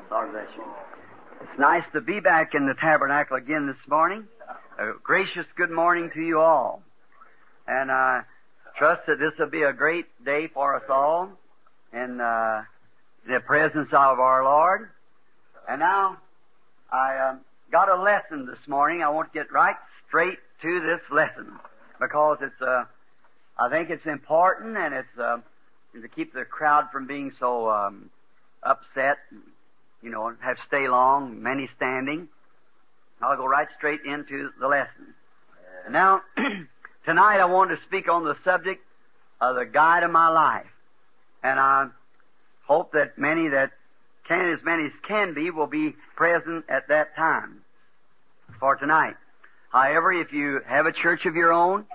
Lord bless you. It's nice to be back in the tabernacle again this morning. A gracious good morning to you all. And I trust that this will be a great day for us all in the presence of our Lord. And now I got a lesson this morning. I want to get right straight to this lesson because I think it's important, and it's to keep the crowd from being so upset, and have to stay long, many standing. I'll go right straight into the lesson. And now, tonight I want to speak on the subject of the guide of my life. And I hope that as many as can be, will be present at that time for tonight. However, if you have a church of your own,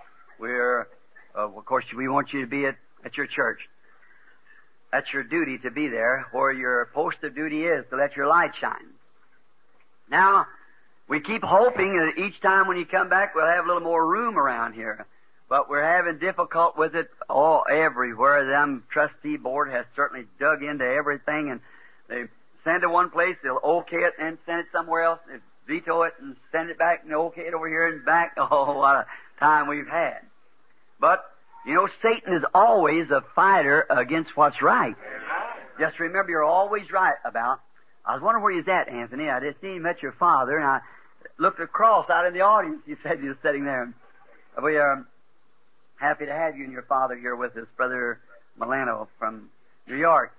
of course, we want you to be at your church. That's your duty to be there, where your post of duty is, to let your light shine. Now, we keep hoping that each time when you come back, we'll have a little more room around here. But we're having difficult with it all everywhere. The trustee board has certainly dug into everything, and they send it one place, they'll okay it, and send it somewhere else, and veto it, and send it back, and okay it over here and back. Oh, what a time we've had. But, Satan is always a fighter against what's right. Just remember, you're always right about. I was wondering where he's at, Anthony. I just seen him met your father, and I looked across out in the audience. He said you were sitting there. We are happy to have you and your father here with us, Brother Milano from New York.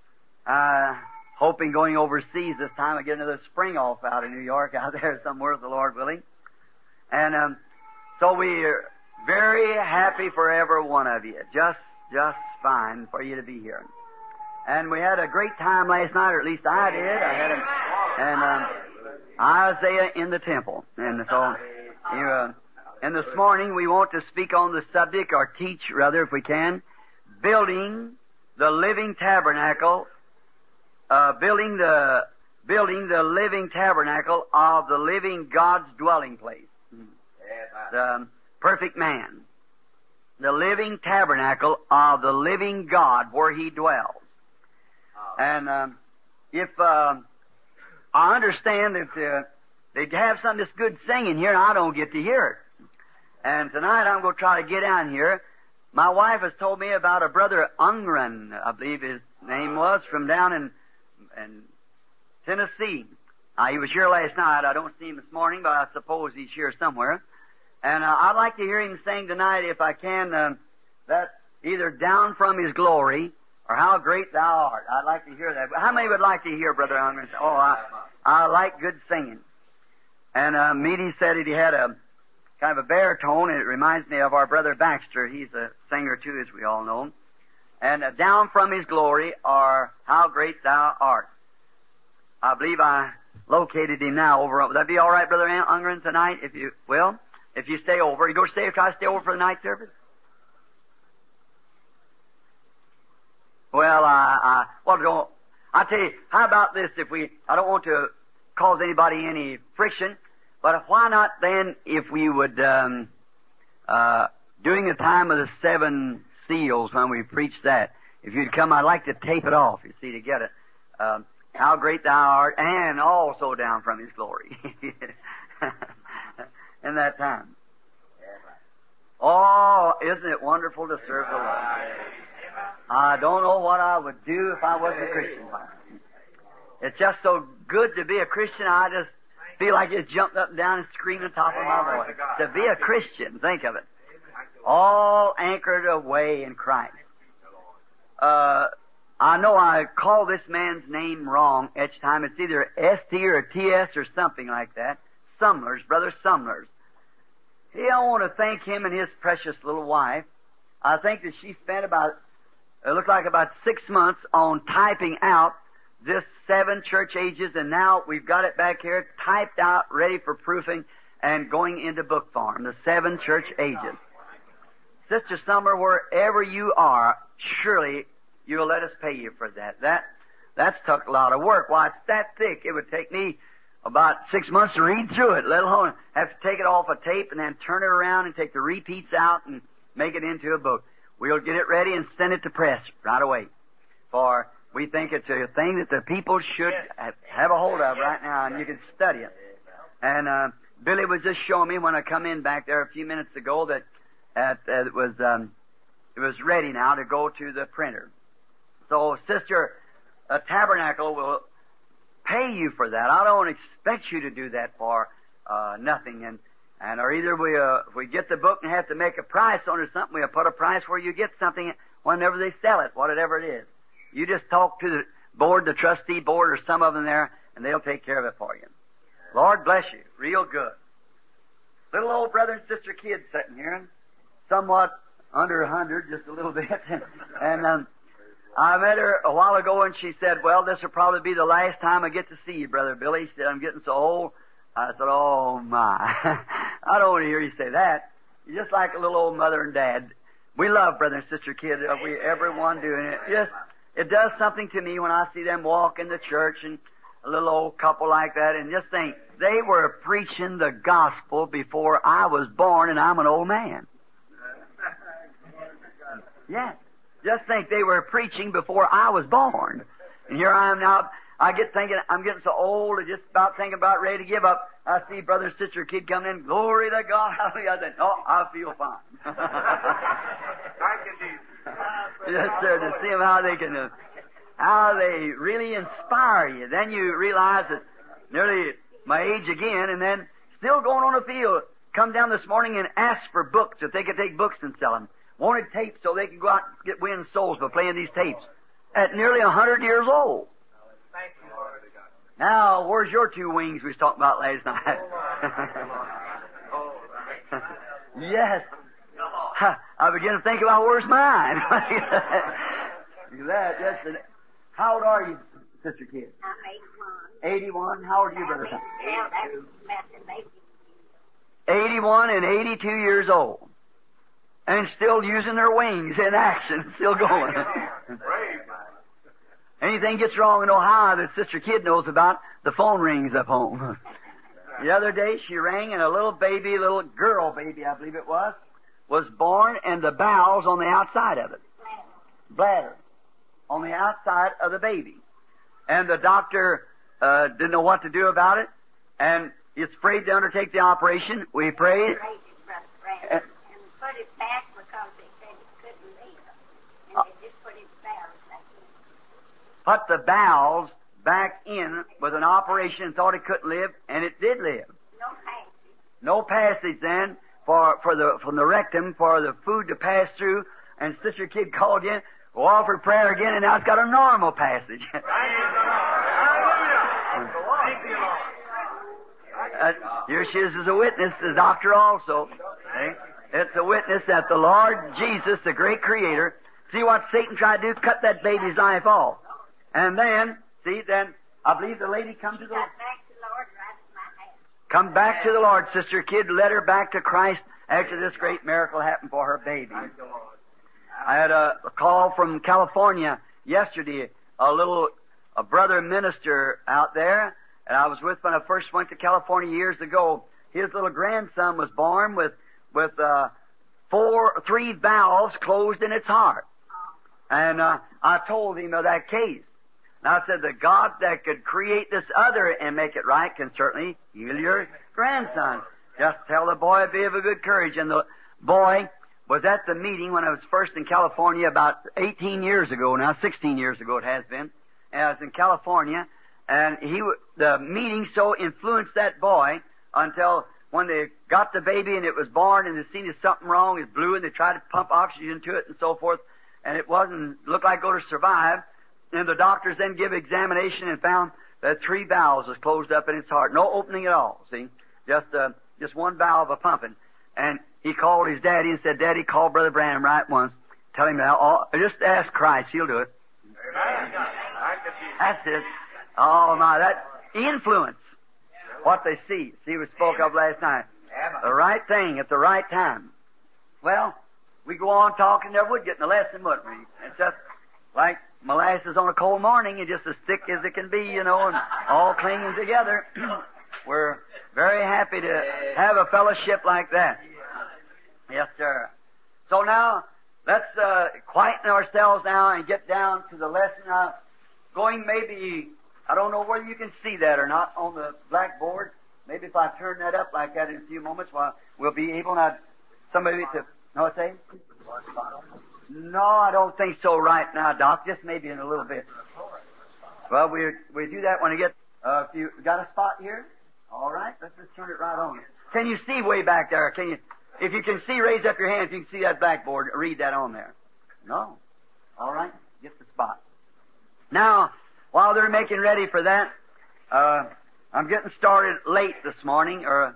Hoping going overseas this time, I get another spring off out of New York out there somewhere, the Lord willing. And so we're very happy for every one of you. Just fine for you to be here. And we had a great time last night, or at least I did. I had Isaiah in the temple. And so, and this morning we want to speak on the subject, or teach rather, if we can, building the living tabernacle, building the living tabernacle of the living God's dwelling place. The perfect man. The living tabernacle of the living God where He dwells. And if I understand that they'd have some of this good singing here, and I don't get to hear it. And tonight I'm going to try to get down here. My wife has told me about a brother Ungren, I believe his name was, from down in Tennessee. He was here last night. I don't see him this morning, but I suppose he's here somewhere. And I'd like to hear him sing tonight, if I can, that either Down from His Glory or How Great Thou Art. I'd like to hear that. How many would like to hear Brother Ungren? Oh, I like good singing. And Meady said he had a kind of a baritone, and it reminds me of our Brother Baxter. He's a singer, too, as we all know. And Down from His Glory or How Great Thou Art. I believe I located him now over. Would that be all right, Brother Ungren, tonight, if you will? If you stay over. You go try to stay over for the night service? Well, I tell you, how about this I don't want to cause anybody any friction, but why not then if we would, during the time of the 7 seals when we preach that, if you'd come, I'd like to tape it off, you see, to get it. How great Thou art, and also Down from His glory. In that time. Oh, isn't it wonderful to serve the Lord? I don't know what I would do if I wasn't a Christian. It's just so good to be a Christian. I just feel like just jumped up and down and screamed at the top of my voice. To be a Christian, think of it. All anchored away in Christ. I know I call this man's name wrong each time. It's either S-T or T-S or something like that. Sumlers, Brother Sumlers. I want to thank him and his precious little wife. I think that she spent about 6 months on typing out this 7 church ages, and now we've got it back here typed out, ready for proofing and going into book form, the 7 church ages. Sister Summer, wherever you are, surely you'll let us pay you for that. That's took a lot of work. Why, it's that thick. It would take me about 6 months to read through it, let alone have to take it off a tape and then turn it around and take the repeats out and make it into a book. We'll get it ready and send it to press right away. For we think it's a thing that the people should have a hold of right now, and you can study it. And Billy was just showing me when I come in back there a few minutes ago that it was ready now to go to the printer. So, Sister, a tabernacle will pay you for that. I don't expect you to do that for nothing. Or either if we get the book and have to make a price on it or something, we'll put a price where you get something whenever they sell it, whatever it is. You just talk to the board, the trustee board, or some of them there, and they'll take care of it for you. Lord bless you. Real good. Little old brother and sister kid sitting here, somewhat under 100, just a little bit. And I met her a while ago, and she said, well, this will probably be the last time I get to see you, Brother Billy. She said, I'm getting so old. I said, oh, my. I don't want to hear you say that. You're just like a little old mother and dad. We love brother and sister kid. Everyone do. And it does something to me when I see them walk in the church and a little old couple like that, and just think, they were preaching the gospel before I was born, and I'm an old man. Yeah. Just think they were preaching before I was born. And here I am now. I get thinking, I'm getting so old, and just about thinking about ready to give up. I see brother and sister kid coming in. Glory to God. Hallelujah. I said, oh, I feel fine. Thank you, Jesus. Yes, sir, to see them how they really inspire you. Then you realize that nearly my age again, and then still going on the field. Come down this morning and ask for books, if they could take books and sell them. Wanted tapes so they could go out and win souls by playing these tapes. At nearly 100 years old. Thank you, Lord. Now, where's your two wings we was talking about last night? Yes. I begin to think about where's mine. Look at that. Yes. How old are you, sister kid? I'm 81. 81. How old are you, brother? Yeah, that's messing 81 and 82 years old. And still using their wings in action, still going. Anything gets wrong in Ohio that Sister Kid knows about, the phone rings up home. The other day she rang and a little girl baby, I believe it was born, and the bowels on the outside of it. Bladder. On the outside of the baby. And the doctor didn't know what to do about it, and he's afraid to undertake the operation. We prayed. And put it back because they said it couldn't live. And they just put his bowels back in. Put the bowels back in with an operation and thought it couldn't live, and it did live. No passage. No passage then from the rectum for the food to pass through, and Sister Kid called in, offered prayer again, and now it's got a normal passage. Here she is as a witness, the doctor also. It's a witness that the Lord Jesus, the great Creator, see what Satan tried to do, cut that baby's life off. And then I believe the lady come back to the Lord, Sister Kid, led her back to Christ after this great miracle happened for her baby. I had a call from California yesterday, a brother minister out there, and I was with when I first went to California years ago. His little grandson was born with 3 valves closed in its heart. And I told him of that case. And I said, the God that could create this other and make it right can certainly heal your grandson. Just tell the boy to be of a good courage. And the boy was at the meeting when I was first in California about 18 years ago, now 16 years ago it has been. And I was in California, and the meeting so influenced that boy until when they got the baby and it was born and they seen there's something wrong, it blew and they tried to pump oxygen to it and so forth, and it looked like going to survive. And the doctors then give examination and found that 3 valves was closed up in its heart. No opening at all, see? Just one valve of pumping. And he called his daddy and said, Daddy, call Brother Branham right once. Tell him now. Just ask Christ. He'll do it. That's it. Oh, my. That influence. What they see. See, we spoke of last night. The right thing at the right time. Well, we go on talking, never would get in the lesson, wouldn't we? It's just like molasses on a cold morning. It's just as thick as it can be, and all clinging together. We're very happy to have a fellowship like that. Yes, sir. So now, let's quieten ourselves now and get down to the lesson. going maybe, I don't know whether you can see that or not on the blackboard. Maybe if I turn that up like that in a few moments, well, we'll be able not somebody to, know what I'm saying? No, I don't think so right now, Doc. Just maybe in a little bit. Well, we do that when I get, if you got a spot here? All right, let's just turn it right on. Can you see way back there? Can you, if you can see, raise up your hand if you can see that blackboard. Read that on there. No. All right, get the spot. Now, while they're making ready for that, I'm getting started late this morning, or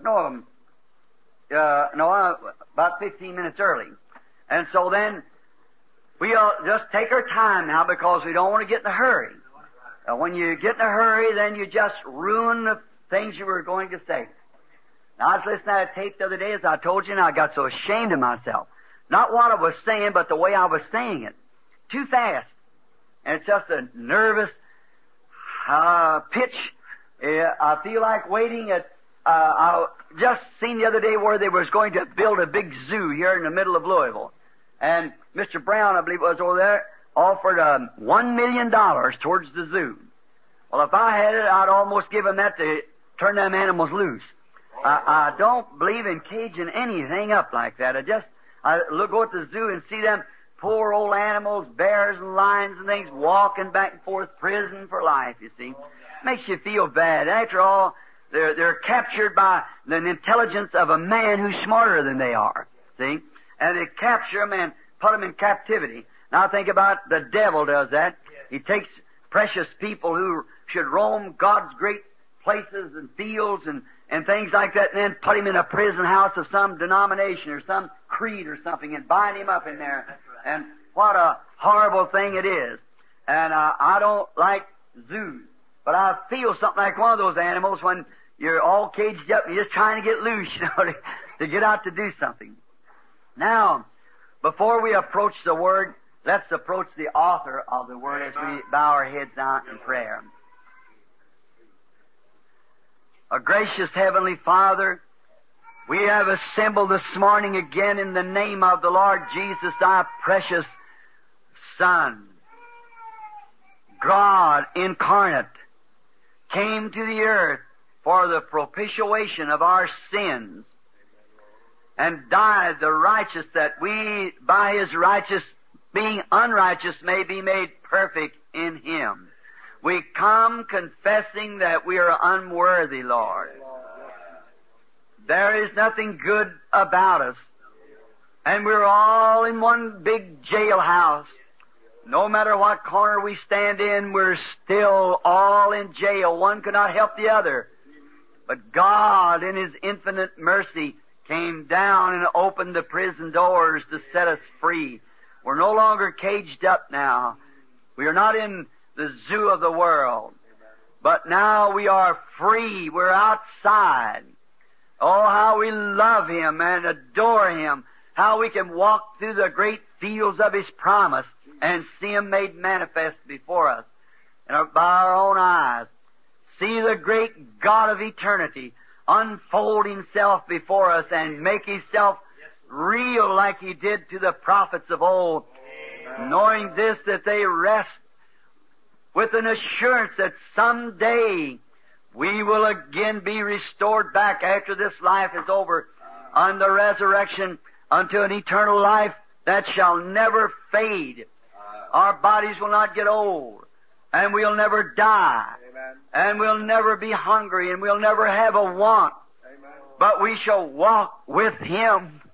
about 15 minutes early. And so then, we'll just take our time now because we don't want to get in a hurry. When you get in a hurry, then you just ruin the things you were going to say. Now, I was listening to a tape the other day, as I told you, and I got so ashamed of myself. Not what I was saying, but the way I was saying it. Too fast. And it's just a nervous pitch. I feel like waiting at, I just seen the other day where they was going to build a big zoo here in the middle of Louisville. And Mr. Brown, I believe was over there, offered $1 million towards the zoo. Well, if I had it, I'd almost give him that to turn them animals loose. I don't believe in caging anything up like that. I go at the zoo and see them poor old animals, bears and lions and things, walking back and forth, prison for life, you see. Makes you feel bad. After all, they're captured by the intelligence of a man who's smarter than they are, see? And they capture them and put them in captivity. Now think about the devil does that. He takes precious people who should roam God's great places and fields and things like that, and then put him in a prison house of some denomination or some creed or something and bind him up in there. And what a horrible thing it is. And I don't like zoos, but I feel something like one of those animals when you're all caged up and you're just trying to get loose, you know, to get out to do something. Now, before we approach the Word, let's approach the author of the Word as we bow our heads down in prayer. A gracious Heavenly Father, we have assembled this morning again in the name of the Lord Jesus, thy precious Son. God incarnate came to the earth for the propitiation of our sins and died the righteous that we, by His righteous being unrighteous, may be made perfect in Him. We come confessing that we are unworthy, Lord. There is nothing good about us. And we're all in one big jailhouse. No matter what corner we stand in, we're still all in jail. One cannot help the other. But God, in His infinite mercy, came down and opened the prison doors to set us free. We're no longer caged up now. We are not in the zoo of the world. But now we are free. We're outside. Oh, how we love Him and adore Him. How we can walk through the great fields of His promise and see Him made manifest before us and by our own eyes. See the great God of eternity unfold Himself before us and make Himself real like He did to the prophets of old. Knowing this, that they rest with an assurance that someday we will again be restored back after this life is over on the resurrection unto an eternal life that shall never fade. Our bodies will not get old, and we'll never die, and we'll never be hungry, and we'll never have a want, but we shall walk with Him.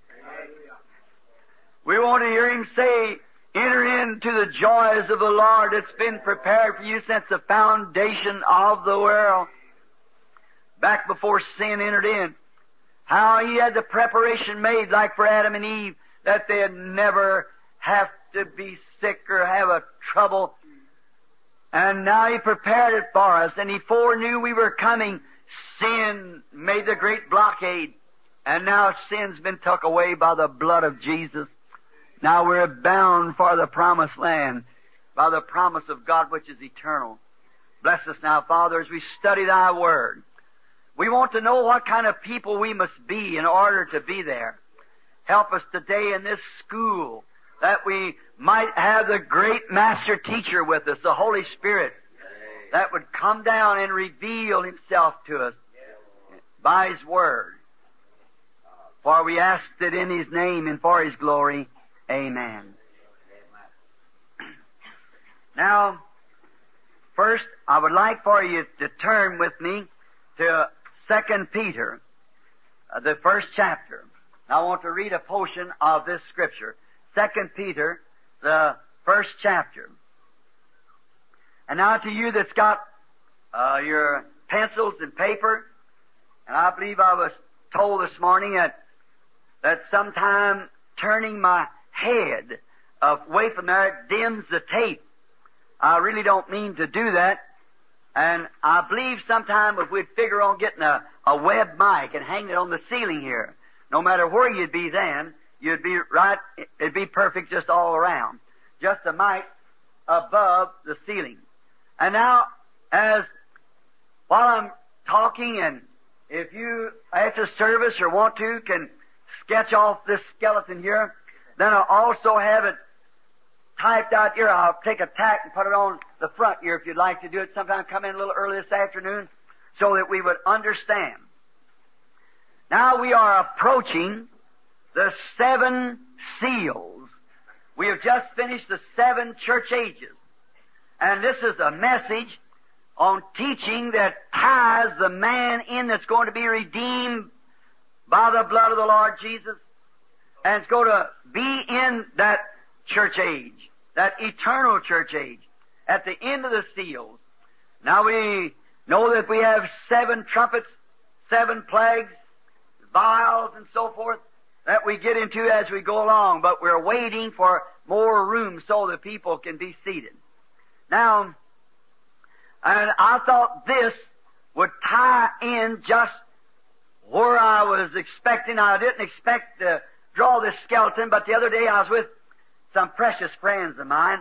We want to hear Him say, enter into the joys of the Lord that's been prepared for you since the foundation of the world. Back before sin entered in, how He had the preparation made like for Adam and Eve, that they'd never have to be sick or have a trouble. And now He prepared it for us, and He foreknew we were coming. Sin made the great blockade, and now sin's been took away by the blood of Jesus. Now we're bound for the promised land by the promise of God which is eternal. Bless us now, Father, as we study Thy Word. We want to know what kind of people we must be in order to be there. Help us today in this school that we might have the great Master Teacher with us, the Holy Spirit, that would come down and reveal Himself to us by His Word. For we ask it in His name and for His glory. Amen. Now, first, I would like for you to turn with me to 2 Peter, the first chapter. I want to read a portion of this Scripture. 2 Peter, the first chapter. And now to you that's got your pencils and paper, and I believe I was told this morning that sometime turning my head away from there dims the tape. I really don't mean to do that. And I believe sometime if we'd figure on getting a web mic and hanging it on the ceiling here, no matter where you'd be then, you'd be right, it'd be perfect just all around. Just a mic above the ceiling. And now, while I'm talking, and if you, after service or want to, can sketch off this skeleton here, then I'll also have it typed out here. I'll take a tack and put it on the front here if you'd like to do it. Sometime come in a little early this afternoon so that we would understand. Now we are approaching the 7 seals. We have just finished the 7 church ages. And this is a message on teaching that ties the man in that's going to be redeemed by the blood of the Lord Jesus. And it's going to be in that church age, that eternal church age, at the end of the seals. Now we know that we have 7 trumpets, 7 plagues, vials, and so forth that we get into as we go along, but we're waiting for more room so the people can be seated. Now, and I thought this would tie in just where I was expecting. I didn't expect to draw this skeleton, but the other day I was with some precious friends of mine,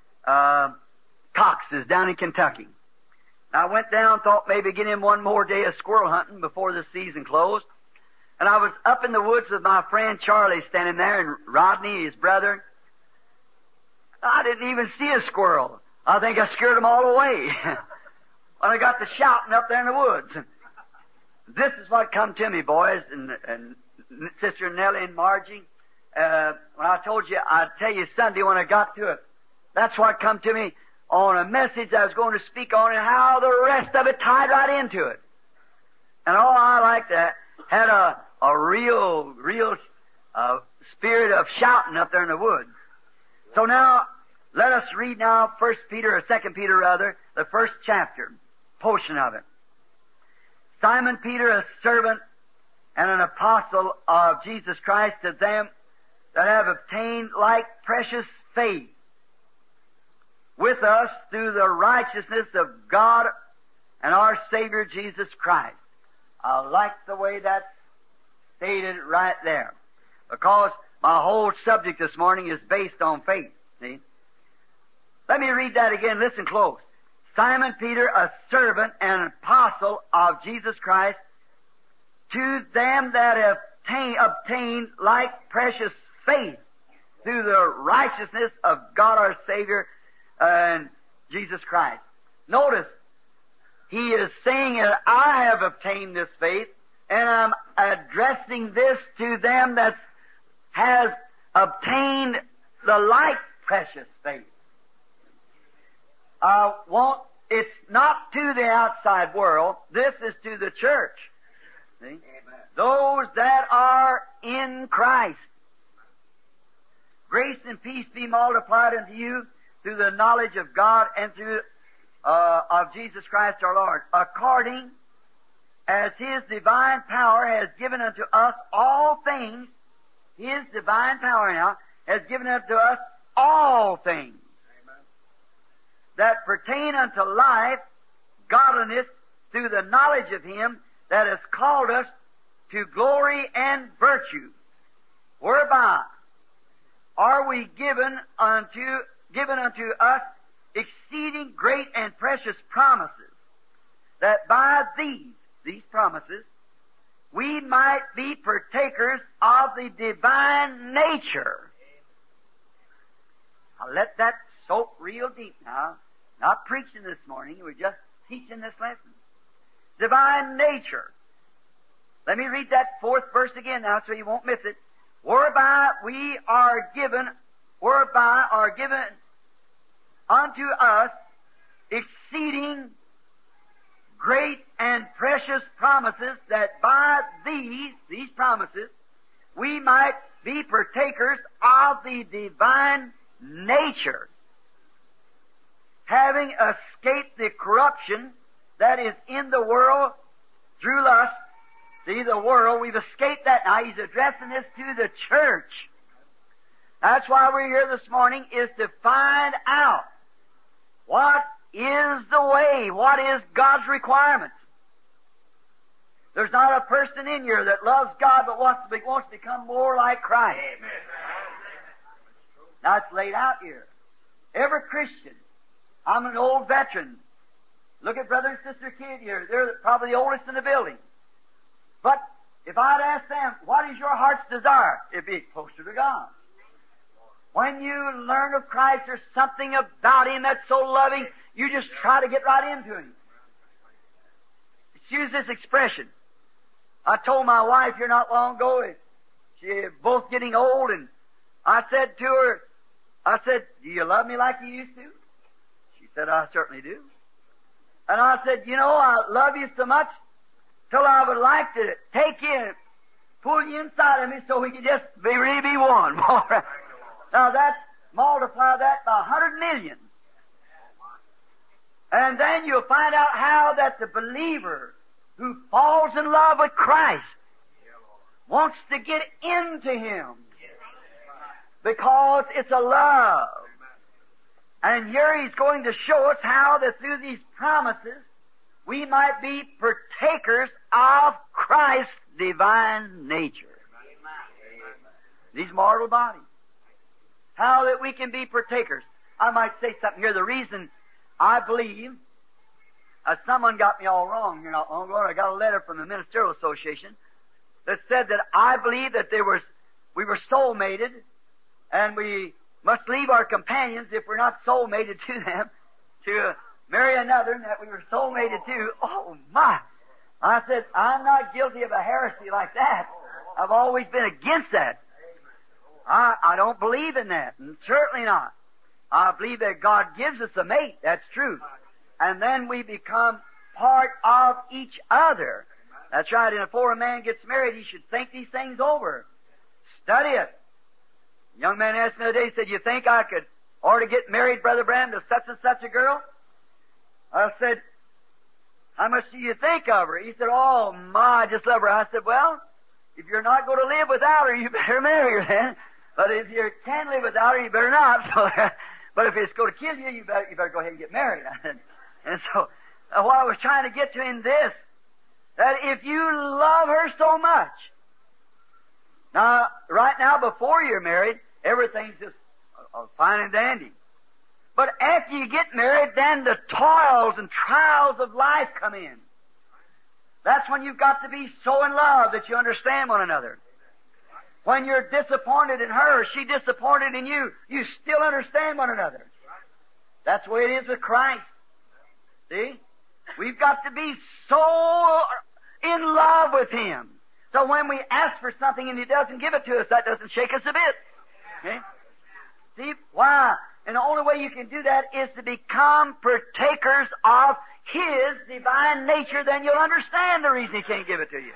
Cox's down in Kentucky. I went down, thought maybe get in one more day of squirrel hunting before the season closed. And I was up in the woods with my friend Charlie standing there, and Rodney, his brother. I didn't even see a squirrel. I think I scared them all away. When I got to shouting up there in the woods. This is what come to me, boys, and Sister Nellie and Margie. When I told you, I'd tell you Sunday when I got to it. That's what come to me on a message I was going to speak on, and how the rest of it tied right into it. And all I like to had a real spirit of shouting up there in the woods. So now, let us read now 1 Peter, or 2 Peter rather, the first chapter, portion of it. Simon Peter, a servant and an apostle of Jesus Christ, to them that have obtained like precious faith with us through the righteousness of God and our Savior Jesus Christ. I like the way that's stated right there, because my whole subject this morning is based on faith. See? Let me read that again. Listen close. Simon Peter, a servant and an apostle of Jesus Christ, to them that have obtained like precious faith through the righteousness of God our Savior and Jesus Christ. Notice, he is saying that I have obtained this faith, and I'm addressing this to them that has obtained the like precious faith. It's not to the outside world. This is to the church. See? Amen. Those that are in Christ. Grace and peace be multiplied unto you through the knowledge of God and through of Jesus Christ our Lord, according as His divine power has given unto us all things. His divine power now has given unto us all things that pertain unto life, godliness, through the knowledge of Him that has called us to glory and virtue, whereby are we given unto us exceeding great and precious promises, that by these promises we might be partakers of the divine nature. Now let that soak real deep now. Not preaching this morning, we're just teaching this lesson. Divine nature. Let me read that 4th verse again now so you won't miss it. Whereby are given unto us exceeding great and precious promises, that by these promises, we might be partakers of the divine nature, having escaped the corruption that is in the world through lust. See, the world, we've escaped that now. He's addressing this to the church. That's why we're here this morning, is to find out what is the way, what is God's requirements. There's not a person in here that loves God but wants to become more like Christ. Amen. Now it's laid out here. Every Christian, I'm an old veteran. Look at Brother and Sister Kidd here. They're probably the oldest in the building. But if I'd ask them, what is your heart's desire? It'd be closer to God. When you learn of Christ, there's something about Him that's so loving, you just try to get right into Him. Use this expression. I told my wife here not long ago, she's both getting old, and I said to her, do you love me like you used to? She said, I certainly do. And I said, I love you so much till I would like to take you and pull you inside of me so we could just really be one. Now multiply that by 100 million. And then you'll find out how that the believer who falls in love with Christ wants to get into Him because it's a love. And here He's going to show us how that through these promises we might be partakers of Christ's divine nature. These mortal bodies. How that we can be partakers. I might say something here. The reason I believe, someone got me all wrong here not long ago. I got a letter from the Ministerial Association that said that I believe that we were soul-mated, and we must leave our companions if we're not soul-mated to them to marry another, and that we were soul-mated to. Oh my! I said, I'm not guilty of a heresy like that. I've always been against that. I don't believe in that, and certainly not. I believe that God gives us a mate, that's true. And then we become part of each other. That's right, and before a man gets married, he should think these things over. Study it. A young man asked me the other day, he said, you think I could ought to get married, Brother Branham, to such and such a girl? I said, how much do you think of her? He said, oh my, I just love her. I said, well, if you're not going to live without her, you better marry her then. But if you can live without her, you better not. So, but if it's going to kill you, you better go ahead and get married. And so, what I was trying to get to in this, that if you love her so much, now, right now, before you're married, everything's just fine and dandy. But after you get married, then the toils and trials of life come in. That's when you've got to be so in love that you understand one another. When you're disappointed in her, she disappointed in you, you still understand one another. That's the way it is with Christ. See? We've got to be so in love with Him. So when we ask for something and He doesn't give it to us, that doesn't shake us a bit. Okay? See? Why? And the only way you can do that is to become partakers of His divine nature, then you'll understand the reason He can't give it to you.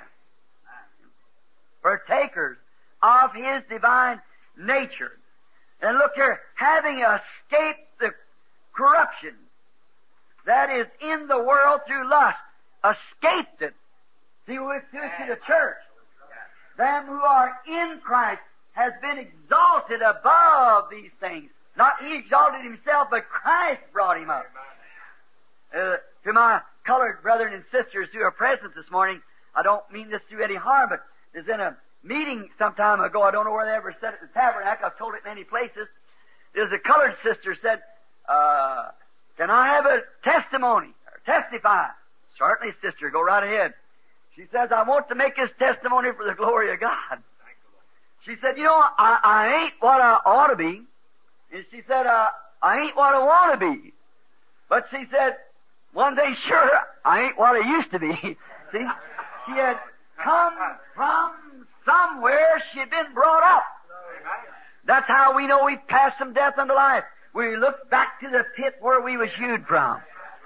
Partakers of His divine nature. And look here, having escaped the corruption that is in the world through lust, escaped it. See, we're to the church. Them who are in Christ has been exalted above these things. Not He exalted Himself, but Christ brought Him up. To my colored brethren and sisters who are present this morning, I don't mean this to do any harm, but there's in a meeting some time ago, I don't know where they ever said it in the tabernacle, I've told it many places. There's a colored sister said, can I have a testimony, or testify? Certainly, sister, go right ahead. She says, I want to make this testimony for the glory of God. She said, I ain't what I ought to be. And she said, I ain't what I want to be. But she said, one thing sure, I ain't what I used to be. See, she had come from somewhere. She had been brought up. That's how we know we've passed from death unto life. We look back to the pit where we was hewed from.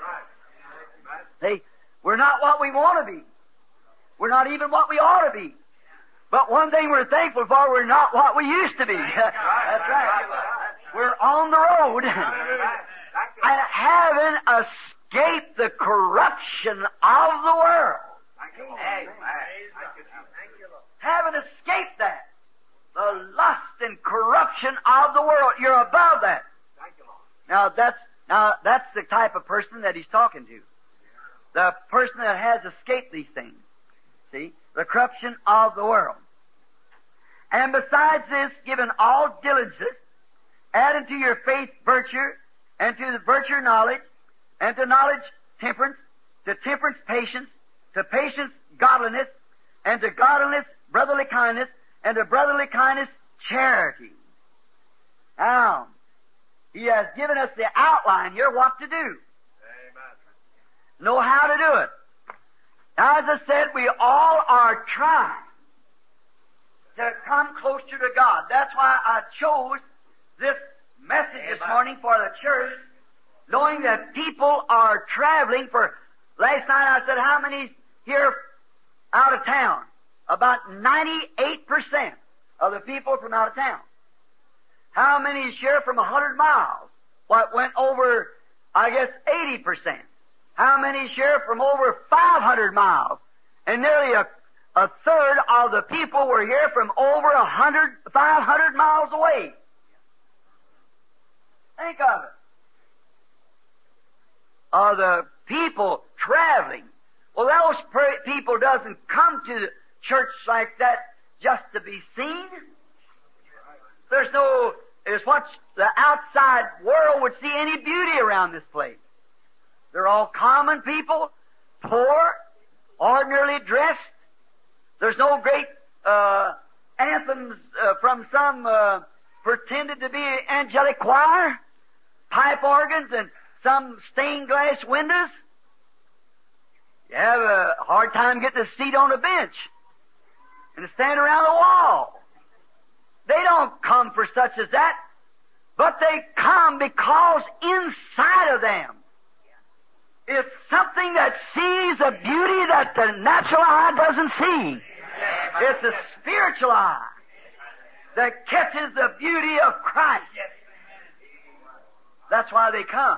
See, we're not what we want to be. We're not even what we ought to be. But one thing we're thankful for, we're not what we used to be. That's right. We're on the road. And having escaped the corruption of the world. Having escaped that. The lust and corruption of the world. You're above that. Now that's the type of person that he's talking to. The person that has escaped these things. See? The corruption of the world. And besides this, given all diligence, add unto your faith virtue, and to the virtue knowledge, and to knowledge temperance, to temperance patience, to patience godliness, and to godliness brotherly kindness, and to brotherly kindness charity. Now, he has given us the outline here what to do. Amen. Know how to do it. Now, as I said, we all are trying to come closer to God. That's why I chose this message this morning for the church, knowing that people are traveling for... Last night I said, how many here out of town? About 98% of the people from out of town. How many is here from 100 miles? What went over, I guess, 80%. How many is here from over 500 miles? And nearly a third of the people were here from over 500 miles away. Think of it. Of the people traveling. Well, those people doesn't come to the church like that just to be seen. It's what the outside world would see any beauty around this place. They're all common people, poor, ordinarily dressed. There's no great anthems from some pretended to be angelic choir, pipe organs, and some stained glass windows. You have a hard time getting a seat on a bench and to stand around the wall. They don't come for such as that, but they come because inside of them is something that sees a beauty that the natural eye doesn't see. It's a spiritual eye that catches the beauty of Christ. That's why they come.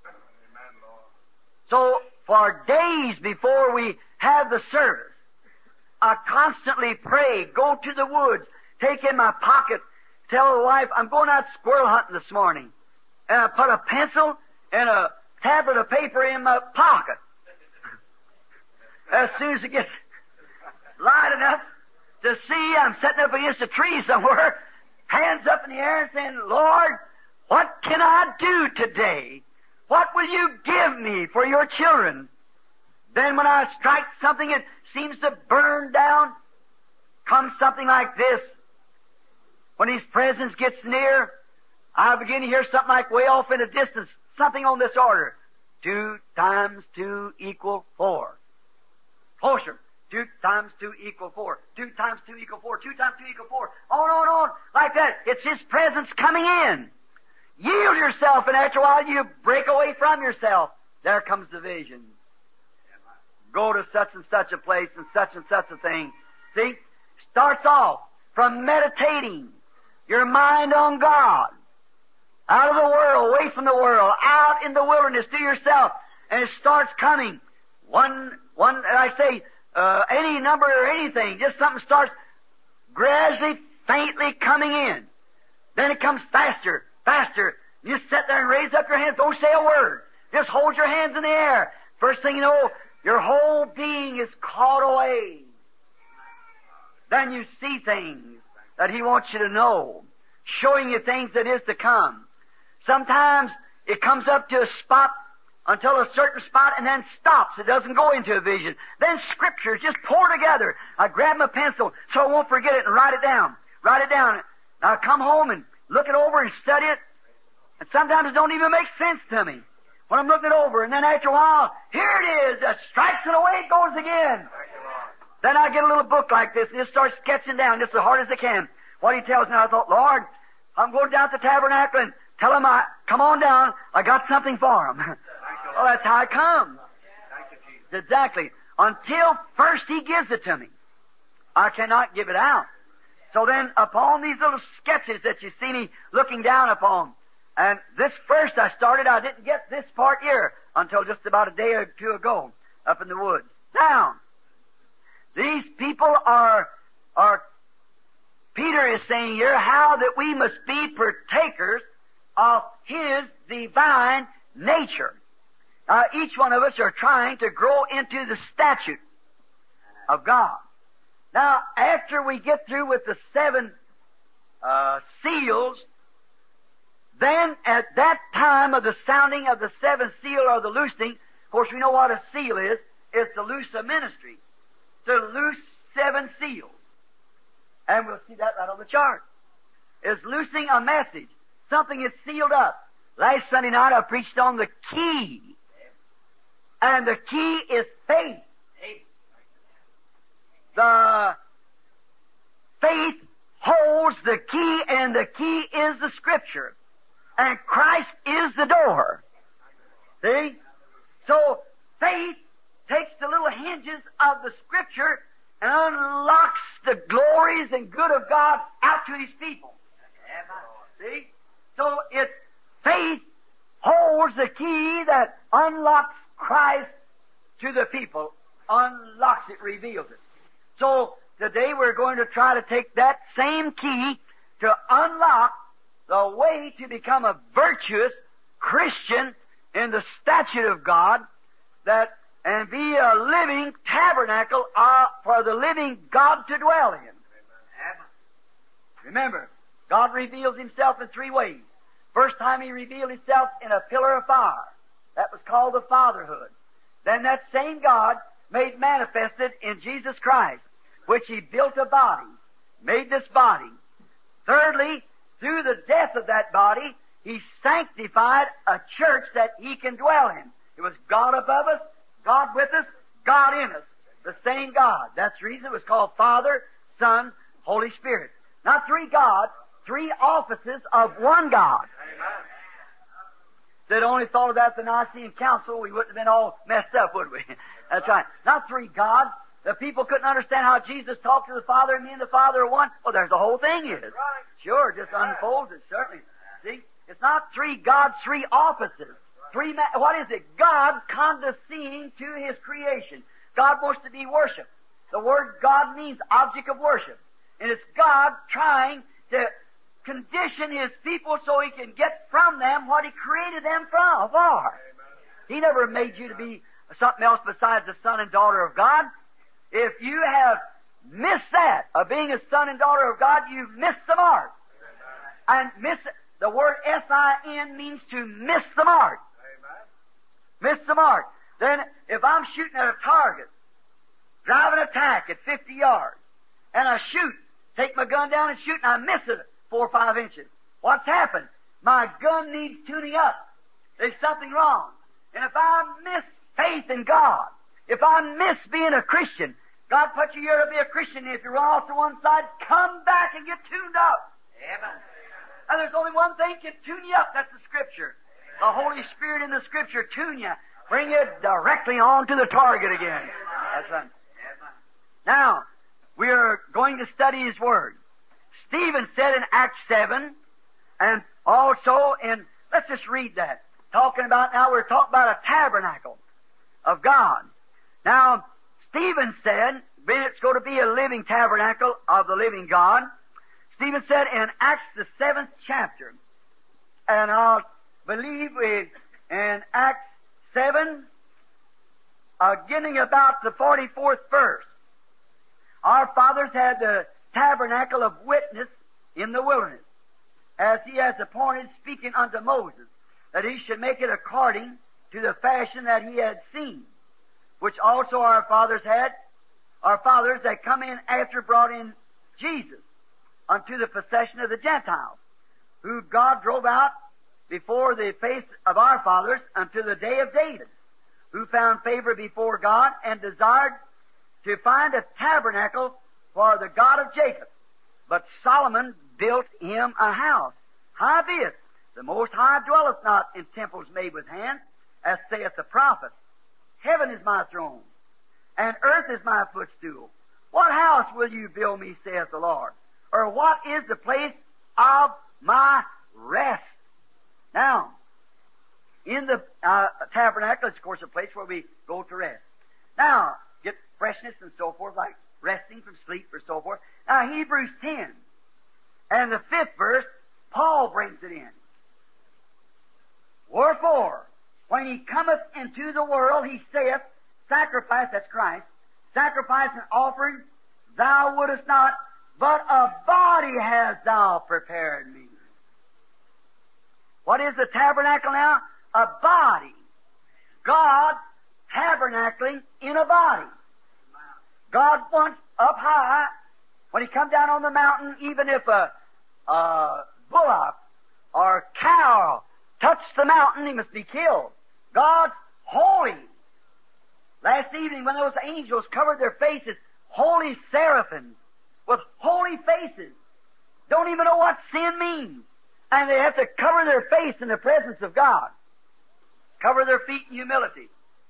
So, for days before we have the service, I constantly pray, go to the woods, take in my pocket, tell the wife, I'm going out squirrel hunting this morning. And I put a pencil and a tablet of paper in my pocket. As soon as it gets light enough to see, I'm sitting up against a tree somewhere, hands up in the air and saying, Lord, what can I do today? What will you give me for your children? Then when I strike something that seems to burn down, comes something like this. When His presence gets near, I begin to hear something like way off in the distance, something on this order. 2 times 2 equal 4. Closer. 2 times 2 equal 4. 2 times 2 equal 4. 2 times 2 equal 4. On, like that. It's His presence coming in. Yield yourself, and after a while you break away from yourself. There comes the vision. Go to such and such a place and such a thing. See? Starts off from meditating your mind on God. Out of the world, away from the world, out in the wilderness to yourself. And it starts coming. One, I say, any number or anything, just something starts gradually, faintly coming in. Then it comes faster. You sit there and raise up your hands. Don't say a word. Just hold your hands in the air. First thing you know, your whole being is caught away. Then you see things that He wants you to know, showing you things that is to come. Sometimes it comes up to a spot until a certain spot and then stops. It doesn't go into a vision. Then scriptures just pour together. I grab my pencil so I won't forget it and write it down. Now I come home and look it over and study it. And sometimes it don't even make sense to me. when I'm looking it over. And then after a while, here it is. It strikes and away it goes again. Then I get a little book like this and just start sketching down just as hard as I can what he tells me. I thought, Lord, I'm going down to the tabernacle and tell him come on down. I got something for him. Well, that's how it comes. Exactly. Until first he gives it to me, I cannot give it out. So then upon these little sketches that you see me looking down upon, and this first I didn't get this part here until just about a day or two ago up in the woods. Now, these people are Peter is saying here how that we must be partakers of His divine nature. Each one of us are trying to grow into the statute of God. Now, after we get through with the 7 seals, then at that time of the sounding of the 7th seal or the loosing, of course we know what a seal is. It's to loose a ministry. To loose 7 seals. And we'll see that right on the chart. It's loosing a message. Something is sealed up. Last Sunday night I preached on the key. And the key is faith. The faith holds the key, and the key is the Scripture. And Christ is the door. See? So faith takes the little hinges of the Scripture and unlocks the glories and good of God out to His people. See? So faith holds the key that unlocks Christ to the people. Unlocks it, reveals it. So today we're going to try to take that same key to unlock the way to become a virtuous Christian in the statute of God, and be a living tabernacle for the living God to dwell in. Remember, God reveals Himself in 3 ways. First time He revealed Himself in a pillar of fire. That was called the fatherhood. Then that same God made manifested in Jesus Christ, which He built a body, made this body. Thirdly, through the death of that body, He sanctified a church that He can dwell in. It was God above us, God with us, God in us. The same God. That's the reason it was called Father, Son, Holy Spirit. Not 3 gods, 3 offices of one God. If they'd only thought of that at the Nicene Council, we wouldn't have been all messed up, would we? That's right. Not 3 gods. The people couldn't understand how Jesus talked to the Father and me and the Father are one. Well, there's the whole thing is. Sure, just unfolds it, certainly. See? It's not 3 gods, 3 offices. What is it? God condescending to His creation. God wants to be worshipped. The word God means object of worship. And it's God trying to condition His people so He can get from them what He created them for. He never made you to be something else besides the son and daughter of God. If you have missed that, of being a son and daughter of God, you've missed the mark. And the word S-I-N means to miss the mark. Miss the mark. Then, if I'm shooting at a target, drive an attack at 50 yards, and I shoot, take my gun down and shoot, and I miss it 4 or 5 inches. What's happened? My gun needs tuning up. There's something wrong. And if I miss faith in God, if I miss being a Christian, God put you here to be a Christian. If you run off to one side, come back and get tuned up. Amen. And there's only one thing can tune you up. That's the Scripture. The Holy Spirit in the Scripture tune you. Bring you directly on to the target again. That's right. Now, we are going to study His Word. Stephen said in Acts 7, and also let's just read that. We're talking about a tabernacle of God. Now, Stephen said, it's going to be a living tabernacle of the living God. Stephen said in Acts the 7th chapter, and I'll believe in Acts 7, beginning about the 44th verse. Our fathers had the tabernacle of witness in the wilderness, as He has appointed, speaking unto Moses, that he should make it according to the fashion that he had seen, which also our fathers had. Our fathers that come in after brought in Jesus unto the possession of the Gentiles, who God drove out before the face of our fathers unto the day of David, who found favor before God and desired to find a tabernacle for the God of Jacob. But Solomon built him a house. Howbeit, the Most High dwelleth not in temples made with hands, as saith the prophet. Heaven is my throne, and earth is my footstool. What house will you build me, saith the Lord? Or what is the place of my rest? Now, in the tabernacle, it's of course a place where we go to rest. Now, get freshness and so forth, like resting from sleep or so forth. Now, Hebrews 10, and the 5th verse, Paul brings it in. Wherefore, when he cometh into the world, he saith, sacrifice, that's Christ, sacrifice and offering thou wouldest not, but a body hast thou prepared me. What is the tabernacle now? A body. God tabernacling in a body. God wants up high, when He comes down on the mountain, even if a bullock or cow touched the mountain, he must be killed. God's holy. Last evening, when those angels covered their faces, holy seraphims with holy faces, don't even know what sin means. And they have to cover their face in the presence of God. Cover their feet in humility.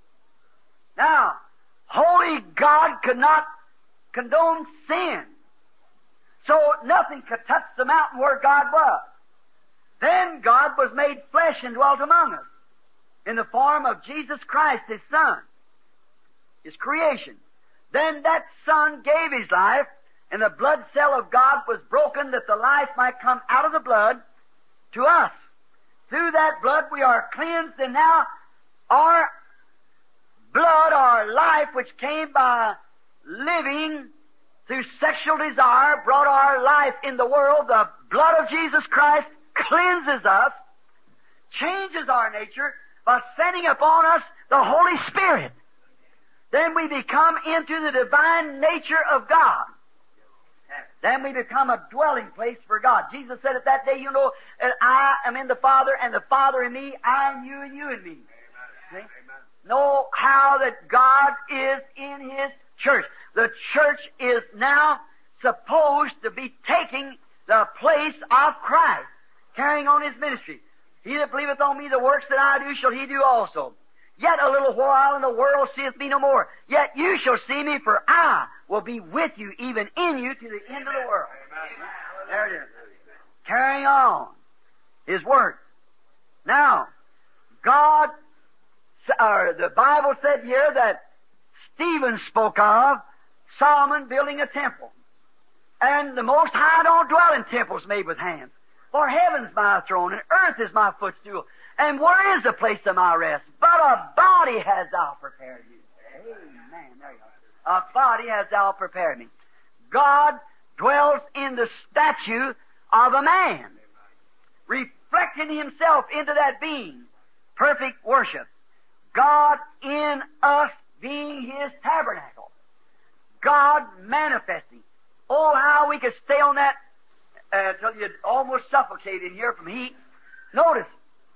Now, holy God could not condone sin. So nothing could touch the mountain where God was. Then God was made flesh and dwelt among us in the form of Jesus Christ, His Son, His creation. Then that Son gave His life, and the blood cell of God was broken that the life might come out of the blood to us. Through that blood we are cleansed, and now our blood, our life, which came by living through sexual desire, brought our life in the world. The blood of Jesus Christ cleanses us, changes our nature by sending upon us the Holy Spirit. Then we become into the divine nature of God. Then we become a dwelling place for God. Jesus said at that day, you know, that I am in the Father, and the Father in me, I in you, and you in me. See? Know how that God is in His church. The church is now supposed to be taking the place of Christ, carrying on His ministry. He that believeth on me, the works that I do shall he do also. Yet a little while, and the world seeth me no more. Yet you shall see me, for I will be with you, even in you, to the end of the world. Amen. There it is. Carrying on His work. Now, God, the Bible said here that Stephen spoke of Solomon building a temple. And the Most High don't dwell in temples made with hands. For heaven's my throne, and earth is my footstool. And where is the place of my rest? But a body has thou prepared me. Amen. There you are. A body has thou prepared me. God dwells in the statue of a man, reflecting Himself into that being. Perfect worship. God in us being His tabernacle. God manifesting. Oh, how we could stay on that till you'd almost suffocate in here from heat. Notice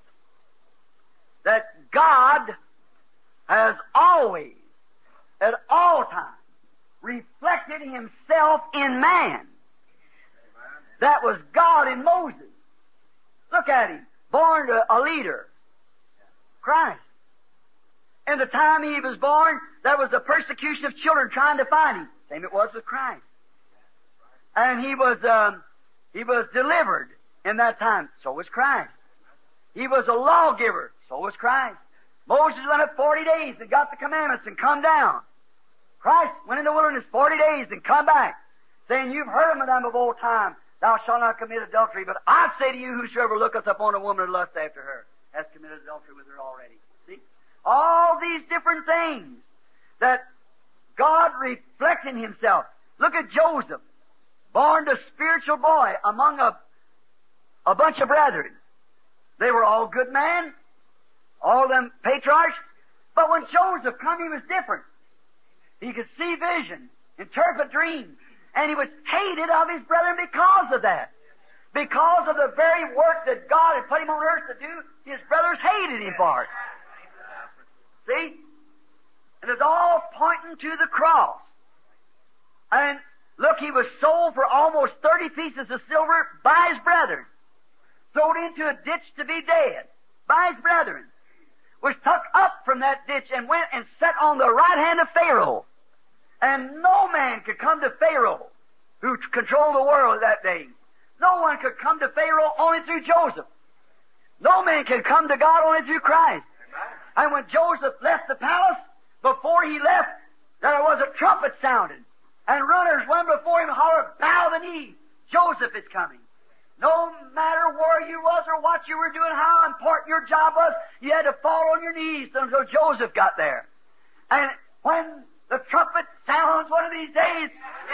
that God has always, at all times, reflected Himself in man. That was God in Moses. Look at him, born to a leader, Christ. In the time he was born, there was a persecution of children trying to find him. Same it was with Christ. And he was delivered in that time. So was Christ. He was a lawgiver. So was Christ. Moses went up 40 days and got the commandments and come down. Christ went in the wilderness 40 days and come back, saying, you've heard of them of old time, thou shalt not commit adultery. But I say to you, whosoever looketh upon a woman and lusts after her, has committed adultery with her already. See? All these different things that God reflecting Himself. Look at Joseph, born a spiritual boy among a bunch of brethren. They were all good men, all them patriarchs. But when Joseph come, he was different. He could see vision, interpret dreams, and he was hated of his brethren because of that. Because of the very work that God had put him on earth to do, his brothers hated him for it. See? And it's all pointing to the cross. And look, he was sold for almost 30 pieces of silver by his brethren. Thrown into a ditch to be dead by his brethren. Was took up from that ditch and went and sat on the right hand of Pharaoh. And no man could come to Pharaoh, who controlled the world that day. No one could come to Pharaoh only through Joseph. No man could come to God only through Christ. And when Joseph left the palace, before he left, there was a trumpet sounded. And runners went before him, hollered, bow the knee. Joseph is coming. No matter where you was or what you were doing, how important your job was, you had to fall on your knees until Joseph got there. And when the trumpet sounds one of these days,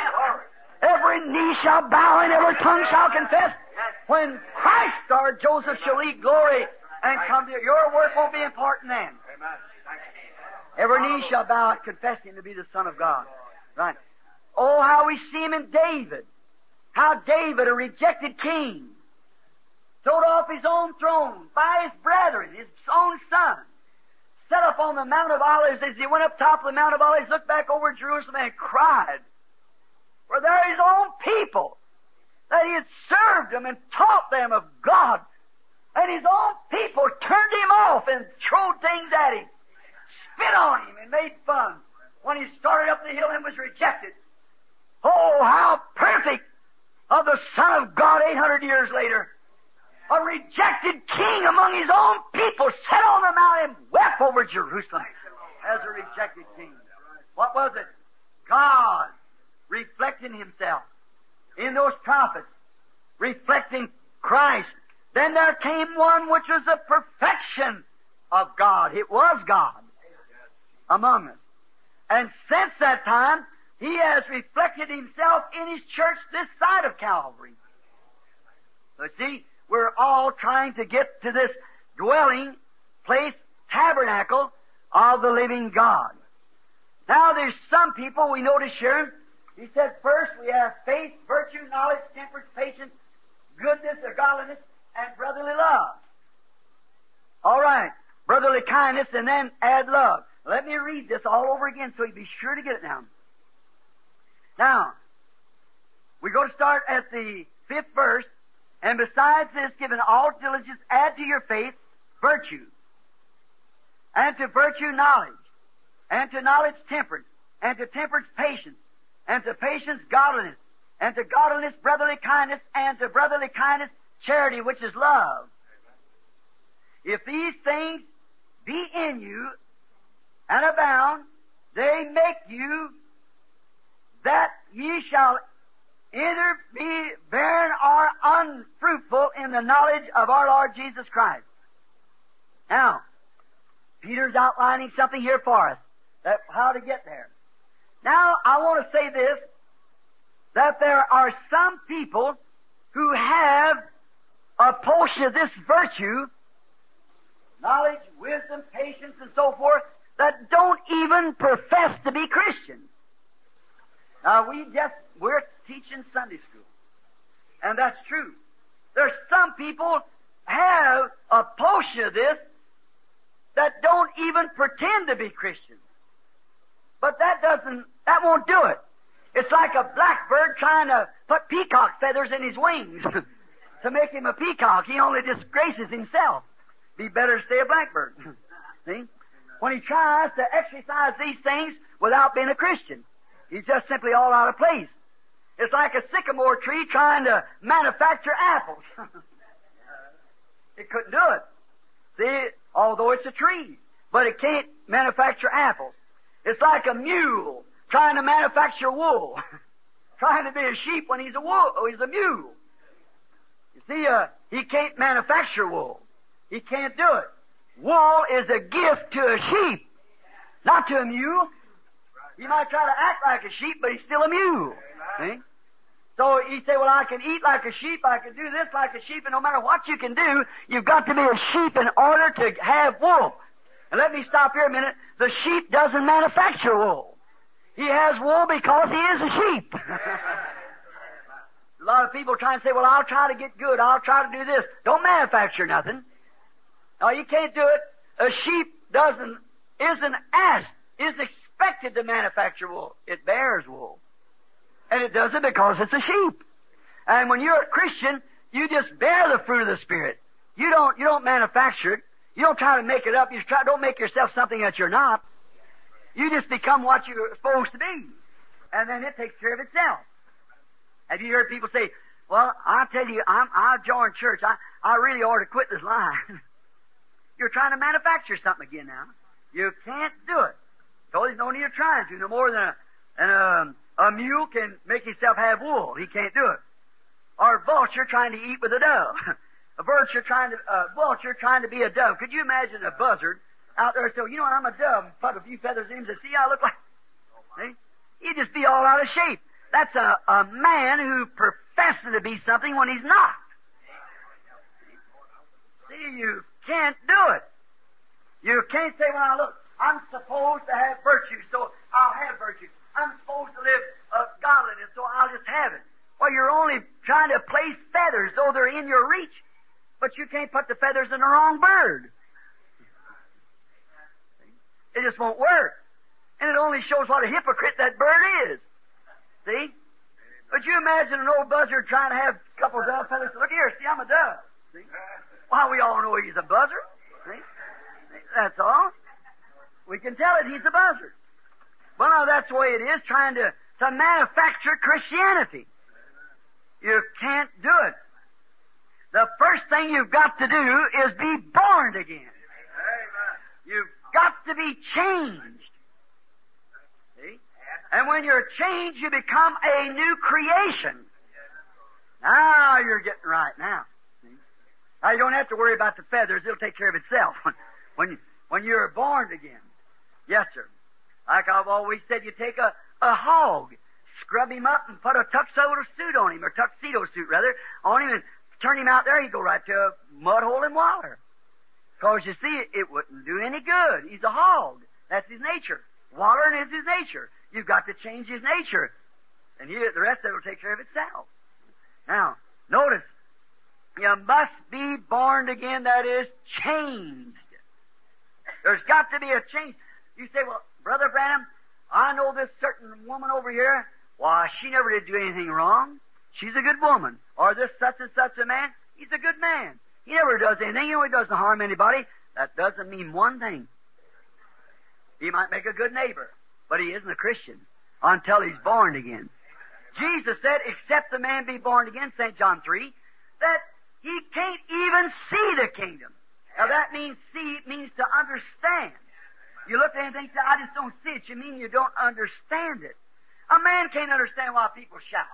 every knee shall bow and every tongue shall confess. When Christ our Joseph shall eat glory and come to you, your work won't be important then. Every knee shall bow and confess him to be the Son of God. Right. Oh, how we see him in David. How David, a rejected king, thrown off his own throne by his brethren, his own son, set up on the Mount of Olives. As he went up top of the Mount of Olives, looked back over Jerusalem and cried. For they're his own people, that he had served them and taught them of God. And his own people turned him off and throwed things at him, spit on him and made fun when he started up the hill and was rejected. Oh, how perfect of the Son of God 800 years later. A rejected king among his own people sat on the mount and wept over Jerusalem as a rejected king. What was it? God reflecting himself in those prophets, reflecting Christ. Then there came one which was the perfection of God. It was God among us. And since that time, he has reflected himself in his church this side of Calvary. But see, we're all trying to get to this dwelling place, tabernacle of the living God. Now there's some people we notice here. He said first we have faith, virtue, knowledge, temperance, patience, goodness or godliness, and brotherly love. All right, brotherly kindness, and then add love. Let me read this all over again so you be sure to get it down. Now, we're going to start at the 5th verse. And besides this, given all diligence, add to your faith virtue. And to virtue knowledge. And to knowledge temperance. And to temperance patience. And to patience godliness. And to godliness brotherly kindness. And to brotherly kindness charity, which is love. If these things be in you and abound, they make you that ye shall either be barren or unfruitful in the knowledge of our Lord Jesus Christ. Now, Peter's outlining something here for us, that how to get there. Now, I want to say this, that there are some people who have a portion of this virtue, knowledge, wisdom, patience, and so forth, that don't even profess to be Christians. Now, we're teaching Sunday school. And that's true. There's some people have a portion of this that don't even pretend to be Christians. But that won't do it. It's like a blackbird trying to put peacock feathers in his wings to make him a peacock. He only disgraces himself. Be better to stay a blackbird. See? When he tries to exercise these things without being a Christian, he's just simply all out of place. It's like a sycamore tree trying to manufacture apples. It couldn't do it. See, although it's a tree, but it can't manufacture apples. It's like a mule trying to manufacture wool. Trying to be a sheep when he's a mule. You see, he can't manufacture wool. He can't do it. Wool is a gift to a sheep, not to a mule. He might try to act like a sheep, but he's still a mule. See? So you say, well, I can eat like a sheep, I can do this like a sheep, and no matter what you can do, you've got to be a sheep in order to have wool. And let me stop here a minute. The sheep doesn't manufacture wool. He has wool because he is a sheep. A lot of people try and say, well, I'll try to get good. I'll try to do this. Don't manufacture nothing. No, you can't do it. A sheep isn't expected to manufacture wool. It bears wool. And it does it because it's a sheep. And when you're a Christian, you just bear the fruit of the Spirit. You don't manufacture it. You don't try to make it up. Don't make yourself something that you're not. You just become what you're supposed to be. And then it takes care of itself. Have you heard people say, well, I'll tell you, I joined church. I really ought to quit this line. You're trying to manufacture something again now. You can't do it. So there's no need of trying to. No more than a mule can make himself have wool. He can't do it. Or a vulture trying to eat with a dove. A vulture trying to be a dove. Could you imagine a buzzard out there saying, you know, I'm a dove, and put a few feathers in him to see how I look like? See? He'd just be all out of shape. That's a man who professes to be something when he's not. See, you can't do it. You can't say, well, look, I'm supposed to have virtue, so I'll have virtue. I'm supposed to live godliness, so I'll just have it. Well, you're only trying to place feathers, though they're in your reach, but you can't put the feathers in the wrong bird. It just won't work. And it only shows what a hypocrite that bird is. See? But you imagine an old buzzard trying to have a couple of dove feathers. Look here, see, I'm a dove. See? Well, we all know he's a buzzard. See? That's all. We can tell it he's a buzzard. Well, now that's the way it is, trying to manufacture Christianity. You can't do it. The first thing you've got to do is be born again. You've got to be changed. See? And when you're changed, you become a new creation. Now you're getting right now. See? Now you don't have to worry about the feathers. It'll take care of itself when you're born again. Yes, sir. Like I've always said, you take a hog, scrub him up and put a tuxedo suit on him, or tuxedo suit rather, on him, and turn him out there, he'd go right to a mud hole in water. Because you see, it wouldn't do any good. He's a hog. That's his nature. Watering is his nature. You've got to change his nature. And the rest of it will take care of itself. Now, notice, you must be born again, that is, changed. There's got to be a change. You say, well, Brother Branham, I know this certain woman over here. Why, she never did do anything wrong. She's a good woman. Or this such and such a man, he's a good man. He never does anything. He doesn't harm anybody. That doesn't mean one thing. He might make a good neighbor, but he isn't a Christian until he's born again. Jesus said, except the man be born again, St. John 3, that he can't even see the kingdom. Now that means see, it means to understand. You look at anything and say, I just don't see it. You mean you don't understand it. A man can't understand why people shout.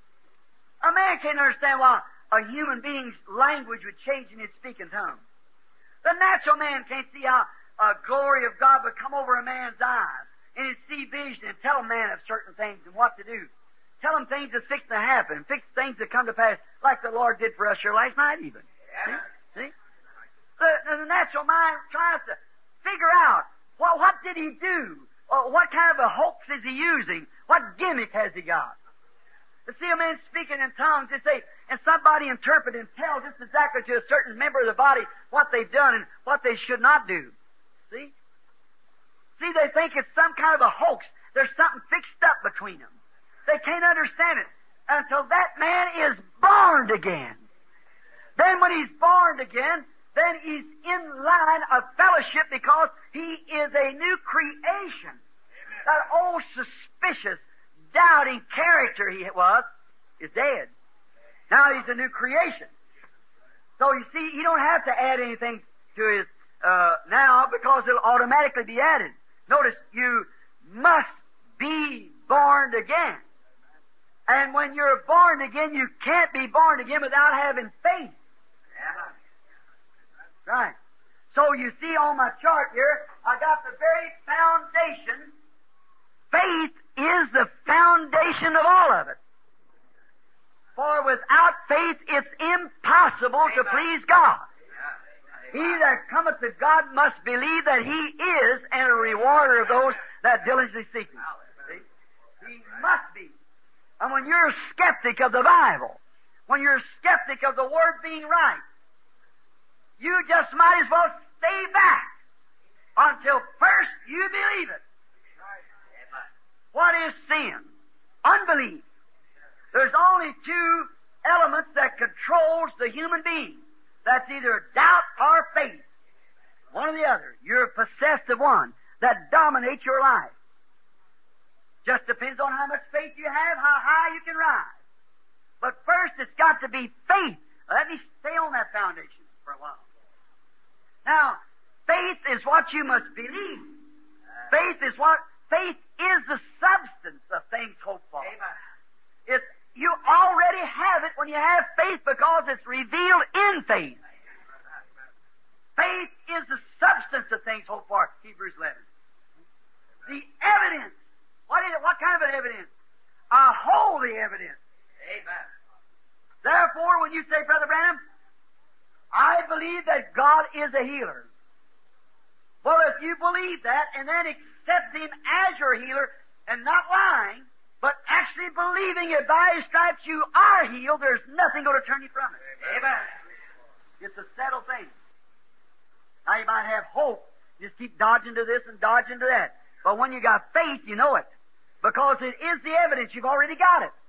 A man can't understand why a human being's language would change in his speaking tongue. The natural man can't see how a glory of God would come over a man's eyes and he'd see vision and tell a man of certain things and what to do. Tell him things that's fixing to happen, fix things that come to pass, like the Lord did for us here last night even. See? The natural mind tries to figure out, well, what did he do? What kind of a hoax is he using? What gimmick has he got? To see a man speaking in tongues, they say, and somebody interpret and tell just exactly to a certain member of the body what they've done and what they should not do. See? See, they think it's some kind of a hoax. There's something fixed up between them. They can't understand it until that man is born again. Then when he's born again, then he's in line of fellowship because he is a new creation. That old suspicious, doubting character he was is dead. Now he's a new creation. So you see, he don't have to add anything to his now because it'll automatically be added. Notice, you must be born again. And when you're born again, you can't be born again without having faith. Right. So you see on my chart here, I got the very foundation. Faith is the foundation of all of it. For without faith, it's impossible to please God. He that cometh to God must believe that He is and a rewarder of those that diligently seek Him. See? He must be. And when you're a skeptic of the Bible, when you're a skeptic of the Word being right, you just might as well stay back until first you believe it. What is sin? Unbelief. There's only two elements that controls the human being. That's either doubt or faith. One or the other. You're possessed of one that dominates your life. Just depends on how much faith you have, how high you can rise. But first it's got to be faith. Let me stay on that foundation for a while. Now, faith is what you must believe. Faith is the substance of things hoped for. You already have it when you have faith because it's revealed in faith. Faith is the substance of things hoped for, Hebrews 11. The evidence. What is it? What kind of an evidence? A holy evidence. Amen. Therefore, when you say, Brother Branham, I believe that God is a healer. Well, if you believe that and then accept Him as your healer and not lying, but actually believing it by His stripes you are healed, there's nothing going to turn you from it. Amen. It's a settled thing. Now you might have hope. Just keep dodging to this and dodging to that. But when you got faith, you know it. Because it is the evidence. You've already got it.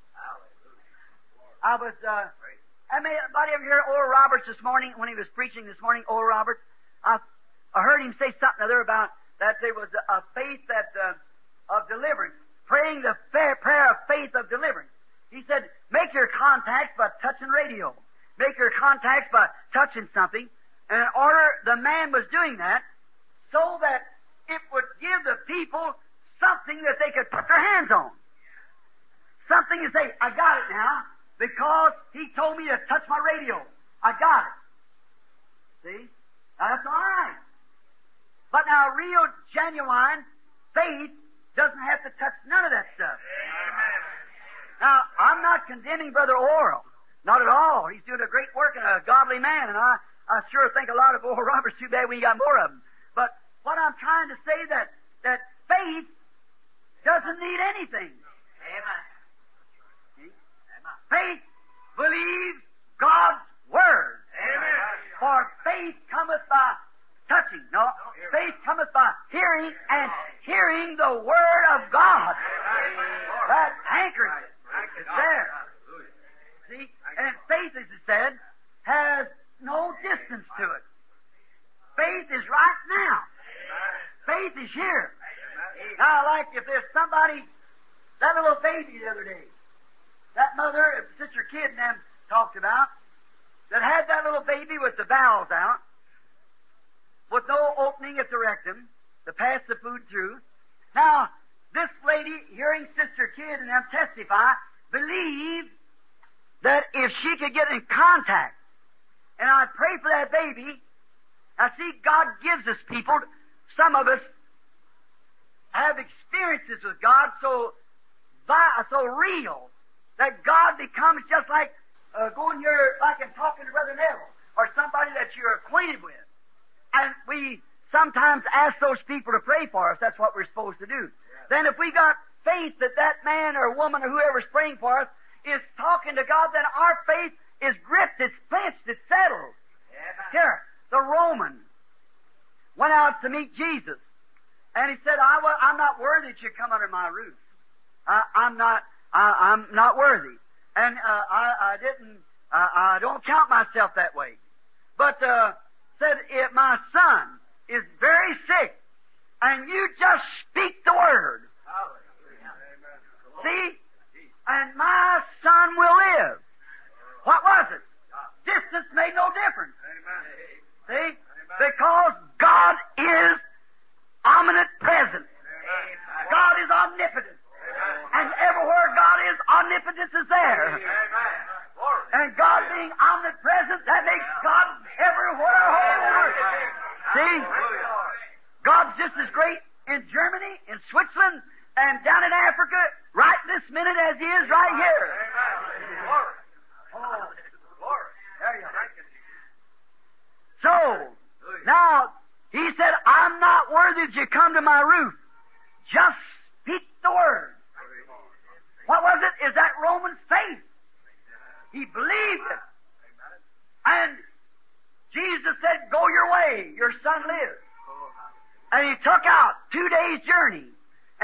Anybody ever hear Oral Roberts this morning when he was preaching this morning, Oral Roberts? I heard him say something other about that there was a faith of deliverance. Praying the prayer of faith of deliverance. He said, make your contacts by touching radio. Make your contacts by touching something. And in order, the man was doing that so that it would give the people something that they could put their hands on. Something to say, I got it now, because he told me to touch my radio. I got it. See? Now, that's all right. But now, real, genuine faith doesn't have to touch none of that stuff. Now, I'm not condemning Brother Oral. Not at all. He's doing a great work and a godly man, and I sure think a lot of Oral Roberts. Too bad we ain't got more of them. But what I'm trying to say that faith doesn't need anything. Amen. Faith believes God's Word. Amen. For faith cometh by touching. No, faith cometh by hearing, and hearing the Word of God. That anchors it. It's there. See? And faith, as it said, has no distance to it. Faith is right now. Faith is here. Now, like if there's somebody, that little baby the other day, that mother, Sister Kidd and them talked about, that had that little baby with the bowels out, with no opening at the rectum to pass the food through. Now, this lady, hearing Sister Kidd and them testify, believed that if she could get in contact, and I'd pray for that baby. Now, see, God gives us people, some of us have experiences with God so real that God becomes just like going here, like and talking to Brother Neville, or somebody that you're acquainted with. And we sometimes ask those people to pray for us. That's what we're supposed to do. Then if we got faith that that man or woman or whoever's praying for us is talking to God, then our faith is gripped, it's clinched, it's settled. Here, the Roman went out to meet Jesus, and he said, I'm not worthy that you come under my roof. I'm not worthy. And I don't count myself that way. But said, if my son is very sick, and you just speak the word, see, and my son will live. What was it? Distance made no difference. See? Because God is omnipresent. God is omnipotent. And everywhere God is, omnipotence is there. And God being omnipresent, that makes God everywhere. See? God's just as great in Germany, in Switzerland, and down in Africa, right this minute as He is right here. There you are. So, now, He said, I'm not worthy that you come to my roof. Just speak the word. What was it? Is that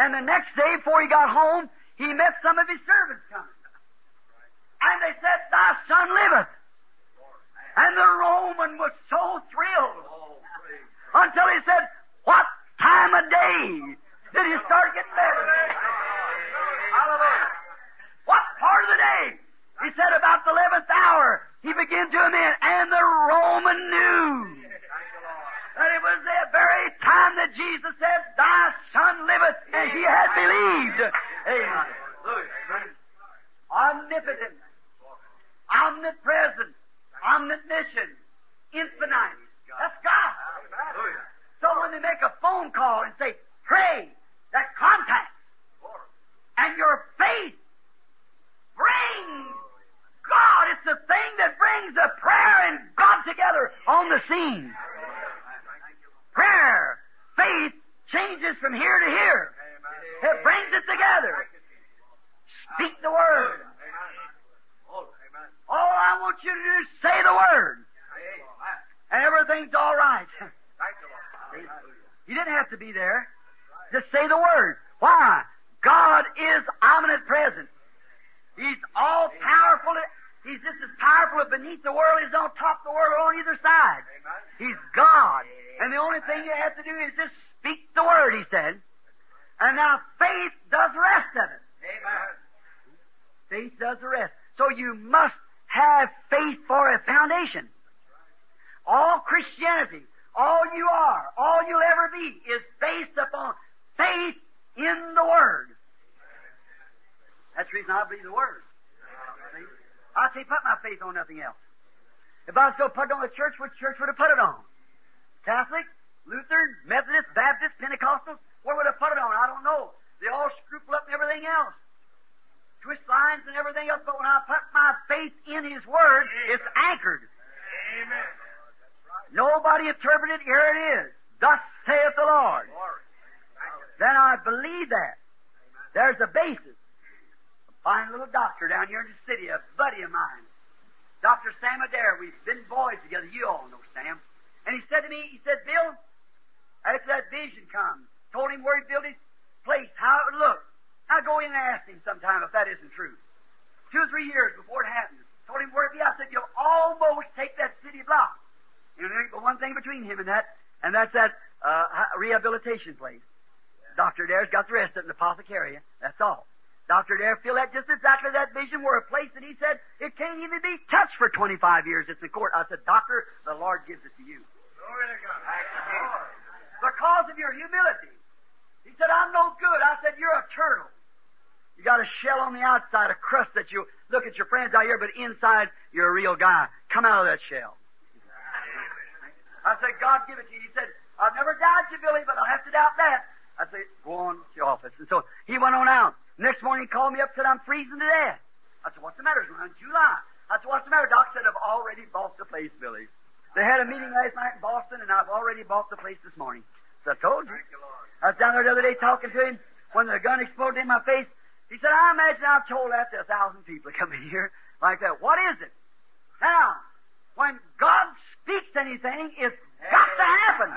And the next day, before he got home, he met some of his servants coming. And they said, Thy son liveth. And the Roman was so thrilled until he said, What time of day did he start getting better? Hallelujah. What part of the day? He said about the 11th hour he began to amend, and the Roman knew that it was the very time that Jesus said, Thy son liveth, and he had believed. Amen. Omnipotent, omnipresent, omniscient, infinite. That's God. So when they make a phone call and say, pray, that contact, and your faith brings God. It's the thing that brings the prayer and God together on the scene. Prayer, faith changes from here to here. It brings it together. Speak the Word. All I want you to do is say the Word. And everything's all right. You didn't have to be there. Just say the Word. Why? God is omnipresent. He's all powerful. He's just as powerful beneath the world as on top of the world or on either side. He's God. And the only thing you have to do is just speak the Word, he said. And now faith does the rest of it. Faith does the rest. So you must have faith for a foundation. All Christianity, all you are, all you'll ever be, is based upon faith in the Word. That's the reason I believe the Word. I'd say put my faith on nothing else. If I was going to put it on the church, which church would have put it on? Catholic, Lutheran, Methodist, Baptist, Pentecostal? Where would I put it on? I don't know. They all scruple up and everything else. Twist lines and everything else. But when I put my faith in His Word, it's anchored. Amen. Nobody interpreted, here it is. Thus saith the Lord. Then I believe that. There's a basis. Fine little doctor down here in the city, a buddy of mine, Dr. Sam Adair. We've been boys together. You all know Sam. And he said to me, he said, Bill, after that vision comes, told him where he built his place, how it would look. I'll go in and ask him sometime if that isn't true. 2 or 3 years before it happened, told him where it be. I said, you'll almost take that city block. You know, there's but one thing between him and that's that rehabilitation place. Dr. Adair's got the rest of it in the apothecary. That's all. Dr. Adair feel that just exactly that vision where a place that he said it can't even be touched for 25 years. It's in court. I said, Doctor, the Lord gives it to you. Because of your humility. He said, I'm no good. I said, you're a turtle. You got a shell on the outside, a crust that you look at your friends out here, but inside you're a real guy. Come out of that shell. I said, God give it to you. He said, I've never doubted you, Billy, but I'll have to doubt that. I said, go on to your office. And so he went on out. Next morning he called me up and said, I'm freezing to death. I said, what's the matter? It's around July. I said, what's the matter? Doc said, I've already bought the place, Billy. They had a meeting last night in Boston, and I've already bought the place this morning. So I told you. I was down there the other day talking to him when the gun exploded in my face. He said, I imagine I've told that to 1,000 people coming here like that. What is it? Now, when God speaks anything, it's got to happen.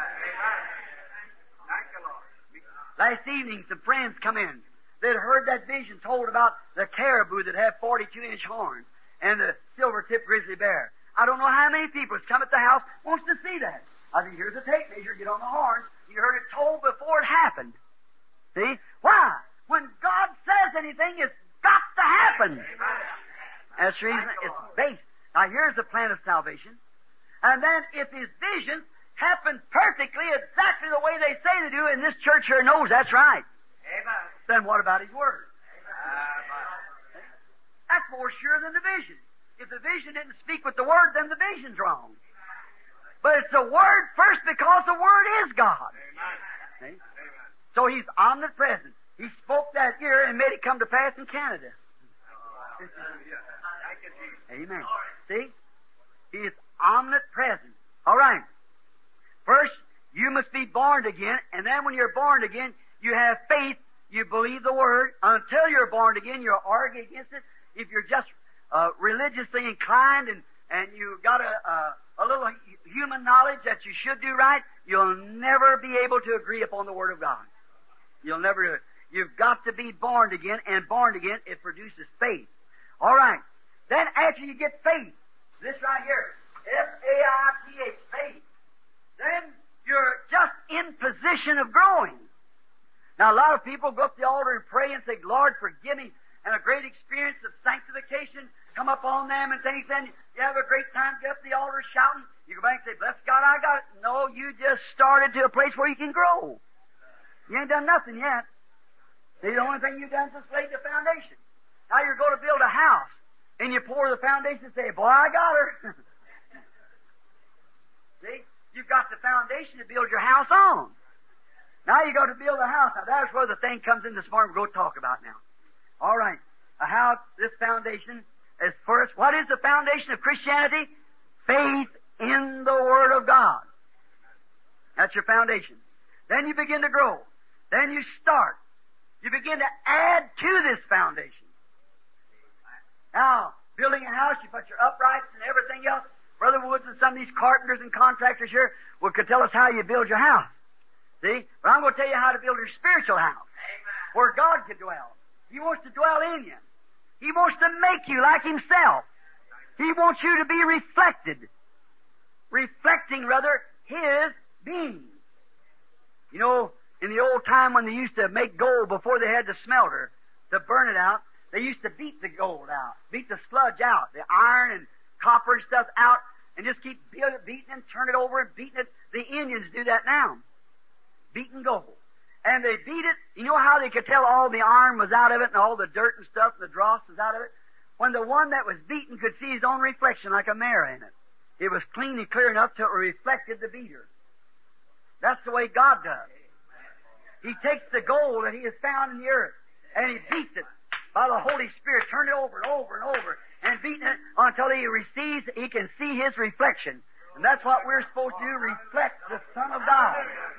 Last evening, some friends come in. They'd heard that vision told about the caribou that had 42-inch horns and the silver-tipped grizzly bear. I don't know how many people has come at the house wants to see that. I said, here's a tape measure, get on the horns. You heard it told before it happened. See? Why? When God says anything, it's got to happen. That's the reason it's based. Now here's the plan of salvation. And then if His visions happen perfectly, exactly the way they say they do, and this church here knows that's right. Amen. Then what about His Word? That's more sure than the vision. If the vision didn't speak with the Word, then the vision's wrong. But it's the Word first because the Word is God. Amen. So He's omnipresent. He spoke that year and made it come to pass in Canada. Amen. See? He is omnipresent. All right. First, you must be born again, and then when you're born again, you have faith, you believe the Word. Until you're born again, you'll argue against it. If you're just religiously inclined and you got a little human knowledge that you should do right, you'll never be able to agree upon the Word of God. You'll never do it. You've got to be born again, and born again, it produces faith. All right. Then after you get faith, this right here, F-A-I-T-H, faith, then you're just in position of growing. Now, a lot of people go up to the altar and pray and say, Lord, forgive me, and a great experience of sanctification come up on them and things, then you have a great time, get up to the altar shouting. You go back and say, bless God, I got it. No, you just started to a place where you can grow. You ain't done nothing yet. See, the only thing you've done is just laid the foundation. Now you're going to build a house, and you pour the foundation and say, boy, I got her. See? You've got the foundation to build your house on. Now you got to build a house. Now that's where the thing comes in this morning we're going to talk about now. All right. A house, this foundation is first. What is the foundation of Christianity? Faith in the Word of God. That's your foundation. Then you begin to grow. Then you start. You begin to add to this foundation. Now, building a house, you put your uprights and everything else. Brother Woods and some of these carpenters and contractors here could tell us how you build your house. See? But I'm going to tell you how to build your spiritual house. Amen. Where God can dwell. He wants to dwell in you. He wants to make you like Himself. He wants you to be reflected. Reflecting, rather, His being. You know, in the old time when they used to make gold before they had the smelter to burn it out, they used to beat the gold out, beat the sludge out, the iron and copper and stuff out, and just keep beating and turn it over and beating it. The Indians do that now. Beating gold. And they beat it. You know how they could tell all the iron was out of it and all the dirt and stuff and the dross was out of it? When the one that was beaten could see his own reflection like a mirror in it. It was clean and clear enough till it reflected the beater. That's the way God does. He takes the gold that He has found in the earth and He beats it by the Holy Spirit, turn it over and over and over, and beating it until He can see His reflection. And that's what we're supposed to do, reflect the Son of God.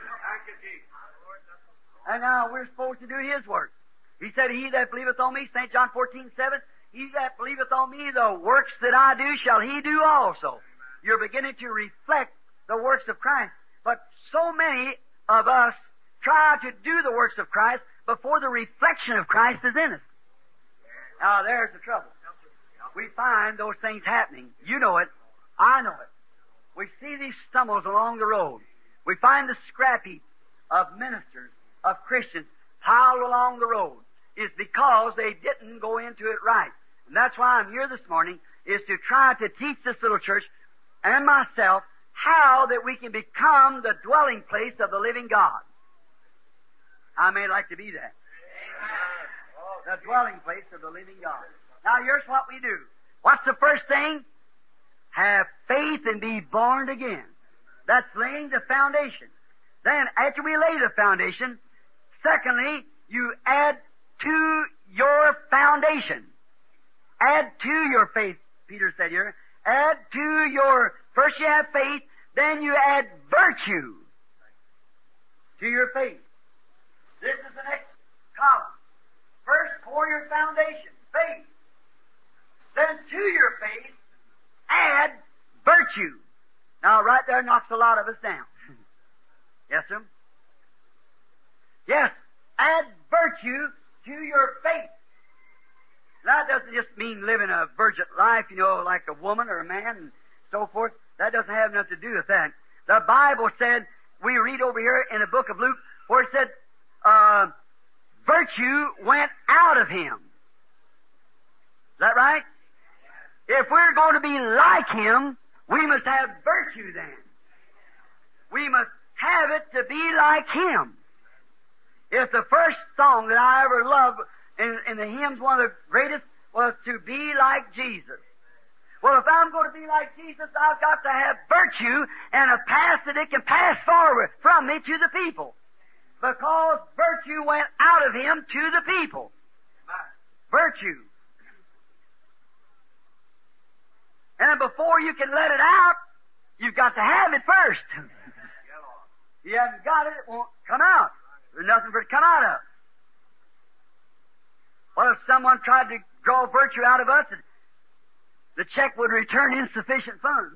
And now we're supposed to do His work. He said, He that believeth on me, St. John 14:7, he that believeth on me, the works that I do shall he do also. You're beginning to reflect the works of Christ. But so many of us try to do the works of Christ before the reflection of Christ is in us. Now there's the trouble. We find those things happening. You know it. I know it. We see these stumbles along the road. We find the scrap heap of ministers, of Christians, piled along the road. Is because they didn't go into it right. And that's why I'm here this morning, is to try to teach this little church and myself how that we can become the dwelling place of the living God. I may like to be that. The dwelling place of the living God. Now here's what we do. What's the first thing? Have faith and be born again. That's laying the foundation. Then, after we lay the foundation, secondly, you add to your foundation. Add to your faith, Peter said here. Add to your, first you have faith, then you add virtue to your faith. This is the next column. First, pour your foundation, faith. Then to your faith, add virtue. Now, right there knocks a lot of us down. Yes, sir? Yes, add virtue to your faith. That doesn't just mean living a virgin life, you know, like a woman or a man and so forth. That doesn't have nothing to do with that. The Bible said, we read over here in the book of Luke, where it said, virtue went out of him. Is that right? If we're going to be like Him, we must have virtue then. We must have it to be like Him. If the first song that I ever loved in the hymns, one of the greatest, was to be like Jesus. Well, if I'm going to be like Jesus, I've got to have virtue and a path that it can pass forward from me to the people. Because virtue went out of Him to the people. Virtue. And before you can let it out, you've got to have it first. You haven't got it, it won't come out. There's nothing for it to come out of. Well, if someone tried to draw virtue out of us, the check would return insufficient funds.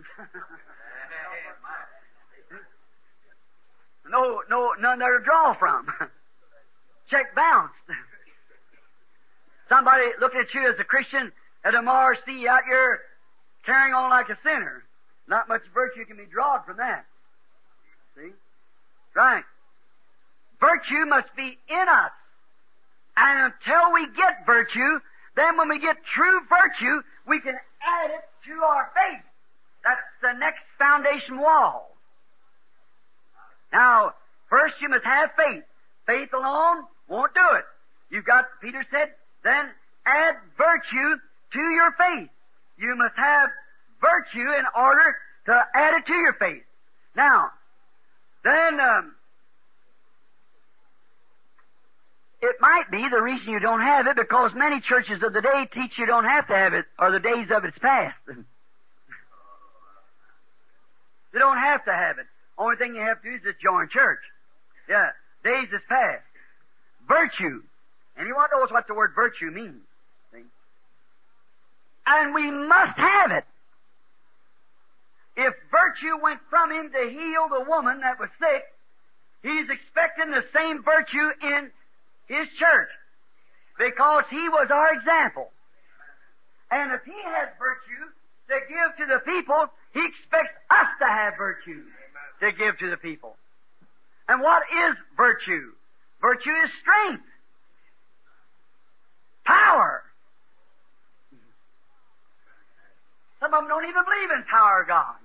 None there to draw from. check bounced. Somebody looking at you as a Christian at tomorrow see you out here carrying on like a sinner. Not much virtue can be drawn from that. See? Right. Virtue must be in us. And until we get virtue, then when we get true virtue, we can add it to our faith. That's the next foundation wall. Now, first you must have faith. Faith alone won't do it. You've got, Peter said, then add virtue to your faith. You must have virtue in order to add it to your faith. Now, then, it might be the reason you don't have it because many churches of the day teach you don't have to have it, or the days of it's past. You don't have to have it. Only thing you have to do is just join church. Yeah, days is past. Virtue. Anyone knows what the word virtue means? See? And we must have it. If virtue went from him to heal the woman that was sick, he's expecting the same virtue in his church because he was our example. And if he has virtue to give to the people, he expects us to have virtue to give to the people. And what is virtue? Virtue is strength, power. Some of them don't even believe in power of God.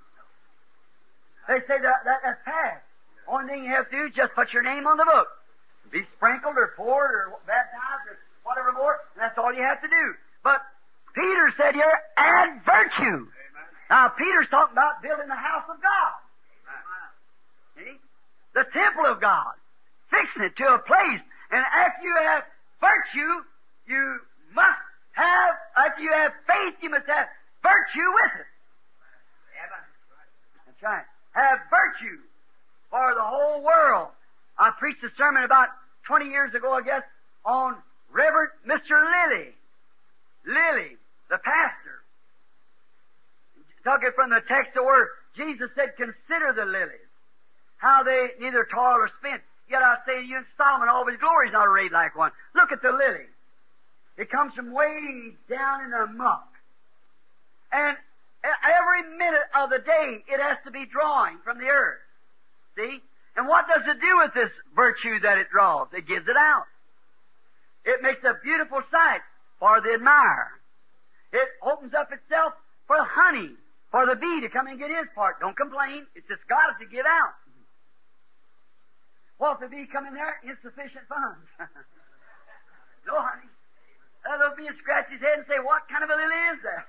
They say that's past. Only thing you have to do is just put your name on the book. Be sprinkled or poured or baptized or whatever more, and that's all you have to do. But Peter said here, add virtue. Amen. Now, Peter's talking about building the house of God. See? The temple of God. Fixing it to a place. And after you have virtue, you must have, after you have faith, you must have virtue with it. That's right. Have virtue for the whole world. I preached a sermon about 20 years ago, I guess, on Reverend Mr. Lilly. Lilly, the pastor. Took it from the text where Jesus said, consider the lilies, how they neither toil or spin. Yet I say to you, in Solomon, all of his glory is not arrayed like one. Look at the lily. It comes from way down in the muck. And every minute of the day, it has to be drawing from the earth. See? And what does it do with this virtue that it draws? It gives it out. It makes a beautiful sight for the admirer. It opens up itself for honey, for the bee to come and get his part. Don't complain. It's just got it to give out. Well, if the bee come in there, insufficient funds. No honey. The bee will scratch his head and say, what kind of a lily is that?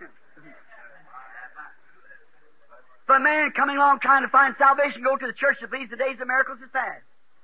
If a man coming along trying to find salvation, go to the church to please the days of miracles is past.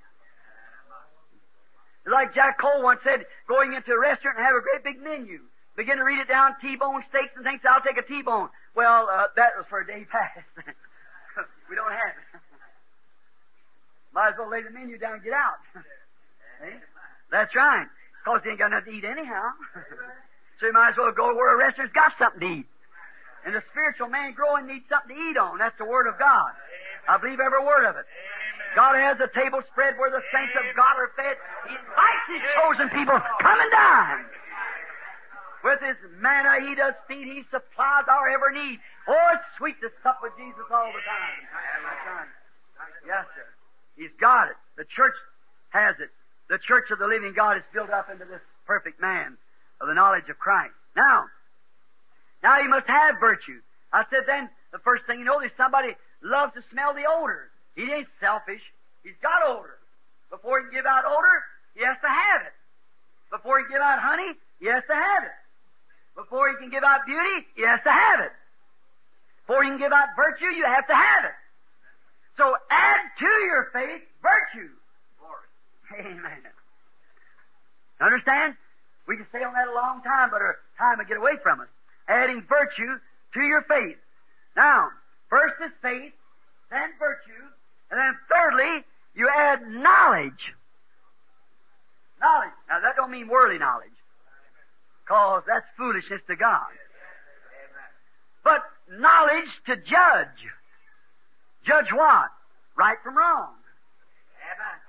Like Jack Cole once said, going into a restaurant and have a great big menu. Begin to read it down, T-bone steaks and things. I'll take a T-bone. Well, that was for a day past. We don't have it. Might as well lay the menu down and get out. See? That's right. Because he ain't got nothing to eat anyhow. So you might as well go where a restaurant's got something to eat. And the spiritual man growing needs something to eat on. That's the Word of God. I believe every word of it. God has a table spread where the saints of God are fed. He invites His chosen people, come and dine. With His manna He does feed. He supplies our every need. Oh, it's sweet to sup with Jesus all the time. Yes, sir. He's got it. The church has it. The church of the living God is built up into this perfect man of the knowledge of Christ. Now you must have virtue. I said then, the first thing you know is somebody loves to smell the odor. He ain't selfish. He's got odor. Before he can give out odor, he has to have it. Before he can give out honey, he has to have it. Before he can give out beauty, he has to have it. Before he can give out virtue, you have to have it. So add to your faith virtue. Amen. Understand? We can stay on that a long time, but our time will get away from us. Adding virtue to your faith. Now, first is faith, then virtue, and then thirdly, you add knowledge. Knowledge. Now, that don't mean worldly knowledge, because that's foolishness to God. But knowledge to judge. Judge what? Right from wrong.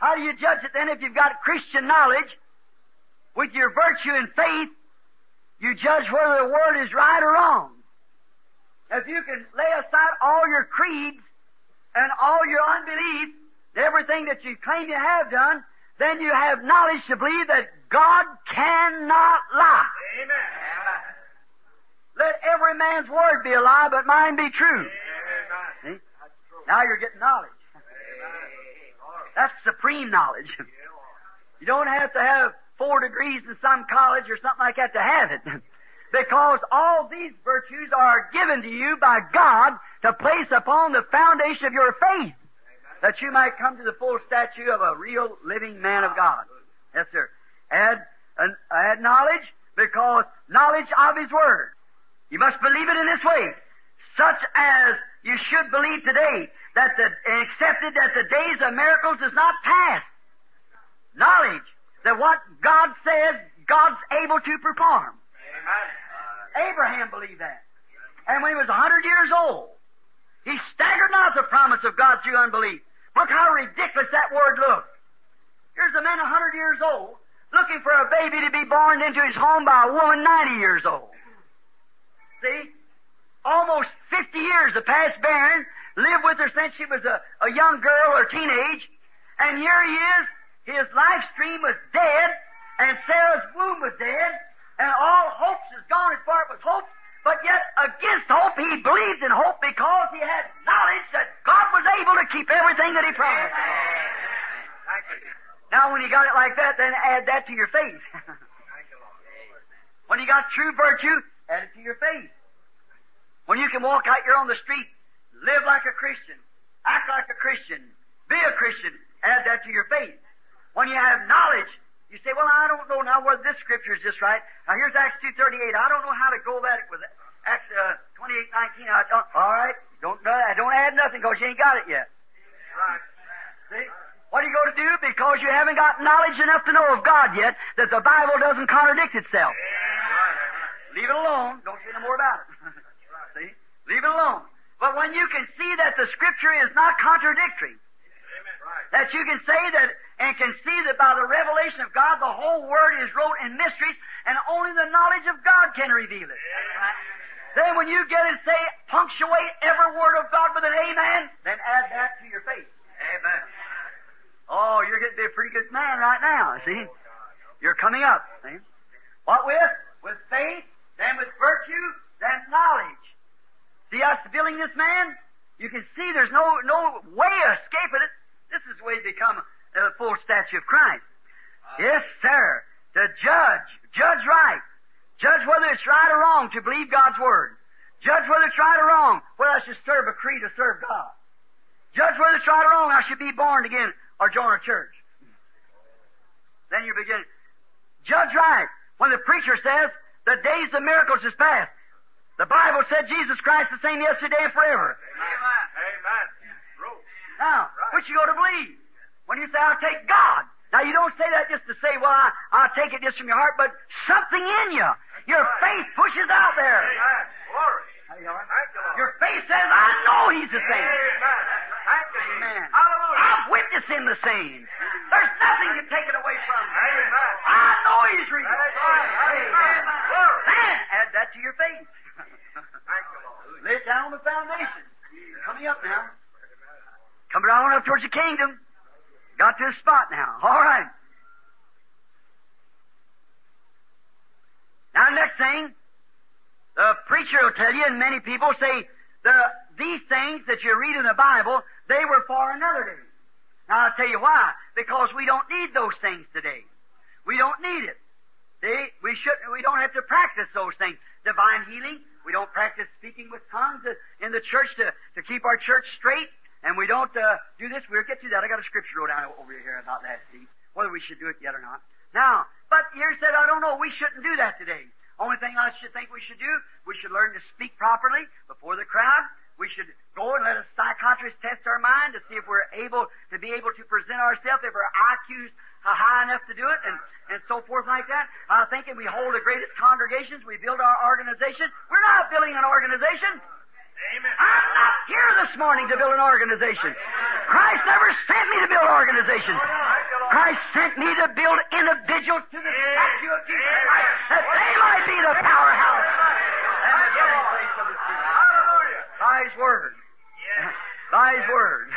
How do you judge it then if you've got Christian knowledge with your virtue and faith? You judge whether the Word is right or wrong. If you can lay aside all your creeds and all your unbelief, everything that you claim you have done, then you have knowledge to believe that God cannot lie. Amen. Let every man's word be a lie, but mine be true. Amen. See? Now you're getting knowledge. That's supreme knowledge. You don't have to have 4 degrees in some college or something like that to have it. Because all these virtues are given to you by God to place upon the foundation of your faith, that you might come to the full stature of a real living man of God. Yes, sir. Add knowledge, because knowledge of His Word. You must believe it in this way, such as you should believe today, and accepted that the days of miracles is not past. Knowledge that what God says, God's able to perform. Amen. Abraham believed that. And when he was 100 years old, he staggered not at the promise of God through unbelief. Look how ridiculous that word looked. Here's a man 100 years old looking for a baby to be born into his home by a woman 90 years old. See? Almost 50 years have passed barren, lived with her since she was a young girl or teenage, and here he is, his life stream was dead, and Sarah's womb was dead, and all hopes is gone as far as it was hope, but yet against hope he believed in hope because he had knowledge that God was able to keep everything that He promised. Now when you got it like that, then add that to your faith. When you got true virtue, add it to your faith. When you can walk out here on the street, live like a Christian, act like a Christian, be a Christian, add that to your faith. When you have knowledge, you say, well, I don't know now whether this scripture is just right. Now here's Acts 2:38. I don't know how to go that with Acts 28:19. All right, don't add nothing because you ain't got it yet. Right. See? What are you going to do? Because you haven't got knowledge enough to know of God yet that the Bible doesn't contradict itself. Leave it alone. Don't say no more about it. See? Leave it alone. But when you can see that the Scripture is not contradictory, that you can say that and can see that by the revelation of God, the whole Word is wrote in mysteries, and only the knowledge of God can reveal it. Then when you get it, say, punctuate every word of God with an amen, then add that to your faith. Amen. Oh, you're getting to be a pretty good man right now, see? You're coming up, see? What with? With faith, then with virtue, then knowledge. See us building this man? You can see there's no way of escaping it. This is the way to become the full statue of Christ. Yes, sir. To judge right. Judge whether it's right or wrong to believe God's Word. Judge whether it's right or wrong, whether I should serve a creed or serve God. Judge whether it's right or wrong, I should be born again or join a church. Then you begin. Judge right. When the preacher says, the days of miracles is past. The Bible said Jesus Christ the same yesterday and forever. Amen. Amen. Now, which you go to believe? When you say, I'll take God. Now, you don't say that just to say, well, I'll take it just from your heart, but something in you. Your faith pushes out there. Amen. Glory. Thank you, Lord. Thank you, Lord. Your faith says, I know He's the same. Amen. Thank you. Amen. Hallelujah. I've witnessed Him the same. There's nothing to take it away from Him. Amen. I know He's real. That's right. Amen. Glory. Then add that to your faith. Thank you, Lord. Lay it down on the foundation. Coming up now. Coming on up towards the kingdom. Got to a spot now. All right. Now, next thing, the preacher will tell you, and many people say, these things that you read in the Bible, they were for another day. Now, I'll tell you why. Because we don't need those things today. We don't need it. We don't have to practice those things. Divine healing, we don't practice speaking with tongues in the church to keep our church straight. And we don't do this. We'll get to that. I got a scripture wrote down over here about that, see, whether we should do it yet or not. Now, but you said, I don't know, we shouldn't do that today. Only thing I should think we should do, we should learn to speak properly before the crowd. We should go and let a psychiatrist test our mind to see if we're able to present ourselves, if our IQ's high enough to do it, and so forth like that. Thinking we hold the greatest congregations, we build our organization. We're not building an organization. Amen. I'm not here this morning to build an organization. Christ never sent me to build an organization. Christ sent me to build individuals to the statue of Jesus Christ, that they might be the powerhouse and the dwelling place of the Spirit. Hallelujah. By His Word. By His Word.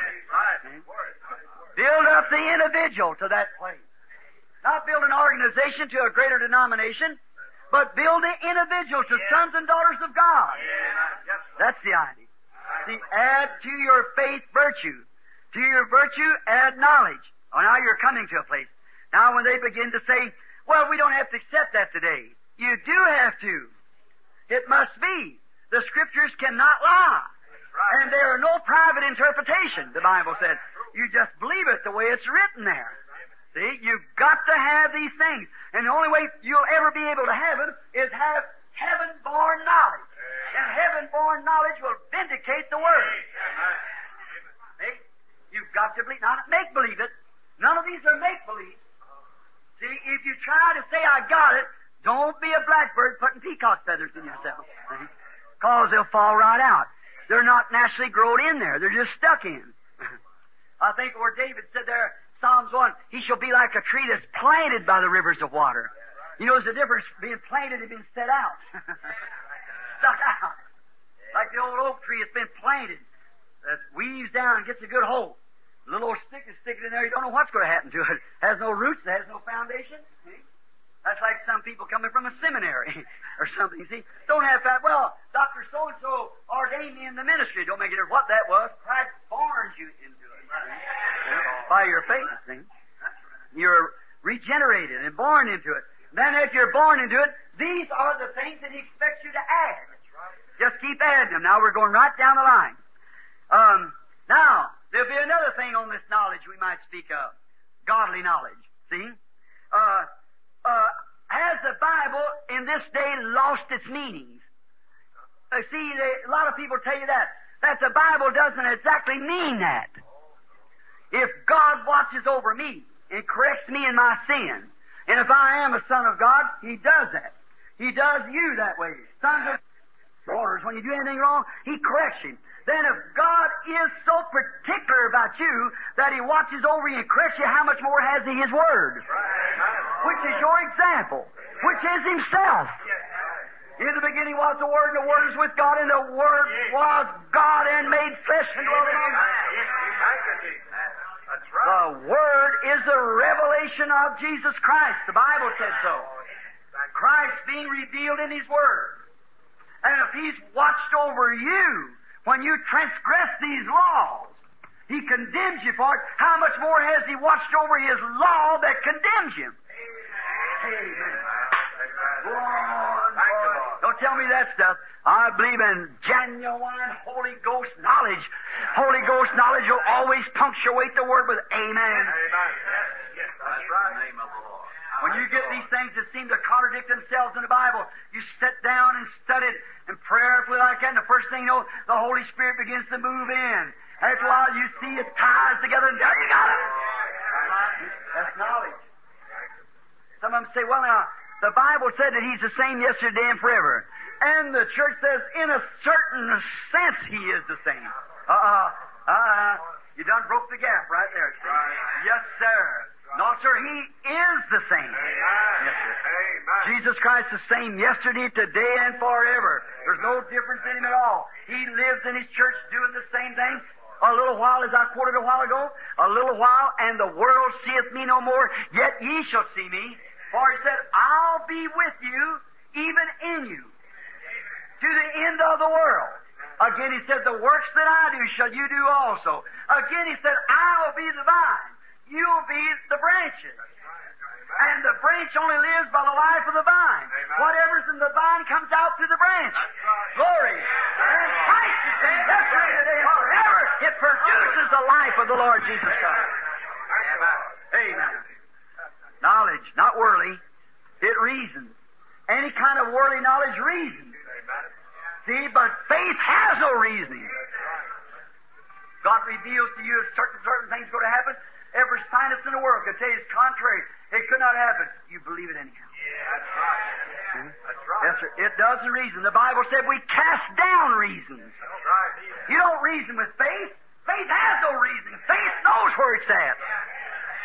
Build up the individual to that place. Not build an organization to a greater denomination, but build the individual to sons and daughters of God. That's the idea. See, add to your faith virtue. To your virtue, add knowledge. Oh, now you're coming to a place. Now when they begin to say, well, we don't have to accept that today. You do have to. It must be. The Scriptures cannot lie. And there are no private interpretation, the Bible said. You just believe it the way it's written there. See, you've got to have these things. And the only way you'll ever be able to have them is have heaven-born knowledge. And heaven-born knowledge will vindicate the Word. See, you've got to believe. Now, make-believe it. None of these are make-believe. See, if you try to say, I got it, don't be a blackbird putting peacock feathers in yourself. Because they'll fall right out. They're not naturally grown in there. They're just stuck in. I think where David said there, Psalms 1, he shall be like a tree that's planted by the rivers of water. You know, there's a difference being planted and being set out. Stuck out. Like the old oak tree that's been planted. That weaves down and gets a good hold. A little old stick is sticking in there. You don't know what's going to happen to it. Has no roots. It has no foundation. See? That's like some people coming from a seminary or something. See, don't have that. Well, Dr. So-and-so ordained me in the ministry. Don't make it what that was. Christ born you into it. By your faith, see? You're regenerated and born into it. Then if you're born into it, these are the things that He expects you to add. Just keep adding them. Now we're going right down the line. Now, there'll be another thing on this knowledge we might speak of. Godly knowledge. See? Has the Bible in this day lost its meanings? A lot of people tell you that the Bible doesn't exactly mean that. If God watches over me and corrects me in my sin, and if I am a son of God, He does that. He does you that way. Sons of daughters, when you do anything wrong, He corrects you. Then if God is so particular about you that He watches over you and corrects you, how much more has He His Word? Which is your example, which is Himself. In the beginning was the Word, and the Word is with God, and the Word was God and made flesh and dwelt among us. The Word is the revelation of Jesus Christ. The Bible said so. Christ being revealed in His Word. And if He's watched over you when you transgress these laws, He condemns you for it. How much more has He watched over His law that condemns you? Amen. Go on, boy. Don't tell me that stuff. I believe in genuine Holy Ghost knowledge. Holy Ghost knowledge will always punctuate the Word with amen. That's right. When you get these things that seem to contradict themselves in the Bible, you sit down and study it and prayerfully like that, and the first thing you know, the Holy Spirit begins to move in. After a while, you see it ties together, and there you got it. That's knowledge. Some of them say, well, now, the Bible said that He's the same yesterday and forever. And the church says, in a certain sense, He is the same. You done broke the gap right there. Yes, sir. No, sir, He is the same. Yes, sir. Jesus Christ is the same yesterday, today, and forever. There's no difference in Him at all. He lives in His church doing the same thing. A little while, as I quoted a while ago, a little while, and the world seeth me no more, yet ye shall see me. For He said, I'll be with you, even in you, to the end of the world. Again, He said, the works that I do shall you do also. Again, He said, I will be the vine. You'll be the branches. And the branch only lives by the life of the vine. Whatever's in the vine comes out through the branch. Glory. And Christ is saying, yesterday, today, and forever. It produces the life of the Lord Jesus Christ. Amen. Knowledge, not worldly. It reasons. Any kind of worldly knowledge reasons. See, but faith has no reasoning. God reveals to you if certain things going to happen. Every scientist in the world could tell you it's contrary. It could not happen. You believe it anyhow. That's right. That's right. Yes, sir. It doesn't reason. The Bible said we cast down reasons. That's right. You don't reason with faith. Faith has no reasoning. Faith knows where it's at.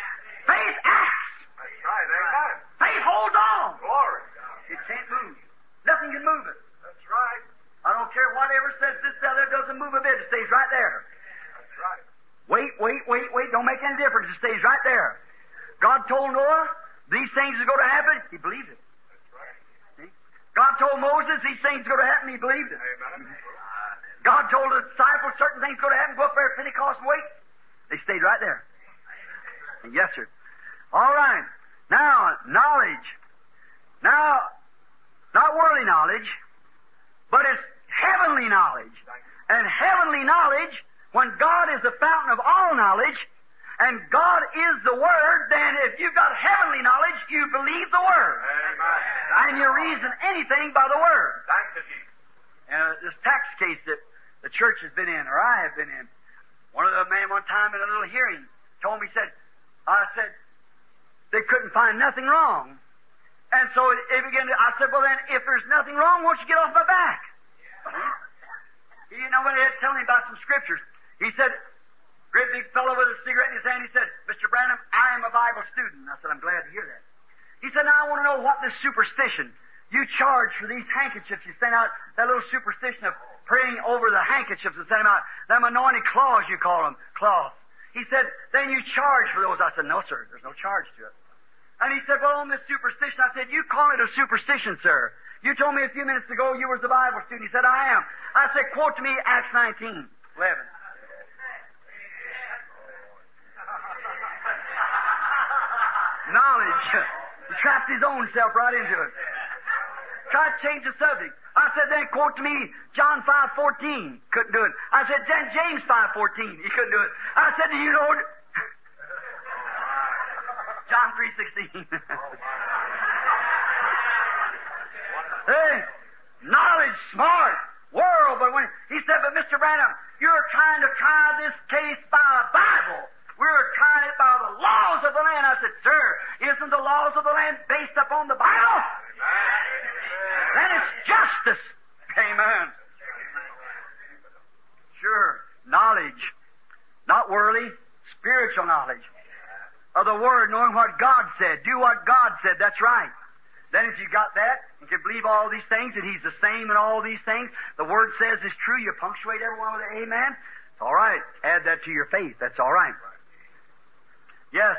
Faith acts. That's right. Amen. Faith holds on. Glory. It can't move. Nothing can move it. That's right. I don't care whatever says this, the other, doesn't move a bit. It stays right there. That's right. Wait. Don't make any difference. It stays right there. God told Noah these things are going to happen. He believed it. That's right. See? God told Moses these things are going to happen. He believed it. Amen. God told the disciples certain things are going to happen. Go up there at Pentecost and wait. They stayed right there. Yes, sir. All right. Now, knowledge. Now, not worldly knowledge, but it's heavenly knowledge. And heavenly knowledge, when God is the fountain of all knowledge, and God is the Word, then if you've got heavenly knowledge, you believe the Word. Amen. And you reason anything by the Word. Thank you, Jesus. This tax case that the church has been in, or I have been in, one of the men one time in a little hearing told me, I said, they couldn't find nothing wrong. And so I said, well then, if there's nothing wrong, won't you get off my back? You know, when they had telling me about some scriptures, he said, great big fellow with a cigarette in his hand, he said, Mr. Branham, I am a Bible student. I said, I'm glad to hear that. He said, now I want to know what this superstition you charge for these handkerchiefs. You send out that little superstition of praying over the handkerchiefs and send them out. Them anointed cloths, you call them, cloths. He said, then you charge for those. I said, no, sir, there's no charge to it. And he said, well, on this superstition, I said, you call it a superstition, sir. You told me a few minutes ago you was a Bible student. He said, I am. I said, quote to me Acts 19:11. Knowledge. He trapped his own self right into it. Tried to change the subject. I said, then quote to me John 5:14. Couldn't do it. I said, then James 5:14. He couldn't do it. I said, do you know it? John 3:16. Hey, knowledge, smart, world, but when he said, but Mr. Branham, you're trying to try this case by the Bible. We're trying it by the laws of the land. I said, sir, isn't the laws of the land based upon the Bible? Then it's justice. Amen. Sure. Knowledge. Not worldly, spiritual knowledge. Of the Word, knowing what God said. Do what God said. That's right. Then if you got that, and can believe all these things, that He's the same in all these things, the Word says is true, you punctuate everyone with an amen, it's all right. Add that to your faith. That's all right. Yes.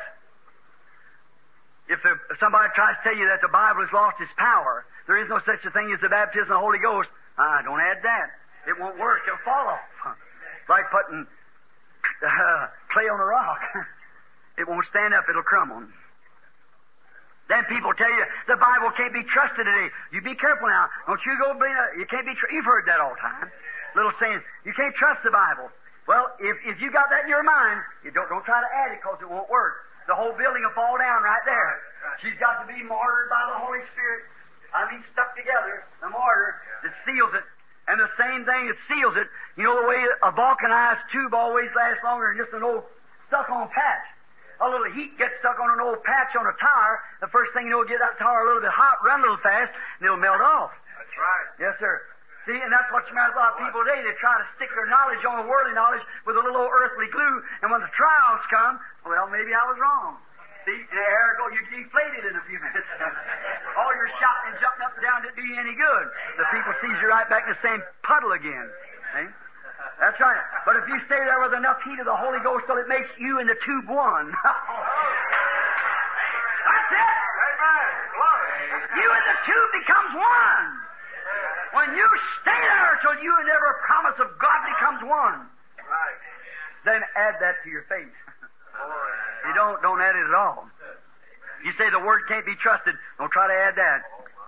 If somebody tries to tell you that the Bible has lost its power, there is no such a thing as the baptism of the Holy Ghost, don't add that. It won't work. It'll fall off. It's like putting clay on a rock. It won't stand up. It'll crumble. Then people tell you the Bible can't be trusted today. You be careful now. Don't you go believe it. You can't be. You've heard that all the time. Little saying, you can't trust the Bible. Well, if you got that in your mind, you don't try to add it because it won't work. The whole building will fall down right there. She's got to be martyred by the Holy Spirit. Stuck together, the mortar that seals it. And the same thing that seals it, you know the way a vulcanized tube always lasts longer than just an old stuck-on patch. A little heat gets stuck on an old patch on a tire. The first thing you know, get that tire a little bit hot, run a little fast, and it'll melt off. That's right. Yes, sir. See, and that's what's the matter with a lot of people today. They try to stick their knowledge on the worldly knowledge with a little old earthly glue, and when the trials come, well, maybe I was wrong. See, there you go, you deflated in a few minutes. All your shouting and jumping up and down didn't do you any good. The people sees you right back in the same puddle again. See? That's right. But if you stay there with enough heat of the Holy Ghost till it makes you and the tube one. That's it. Amen. Glory. You and the tube becomes one. When you stay there till you and every promise of God becomes one. Right. Then add that to your faith. You don't add it at all. You say the Word can't be trusted, don't try to add that.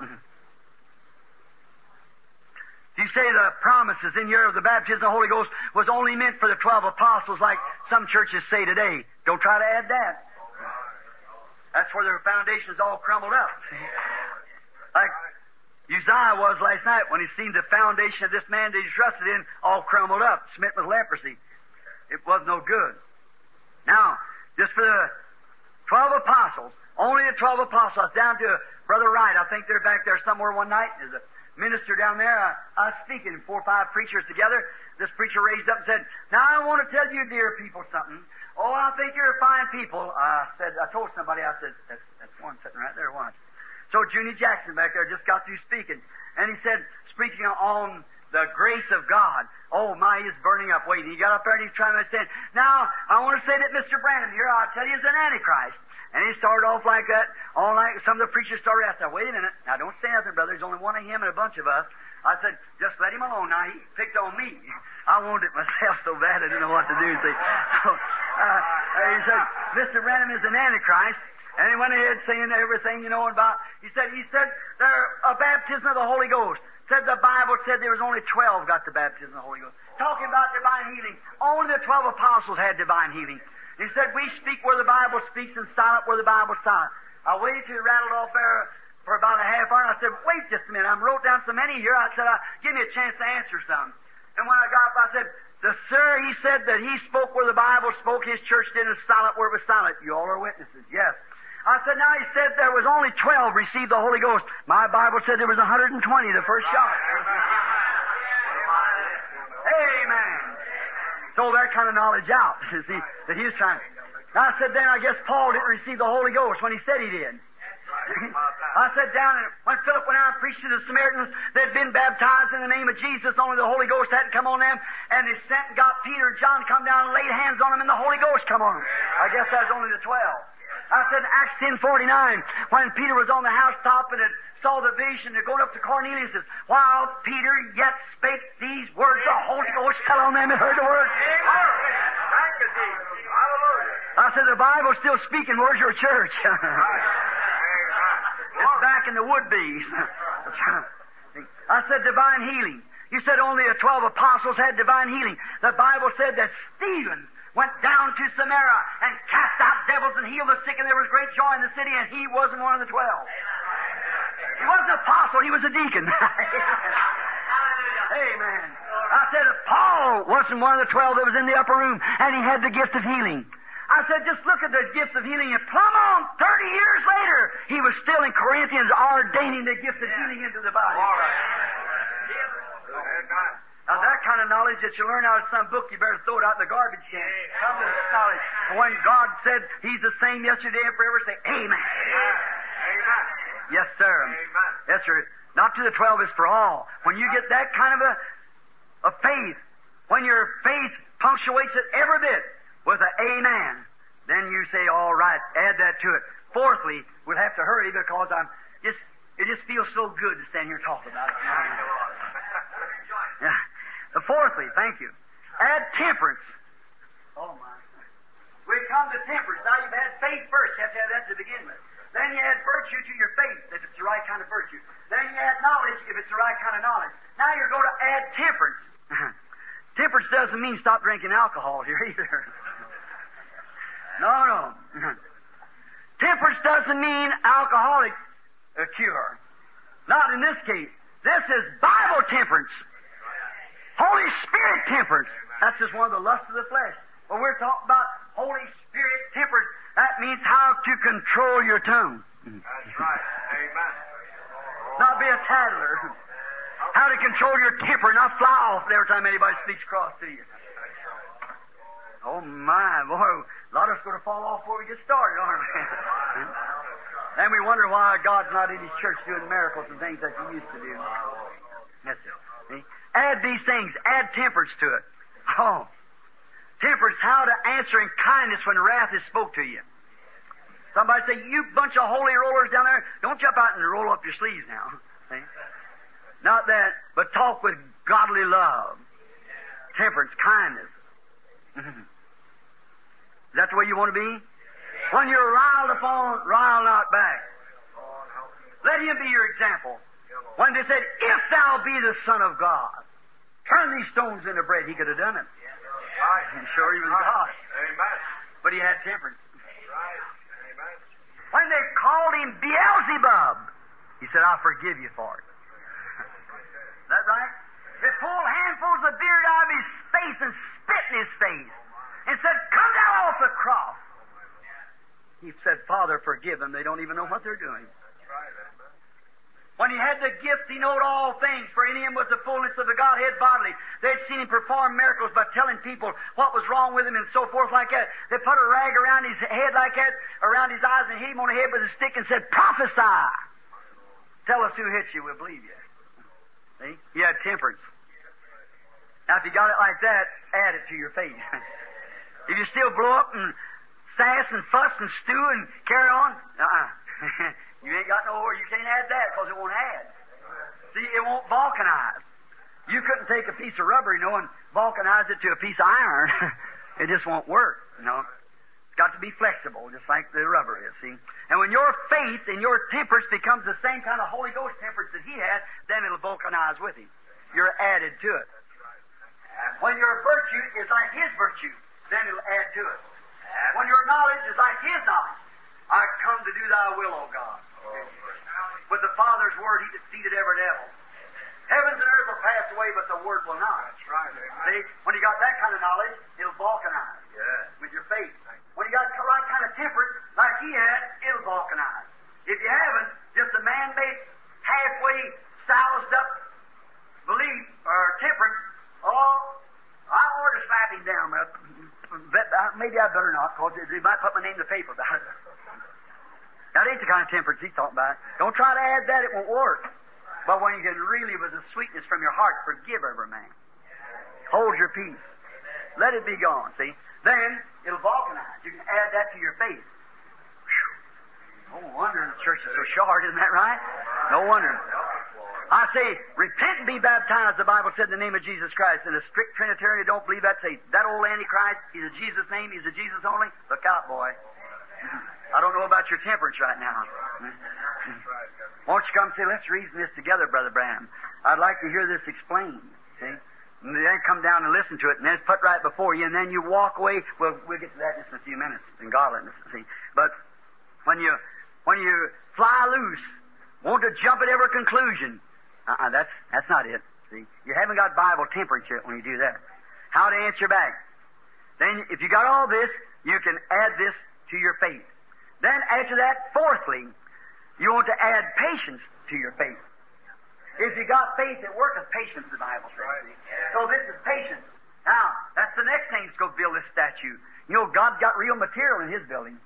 You say the promises in here of the baptism of the Holy Ghost was only meant for the 12 apostles like some churches say today. Don't try to add that. That's where their foundations all crumbled up. Like Uzziah was last night when he seen the foundation of this man that he trusted in all crumbled up, smitten with leprosy. It was no good. Now, just for the 12 apostles, only the 12 apostles, down to Brother Wright, I think they're back there somewhere one night. There's a minister down there. I was speaking, 4 or 5 preachers together. This preacher raised up and said, "Now I want to tell you, dear people, something. Oh, I think you're fine people." I told somebody, I said, that's one sitting right there, watch. So Junie Jackson back there just got through speaking. And he said, speaking on the grace of God. Oh, my, he's burning up. Wait, he got up there and he's trying to say, "Now, I want to say that Mr. Branham here, I'll tell you, is an Antichrist." And he started off like that. All like some of the preachers started asking, "Wait a minute. Now, don't say nothing, brother. There's only one of him and a bunch of us." I said, "Just let him alone." Now, he picked on me. I wanted it myself so bad I didn't know what to do. See? So, he said, "Mr. Branham is an Antichrist." And he went ahead saying everything you know about. He said, "There a baptism of the Holy Ghost." Said the Bible said there was only 12 got the baptism of the Holy Ghost. Talking about divine healing. Only the 12 apostles had divine healing. He said, "We speak where the Bible speaks and silent where the Bible's silent." I waited till he rattled off there for about a half hour, and I said, "Wait just a minute. I wrote down so many here." I said, "Give me a chance to answer some." And when I got up, I said, "Sir, he said that he spoke where the Bible spoke. His church did and silent where it was silent." You all are witnesses. Yes. I said, "Now he said there was only 12 received the Holy Ghost. My Bible said there was 120 the first shot." Amen. So that kind of knowledge out, you see, that he was trying. I said, then I guess Paul didn't receive the Holy Ghost when he said he did. I sat down, and when Philip went out and preached to the Samaritans, they'd been baptized in the name of Jesus, only the Holy Ghost hadn't come on them, and they sent and got Peter and John to come down and laid hands on them, and the Holy Ghost come on them. I guess that was only the 12. I said, Acts 10:49, when Peter was on the housetop and had saw the vision, and going up to Cornelius, says, "While Peter yet spake these words, the Holy Ghost fell on them and heard the word." Thank you, Jesus. Hallelujah. I said, the Bible's still speaking. Where's your church? It's back in the would-be's. I said, divine healing. You said only the 12 apostles had divine healing. The Bible said that Stephen went down to Samaria and cast out devils and healed the sick, and there was great joy in the city, and he wasn't one of the 12. He wasn't an apostle, he was a deacon. Amen. I said, Paul wasn't one of the 12 that was in the upper room, and he had the gift of healing. I said, just look at the gift of healing, and plumb on, 30 years later, he was still in Corinthians ordaining the gift of healing into the body. All right. Now, that kind of knowledge that you learn out of some book, you better throw it out in the garbage can. Some of this knowledge. And when God said He's the same yesterday and forever, say, Amen. Amen. Yes, sir. Amen. Yes, sir. Not to the 12 is for all. When you get that kind of a faith, when your faith punctuates it every bit with an amen, then you say, all right, add that to it. Fourthly, we'll have to hurry because it just feels so good to stand here and talk about it. Yeah. Fourthly, thank you. Add temperance. Oh, my. We come to temperance. Now, you've had faith first. You have to have that to begin with. Then you add virtue to your faith, if it's the right kind of virtue. Then you add knowledge, if it's the right kind of knowledge. Now you're going to add temperance. Temperance doesn't mean stop drinking alcohol here either. No. Temperance doesn't mean alcoholic cure. Not in this case. This is Bible temperance. Holy Spirit temperance. That's just one of the lusts of the flesh. When we're talking about Holy Spirit temperance, that means how to control your tongue. That's right. Amen. Not be a tattler. How to control your temper, not fly off every time anybody speaks cross to you. Oh, my. Boy, a lot of us are going to fall off before we get started, aren't we? And we wonder why God's not in His church doing miracles and things that He used to do. Yes, sir. See? Add these things. Add temperance to it. Oh. Temperance, how to answer in kindness when wrath is spoke to you. Somebody say, you bunch of holy rollers down there, don't jump out and roll up your sleeves now. See? Not that, but talk with godly love. Temperance, kindness. Is that the way you want to be? When you're riled upon, rile not back. Let Him be your example. When they said, if thou be the Son of God, turn these stones into bread, He could have done it. I'm sure He was God. Amen. But He had temperance. Right. Amen. When they called Him Beelzebub, He said, I'll forgive you for it. Is that right? They pulled handfuls of beard out of His face and spit in His face and said, come down off the cross. He said, Father, forgive them. They don't even know what they're doing. That's right. Amen. When he had the gift, he knowed all things, for in him was the fullness of the Godhead bodily. They'd seen him perform miracles by telling people what was wrong with him and so forth like that. They put a rag around his head like that, around his eyes, and hit him on the head with a stick and said, "Prophesy! Tell us who hit you, we'll believe you." See? He had temperance. Now, if you got it like that, add it to your faith. If you still blow up and sass and fuss and stew and carry on, you ain't got nowhere. You can't add that because it won't add. See, it won't vulcanize. You couldn't take a piece of rubber, and vulcanize it to a piece of iron. It just won't work, It's got to be flexible, just like the rubber is, see? And when your faith and your temperance becomes the same kind of Holy Ghost temperance that he had, then it'll vulcanize with him. You're added to it. When your virtue is like his virtue, then it'll add to it. When your knowledge is like his knowledge, I come to do thy will, O God. With the Father's word, he defeated every devil. Heavens and earth will pass away, but the word will not. That's right. See, when you got that kind of knowledge, it'll vulcanize with your faith. When you got the right kind of temperance, like he had, it'll vulcanize. If you haven't, just a man-made, halfway soused up belief or temperance, I ought to slap him down. Maybe I better not, because they might put my name in the paper about it. That ain't the kind of temperance he's talking about. Don't try to add that, it won't work. But when you can really, with the sweetness from your heart, forgive every man. Hold your peace. Let it be gone, see? Then it'll vulcanize. You can add that to your faith. Whew. No wonder the church is so short, isn't that right? No wonder. I say, repent and be baptized, the Bible said, in the name of Jesus Christ. And a strict Trinitarian don't believe that, say, that old Antichrist, he's a Jesus name, he's a Jesus only. Look out, boy. I don't know about your temperance right now. Won't you come and say, let's reason this together, Brother Branham. I'd like to hear this explained. See? And then come down and listen to it, and then it's put right before you, and then you walk away. Well, we'll get to that in just a few minutes in godliness, see. But when you fly loose, want to jump at every conclusion, that's not it. See, you haven't got Bible temperance yet when you do that. How to answer back? Then, if you got all this, you can add this to your faith. Then, after that, fourthly, you want to add patience to your faith. If you got faith, it worketh patience, the Bible says. Right. So this is patience. Now, that's the next thing that's going to build this statue. You know, God's got real material in His building.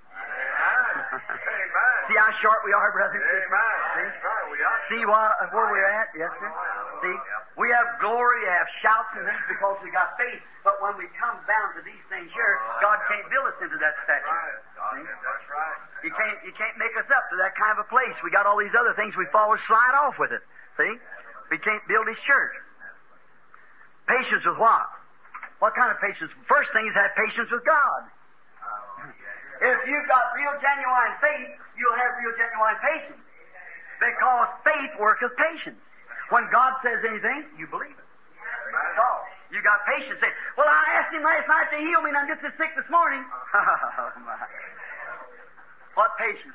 See how short we are, brother? See where we're at? Yes, sir. See, we have glory, we have shouts and things because we got faith. But when we come down to these things here, God can't build us into that statue. See? That's right. You can't make us up to that kind of a place. We got all these other things we fall slide off with it. See? We can't build His church. Patience with what? What kind of patience? First thing is have patience with God. If you've got real genuine faith, you'll have real genuine patience. Because faith worketh patience. When God says anything, you believe it. That's all. You got patience. Say, well, I asked Him last night to heal me and I'm just as sick this morning. What patience?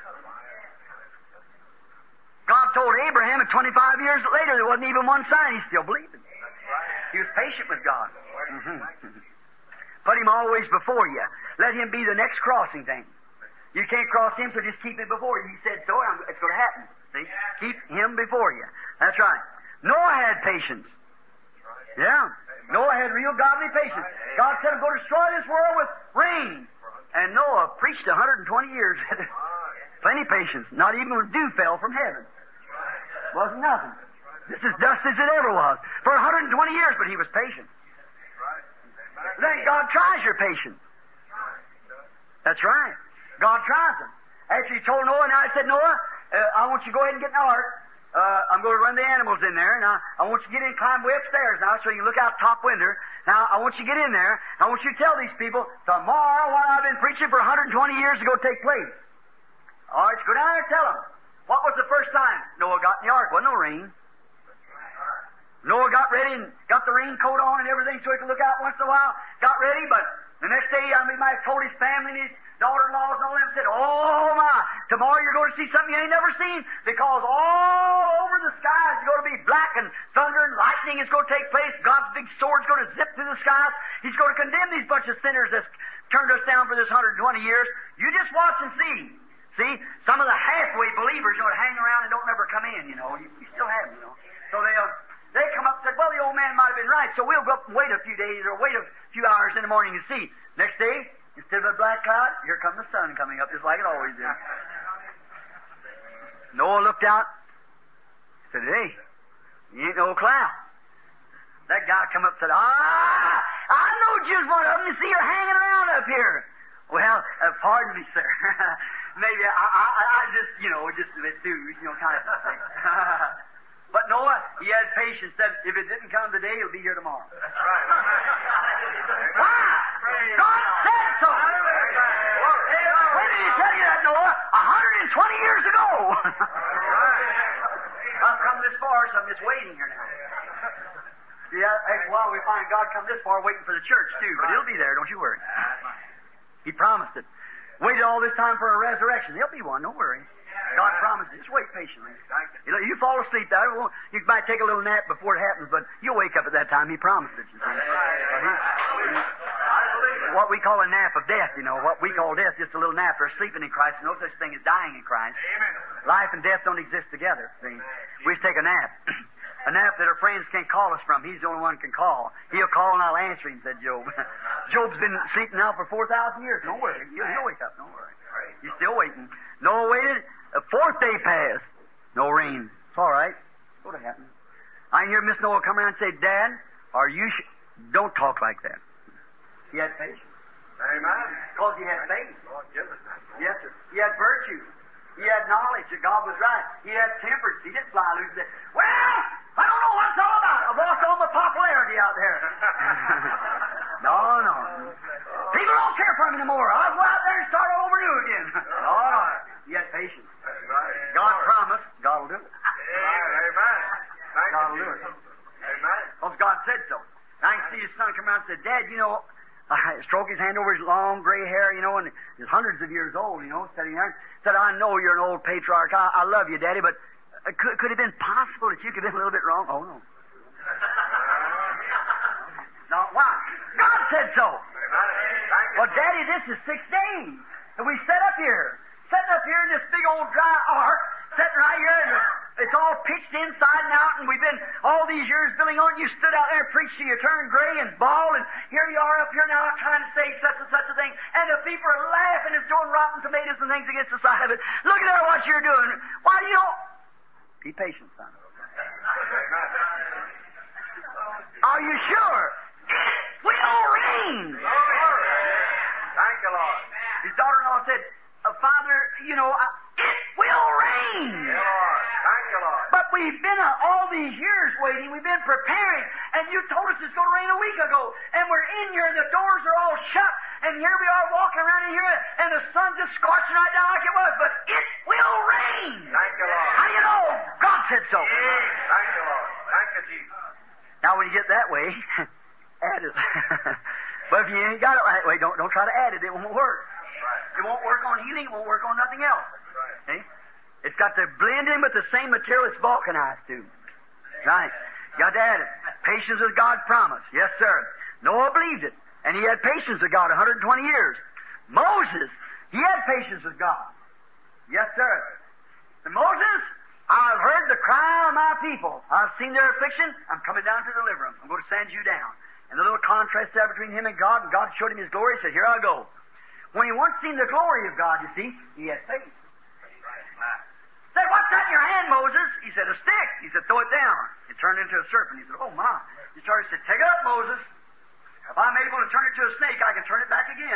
God told Abraham, and 25 years later, there wasn't even one sign. He still believed it. He was patient with God. Put Him always before you. Let Him be the next crossing thing. You can't cross Him, so just keep Him before you. He said so, it's going to happen. See? Keep Him before you. That's right. Noah had patience. Yeah. Noah had real godly patience. God said, I'm going to destroy this world with rain. And Noah preached 120 years. Plenty patience. Not even when dew fell from heaven. Wasn't nothing. This is dust as it ever was. For 120 years, but he was patient. Then God tries your patience. That's right. God tries them. After He told Noah, now He said, Noah, I want you to go ahead and get an ark. I'm going to run the animals in there. Now, I want you to get in and climb way upstairs now so you can look out top window. Now, I want you to get in there. I want you to tell these people, tomorrow what I've been preaching for 120 years is going to take place. All right, go down there and tell them. What was the first time Noah got in the ark? Wasn't no rain. Noah got ready and got the raincoat on and everything so he could look out once in a while. Got ready, but the next day, he might have told his family and his daughter-in-laws and all them, said, oh my, tomorrow you're going to see something you ain't never seen because all over the sky is going to be black and thunder and lightning is going to take place. God's big sword's going to zip through the skies. He's going to condemn these bunch of sinners that's turned us down for this 120 years. You just watch and see. See, some of the halfway believers, hang around and don't never come in, You still have them, So they come up and said, well, the old man might have been right, so we'll go up and wait a few days or wait a few hours in the morning and see. Next day, instead of a black cloud, here comes the sun coming up just like it always did. Noah looked out, said, hey, you ain't no cloud. That guy come up and said, I know just one of them. You see her hanging around up here. Well, pardon me, sir. Maybe I just, just a bit too, kind of thing. But Noah, he had patience, said, if it didn't come today, it'll be here tomorrow. That's right. Why? God said so. When did he tell you that, Noah? 120 years ago. I've come this far, so I'm just waiting here now. Yeah, after a while we find God come this far waiting for the church, too. But He'll be there, don't you worry. He promised it. Waited all this time for a resurrection. There'll be one, don't worry. God promised it. Just wait patiently. You fall asleep there. You might take a little nap before it happens, but you'll wake up at that time. He promised it, you see. What we call a nap of death, what we call death, just a little nap or sleeping in Christ. No such thing as dying in Christ. Life and death don't exist together. See? We just take a nap. A nap that our friends can't call us from. He's the only one who can call. He'll call and I'll answer him, said Job. Job's been sleeping now for 4,000 years. Don't worry. He'll wake up. Don't worry. He's still waiting. Noah waited. The fourth day passed. No rain. It's all right. What'll happen? I hear Miss Noah come around and say, Dad, are you don't talk like that. He had patience. Amen. Because he had faith. Lord, give us that. Yes, sir. He had virtue. He had knowledge that God was right. He had temperance. He didn't fly loose and say, well, I don't know what it's all about. I've lost all my popularity out there. No. People don't care for him anymore. I'll go out there and start over new again. No. He had patience. That's right. God promised. God will do it. Amen. God will do it. Amen. Because God said so. I can see his son come around and say, Dad, stroke his hand over his long gray hair, and he's hundreds of years old, sitting there. Said, I know you're an old patriarch. I love you, Daddy, but could it have been possible that you could have been a little bit wrong? Oh, no. No, why? God said so. Well, Daddy, this is 6 days. And we sitting up here in this big old dry ark, sitting right here, and it's all pitched inside and out, and we've been all these years building on. You stood out there and preached till you turned gray and bald, and here you are up here now trying to say such and such a thing, and the people are laughing and throwing rotten tomatoes and things against the side of it. Look at there what you're doing. Why do you don't... Be patient, son. Are you sure? It will rain. Thank you, Lord. His daughter-in-law said, Father, it will rain. Thank you, Lord. But we've been all these years waiting. We've been preparing. And you told us it's going to rain a week ago. And we're in here and the doors are all shut. And here we are walking around in here and the sun's just scorching right down like it was. But it will rain. Thank you, Lord. How do you know? God said so. Thank you, Lord. Thank you, Jesus. Now when you get that way, add it. But if you ain't got it right way, don't try to add it. It won't work. It won't work on healing. It won't work on nothing else. See? It's got to blend in with the same material it's vulcanized to. Right. Got to add it. Patience with God's promise. Yes, sir. Noah believed it. And he had patience with God 120 years. Moses, he had patience with God. Yes, sir. And Moses, I've heard the cry of my people. I've seen their affliction. I'm coming down to deliver them. I'm going to send you down. And the little contrast there between him and God showed him his glory. He said, here I go. When he once seen the glory of God, you see, he had faith. Said, what's that in your hand, Moses? He said, a stick. He said, throw it down. It turned into a serpent. He said, oh, my. He started to say, take it up, Moses. If I'm able to turn it to a snake, I can turn it back again.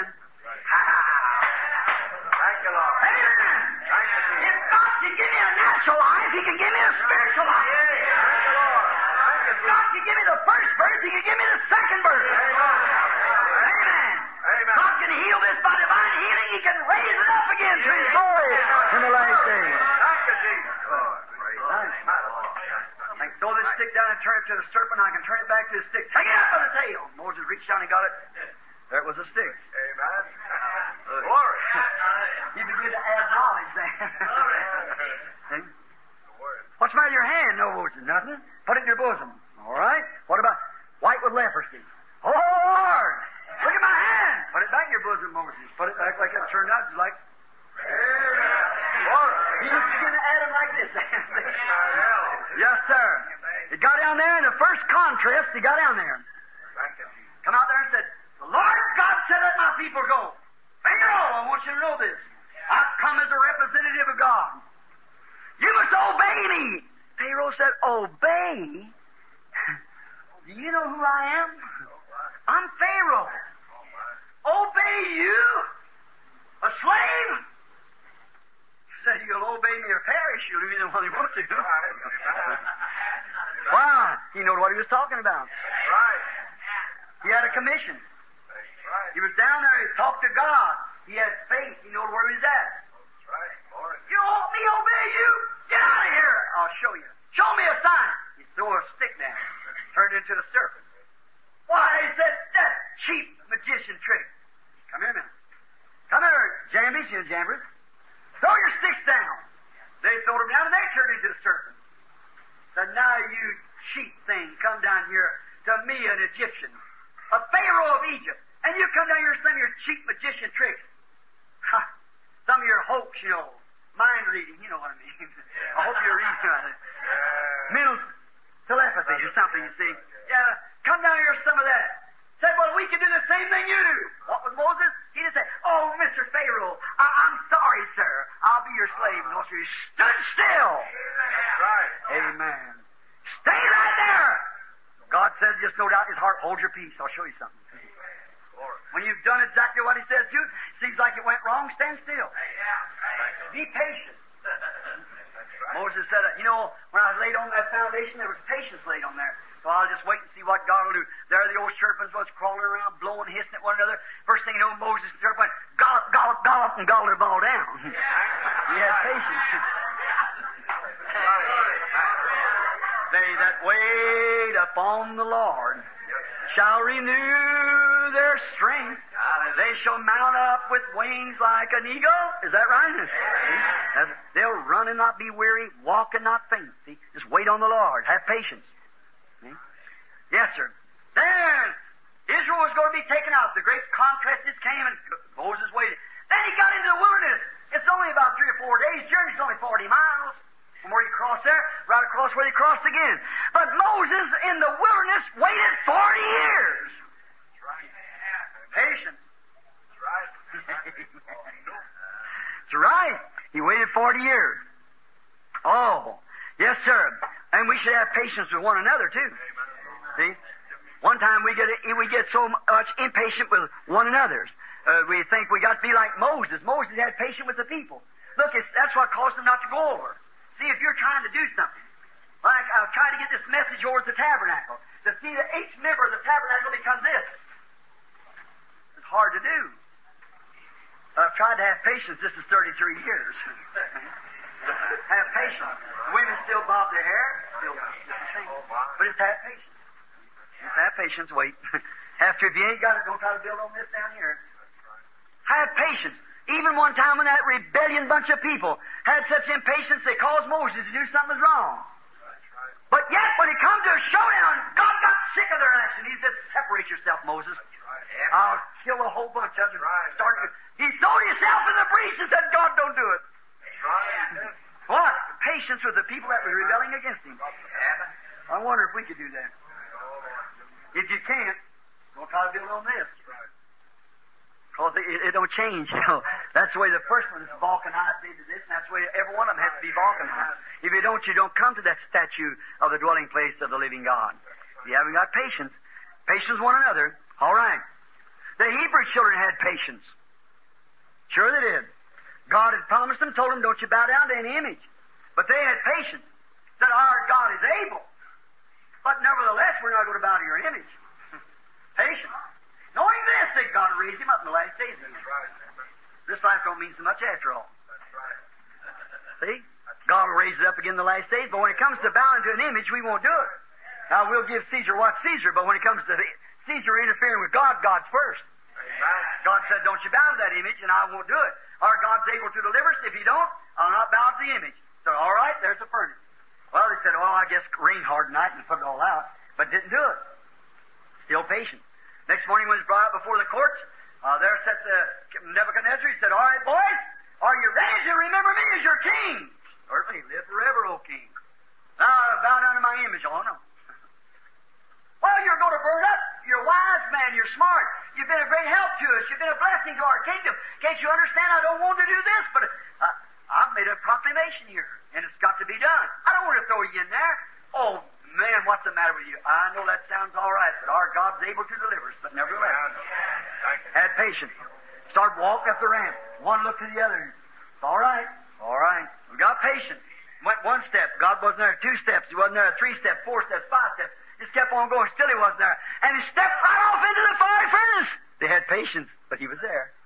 Thank you, Lord. Amen. Thank you, Jesus. If God can give me a natural life, He can give me a spiritual life. Thank you, Lord. Thank you, If God can give me the first birth, He can give me the second birth. Amen. Amen. God can heal this by divine healing. He can raise it up again to His glory in the last days. Thank you, Jesus. I can throw this stick down and turn it to the serpent. I can turn it back to the stick. Take it up by the tail. Moses reached down and got it. There it was a stick. Amen. Glory. He began to add knowledge there. See? What's the matter with your hand? No, Moses. Nothing. Put it in your bosom. All right. What about white with leprosy? Oh, Lord. Look at my hand. Put it back in your bosom, Moses. Put it back like it turned out. Just like. He used to begin to add them like this. Yes, sir. He got down there in the first contrast. He got down there. Come out there and said, "The Lord God said, let my people go." Pharaoh, I want you to know this. I've come as a representative of God. You must obey me. Pharaoh said, "Obey? Do you know who I am? I'm Pharaoh. Obey you? A slave?" He said, "You'll obey me or perish. You'll do either one you want to." Why? He knew what he was talking about. Right. He had a commission. Right. He was down there. He talked to God. He had faith. He knew where he was at. Right. Lord. "You want me to obey you? Get out of here. I'll show you. Show me a sign." He threw a stick down. Turned into the serpent. "Why," he said, "that cheap magician trick." "Come here a minute. Come here, Jambies, you Jambers. Throw your sticks down." They threw them down and they turned into the serpent. Said, "Now you cheap thing, come down here to me, an Egyptian, a Pharaoh of Egypt, and you come down here with some of your cheap magician tricks. Ha, some of your hoax, mind reading, you know what I mean. I hope you're reading mental telepathy or something, you see. Yeah, come down here with some of that." Said, "Well, we can do the same thing you do." What was Moses? He just said, "Oh, Mr. Pharaoh, I'm sorry, sir. I'll be your slave." No, sir, he stood still. That's right. Amen. Stay right there. God said, just no doubt in his heart, hold your peace. I'll show you something. Lord. When you've done exactly what he says to, seems like it went wrong, stand still. Be patient. Moses said, when I laid on that foundation, there was patience laid on there. So I'll just wait and see what God will do. There the old serpents was crawling around, blowing, hissing at one another. First thing you know, Moses and the serpent went, gollop, gollop, gollop, and gobbled them all down. He had patience. They that wait upon the Lord shall renew their strength. They shall mount up with wings like an eagle. Is that right? They'll run and not be weary, walk and not faint. See? Just wait on the Lord. Have patience. See? Yes, sir. Then Israel was going to be taken out. The great contrast just came and Moses waited. Then he got into the wilderness. It's only about 3 or 4 days' journey. It's only 40 miles. From where you cross there, right across where you crossed again. But Moses in the wilderness waited 40 years. That's right. Patience. That's right. That's right. He waited 40 years. Oh, yes, sir. And we should have patience with one another, too. See? One time we get so much impatient with one another. We think we got to be like Moses. Moses had patience with the people. Look, that's what caused him not to go over. See, if you're trying to do something, like I'll try to get this message over to the tabernacle, to see that each member of the tabernacle becomes this. It's hard to do. I've tried to have patience. This is 33 years. Have patience. Women still bob their hair. Still the same. But just have patience. Just have patience. Wait. After, if you ain't got it, don't try to build on this down here. Have patience. Even one time when that rebellion bunch of people had such impatience, they caused Moses to do something was wrong. But yet, when it come to a showdown, God got sick of their action. He said, "Separate yourself, Moses. I'll kill a whole bunch of them." He threw himself in the breach and said, "God, don't do it." What? Patience with the people that were rebelling against him. I wonder if we could do that. If you can't, don't try to build on this. Because it don't change. That's the way the first one is vulcanized into this, and that's the way every one of them has to be vulcanized. If you don't come to that statue of the dwelling place of the living God. If you haven't got patience, patience with one another, all right. The Hebrew children had patience. Sure they did. God had promised them, told them, don't you bow down to any image. But they had patience. Said, our God is able. But nevertheless, we're not going to bow to your image. Patience. Knowing this, that God will raise him up in the last days. This life don't mean so much after all. See? God will raise it up again in the last days, but when it comes to bowing to an image, we won't do it. Now, we'll give Caesar what's Caesar, but when it comes to Caesar interfering with God, God's first. God said, don't you bow to that image, and I won't do it. Our God's able to deliver us. If you don't, I'll not bow to the image. So, all right, there's the furnace. Well, they said, I guess rain hard night and put it all out, but didn't do it. Still patient. Next morning when he was brought up before the courts, there sat Nebuchadnezzar. He said, all right, boys, are you ready to remember me as your king? Certainly, live forever, O King. Now, bow down to my image. Oh, no. Well, you're going to burn up. You're a wise man. You're smart. You've been a great help to us. You've been a blessing to our kingdom. Can't you understand? I don't want to do this, but I've made a proclamation here, and it's got to be done. I don't want to throw you in there. Oh, man, what's the matter with you? I know that sounds all right, but our God's able to deliver us, but nevertheless. Had patience. Started walking up the ramp. One looked to the other. It's all right. All right. We got patience. Went one step. God wasn't there. 2 steps. He wasn't there. 3 steps, 4 steps, 5 steps. Just kept on going. Still he wasn't there. And he stepped right off into the fiery furnace. They had patience, but he was there.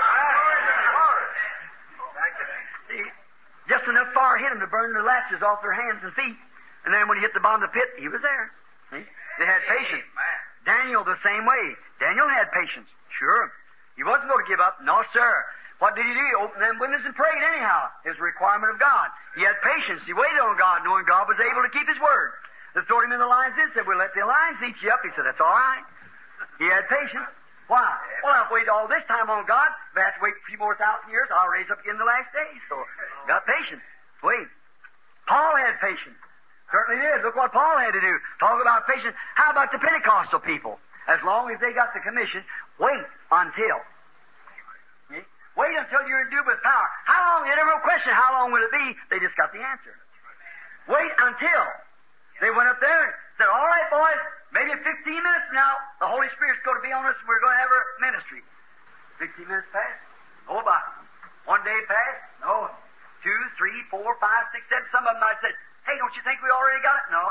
See, just enough fire hit him to burn the latches off their hands and feet. And then when he hit the bottom of the pit, he was there. See? They had patience. Daniel the same way. Daniel had patience. Sure. He wasn't going to give up. No, sir. What did he do? He opened them windows and prayed anyhow. It was a requirement of God. He had patience. He waited on God, knowing God was able to keep His word. They threw him in the lion's den, said, we'll let the lions eat you up. He said, that's all right. He had patience. Why? Well, I've waited all this time on God. If I have to wait a few more 1,000 years, I'll raise up again in the last days. So, got patience. Wait. Paul had patience. Certainly did. Look what Paul had to do. Talk about patience. How about the Pentecostal people? As long as they got the commission, wait until. See? Wait until you're endued with power. How long? They never question how long will it be. They just got the answer. Wait until. They went up there and said, all right, boys, maybe 15 minutes now, the Holy Spirit's going to be on us and we're going to have our ministry. 15 minutes passed. Oh, by. 1 day passed. No. 2, 3, 4, 5, 6, 7. Some of them might say, hey, don't you think we already got it? No.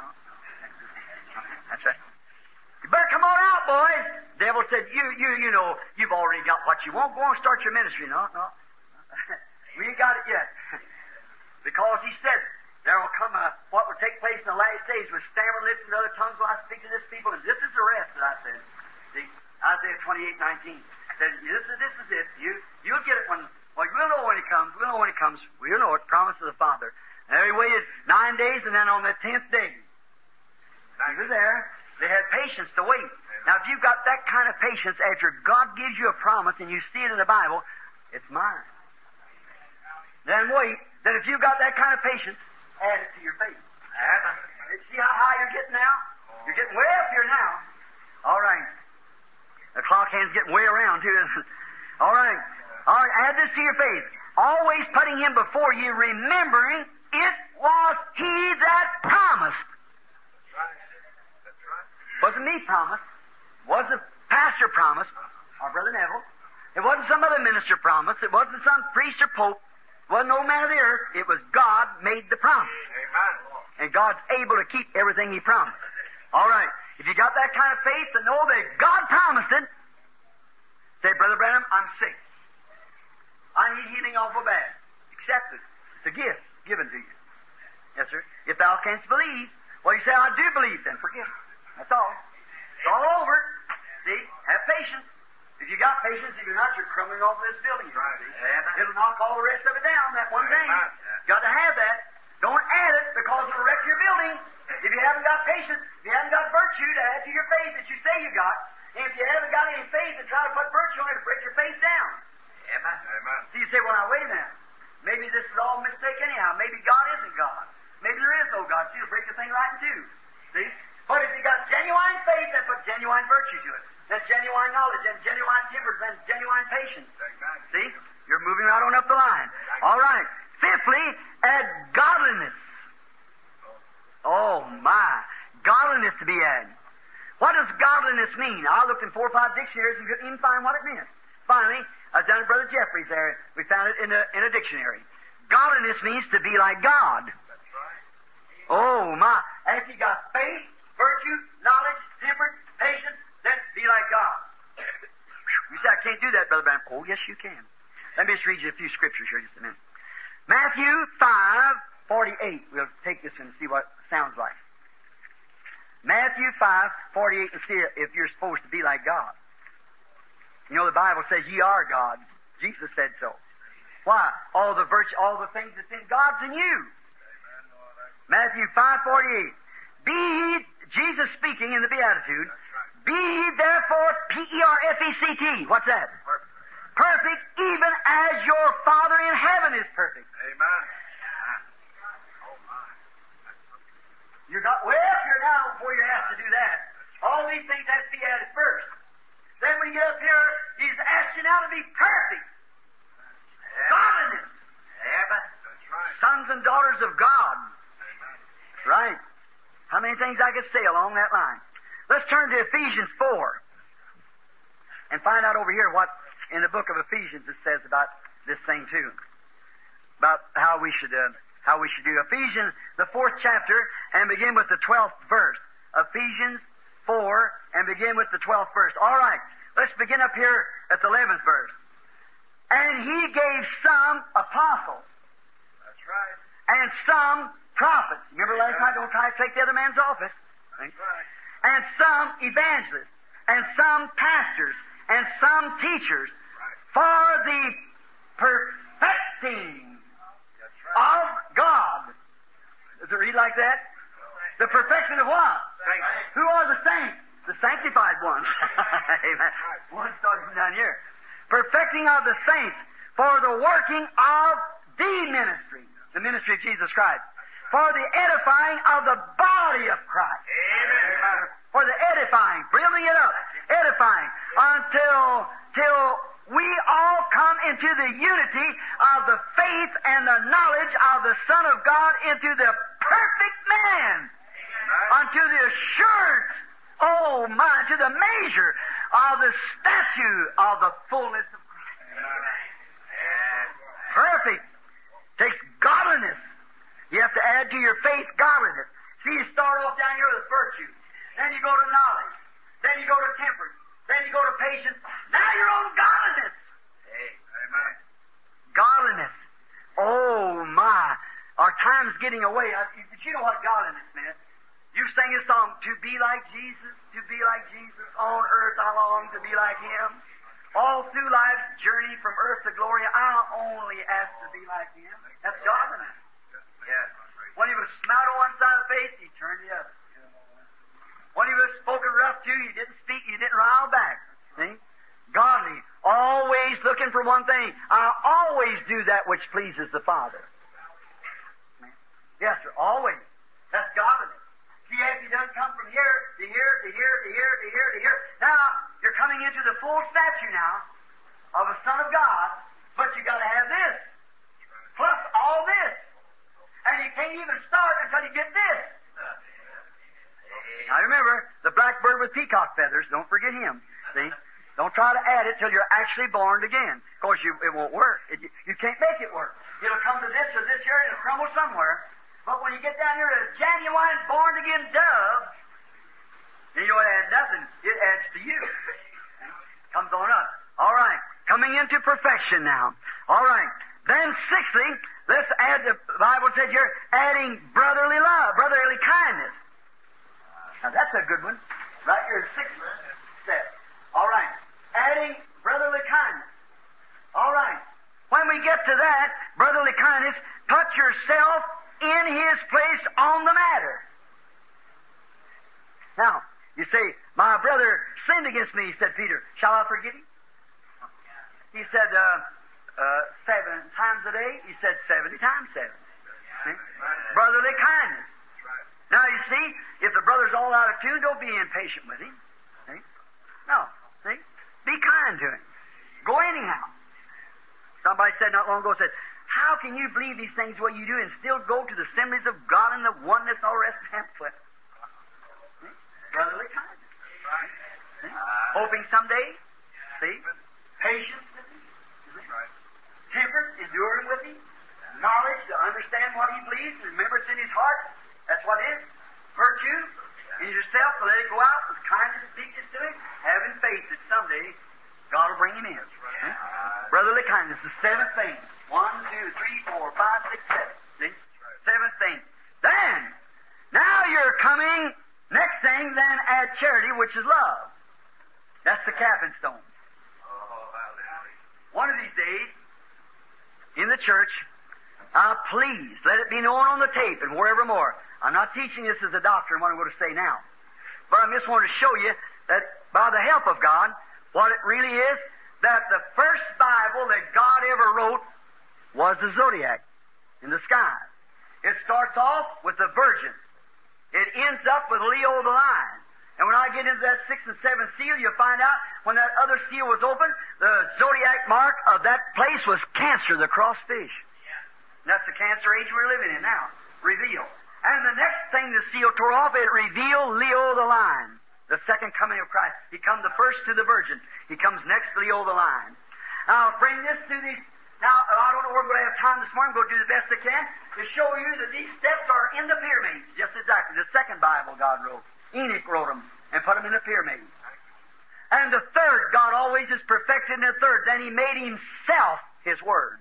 That's right. You better come on out, boys. The devil said, you know, you've already got what you want. Go on, start your ministry. No. We ain't got it yet. Because he said, there will come what will take place in the last days with stammering lips and other tongues will I speak to this people, and this is the rest that I said. See, Isaiah 28:19 said, this is it. You'll get it when, well, we'll know when it comes. We'll know when it comes. We'll know it. Promise of the Father. And they waited 9 days, and then on the 10th day, he was there. They had patience to wait. Now, if you've got that kind of patience after God gives you a promise and you see it in the Bible, it's mine. Then wait. Then if you've got that kind of patience, add it to your faith. See how high you're getting now? You're getting way up here now. All right. The clock hand's getting way around, too. All right. Add this to your faith. Always putting Him before you, remembering it was He that promised. That's right. Wasn't me promised. Wasn't pastor promised, or Brother Neville. It wasn't some other minister promised. It wasn't some priest or pope. It wasn't no man of the earth. It was God made the promise. Amen. And God's able to keep everything He promised. All right. If you got that kind of faith to know that God promised it, say, Brother Branham, I'm sick. I need healing awful bad. Accept it. It's a gift given to you. Yes, sir. If thou canst believe, well, you say, I do believe, then forgive it. That's all. It's all over. See? Have patience. If you got patience, if you're not, you're crumbling off this building. Right. It'll knock all the rest of it down, that one thing. Got to have that. Don't add it because it'll wreck your building. If you haven't got patience, if you haven't got virtue to add to your faith that you say you got, and if you haven't got any faith and try to put virtue on it, it'll break your faith down. Amen. So you say, well, now, wait a minute. Maybe this is all a mistake anyhow. Maybe God isn't God. Maybe there is no God. So you'll break the thing right in two. See? But if you got genuine faith, then put genuine virtue to it. Then genuine knowledge, then genuine temperance, then genuine patience. See? You're moving right on up the line. All right. Fifthly, add godliness. Oh, my. Godliness to be added. What does godliness mean? I looked in 4 or 5 dictionaries and couldn't even find what it meant. Finally, I was down at Brother Jeffrey's there. We found it in a dictionary. Godliness means to be like God. That's right. Oh, my. And if you got faith, virtue, knowledge, temperance, patience, then be like God. You say, I can't do that, Brother Branham. Oh, yes, you can. Let me just read you a few scriptures here just a minute. Matthew 5:48. We'll take this and see what it sounds like. Matthew 5:48 and see if you're supposed to be like God. You know, the Bible says ye are God. Jesus said so. Why? All the virtue, all the things that's in God's in you. Matthew 5:48. Be ye, Jesus speaking in the Beatitude, be ye therefore, P-E-R-F-E-C-T. What's that? Perfect, even as your Father in heaven is perfect. Amen. You're way up here now before you're asked to do that. All these things have to be added first. Then when you get up here, He's asked you now to be perfect. Godliness. Amen. That's right. Sons and daughters of God. Right. How many things I could say along that line? Let's turn to Ephesians 4 and find out over here what in the book of Ephesians it says about this thing too. About how we should do. Ephesians, the 4th chapter, and begin with the 12th verse. Ephesians 4 and begin with the 12th verse. All right. Let's begin up here at the 11th verse. And He gave some apostles. That's right. And some prophets. Remember last night, don't try to take the other man's office. That's right. And some evangelists. And some pastors. And some teachers. Right. For the perfecting That's right. of God. Does it read like that? The perfection of what? Saints. Who are the saints? The sanctified ones. Amen. One starting from down here. Perfecting of the saints for the working of the ministry of Jesus Christ, for the edifying of the body of Christ. Amen. For the edifying, building it up, edifying, till we all come into the unity of the faith and the knowledge of the Son of God, into the perfect man, unto the assurance, oh my, to the measure of the statue of the fullness of Christ. Perfect. Takes godliness. You have to add to your faith godliness. See, you start off down here with virtue. Then you go to knowledge. Then you go to temperance. Then you go to patience. Now you're on godliness. Amen. Godliness. Oh my. Our time's getting away. But you know what godliness meant? You sang a song, to be like Jesus, on earth I long to be like Him. All through life's journey from earth to glory, I only ask to be like Him. That's godliness. Yes. When He was smiled on one side of the face, He turned the other. When He was spoken rough to, He didn't speak, He didn't rile back. See? Godly. Always looking for one thing. I always do that which pleases the Father. Yes, sir. Always. That's godliness. See, if you doesn't come from here to here to here to here to here to here. Now, you're coming into the full stature now of a Son of God, but you got to have this. Plus all this. And you can't even start until you get this. Now remember, the blackbird with peacock feathers, don't forget him. See? Don't try to add it till you're actually born again. Of course, it won't work. You can't make it work. It'll come to this or this here, and it'll crumble somewhere. But when you get down here a genuine born-again dove, then you don't add nothing. It adds to you. Comes on up. All right. Coming into perfection now. All right. Then sixthly, let's add, the Bible said here, adding brotherly love, brotherly kindness. Now that's a good one. Right here, sixth step. All right. Adding brotherly kindness. All right. When we get to that, brotherly kindness, put yourself in His place on the matter. Now, you say, my brother sinned against me, said Peter. Shall I forgive him? He said, 7 times a day. He said 70 times 7. See? Brotherly kindness. Now, you see, if the brother's all out of tune, don't be impatient with him. See? No. See? Be kind to him. Go anyhow. Somebody said not long ago, said, how can you believe these things what you do and still go to the assemblies of God and the oneness and all the rest of pamphlet? Brotherly kindness. See? Hoping someday. See? Patience with him. Temperance, enduring with him. Knowledge to understand what he believes and remember it's in his heart. That's what it is. Virtue in yourself to let it go out with kindness and meekness to him. Having faith that someday God will bring him in. See? Brotherly kindness, the seventh thing. 1, 2, 3, 4, 5, 6, 7. See? Seventh thing. Then, now you're coming, next thing, then add charity, which is love. That's the capping stone. One of these days, in the church, please, let it be known on the tape and wherever more. I'm not teaching this as a doctor, what I'm going to say now. But I just want to show you that by the help of God, what it really is, that the first Bible that God ever wrote was the zodiac in the sky. It starts off with the virgin. It ends up with Leo the lion. And when I get into that 6th and 7th seal, you'll find out when that other seal was open, the zodiac mark of that place was Cancer, the crossed fish. And that's the Cancer age we're living in now. Revealed. And the next thing the seal tore off, it revealed Leo the lion, the second coming of Christ. He comes the first to the virgin. He comes next, Leo the lion. Now, I'll bring this to these. Now, I don't know if we're going to have time this morning. I'm going to do the best I can to show you that these steps are in the pyramids. Just exactly. The second Bible God wrote. Enoch wrote them and put them in the pyramids. And the third, God always is perfected in the third. Then He made Himself His Word.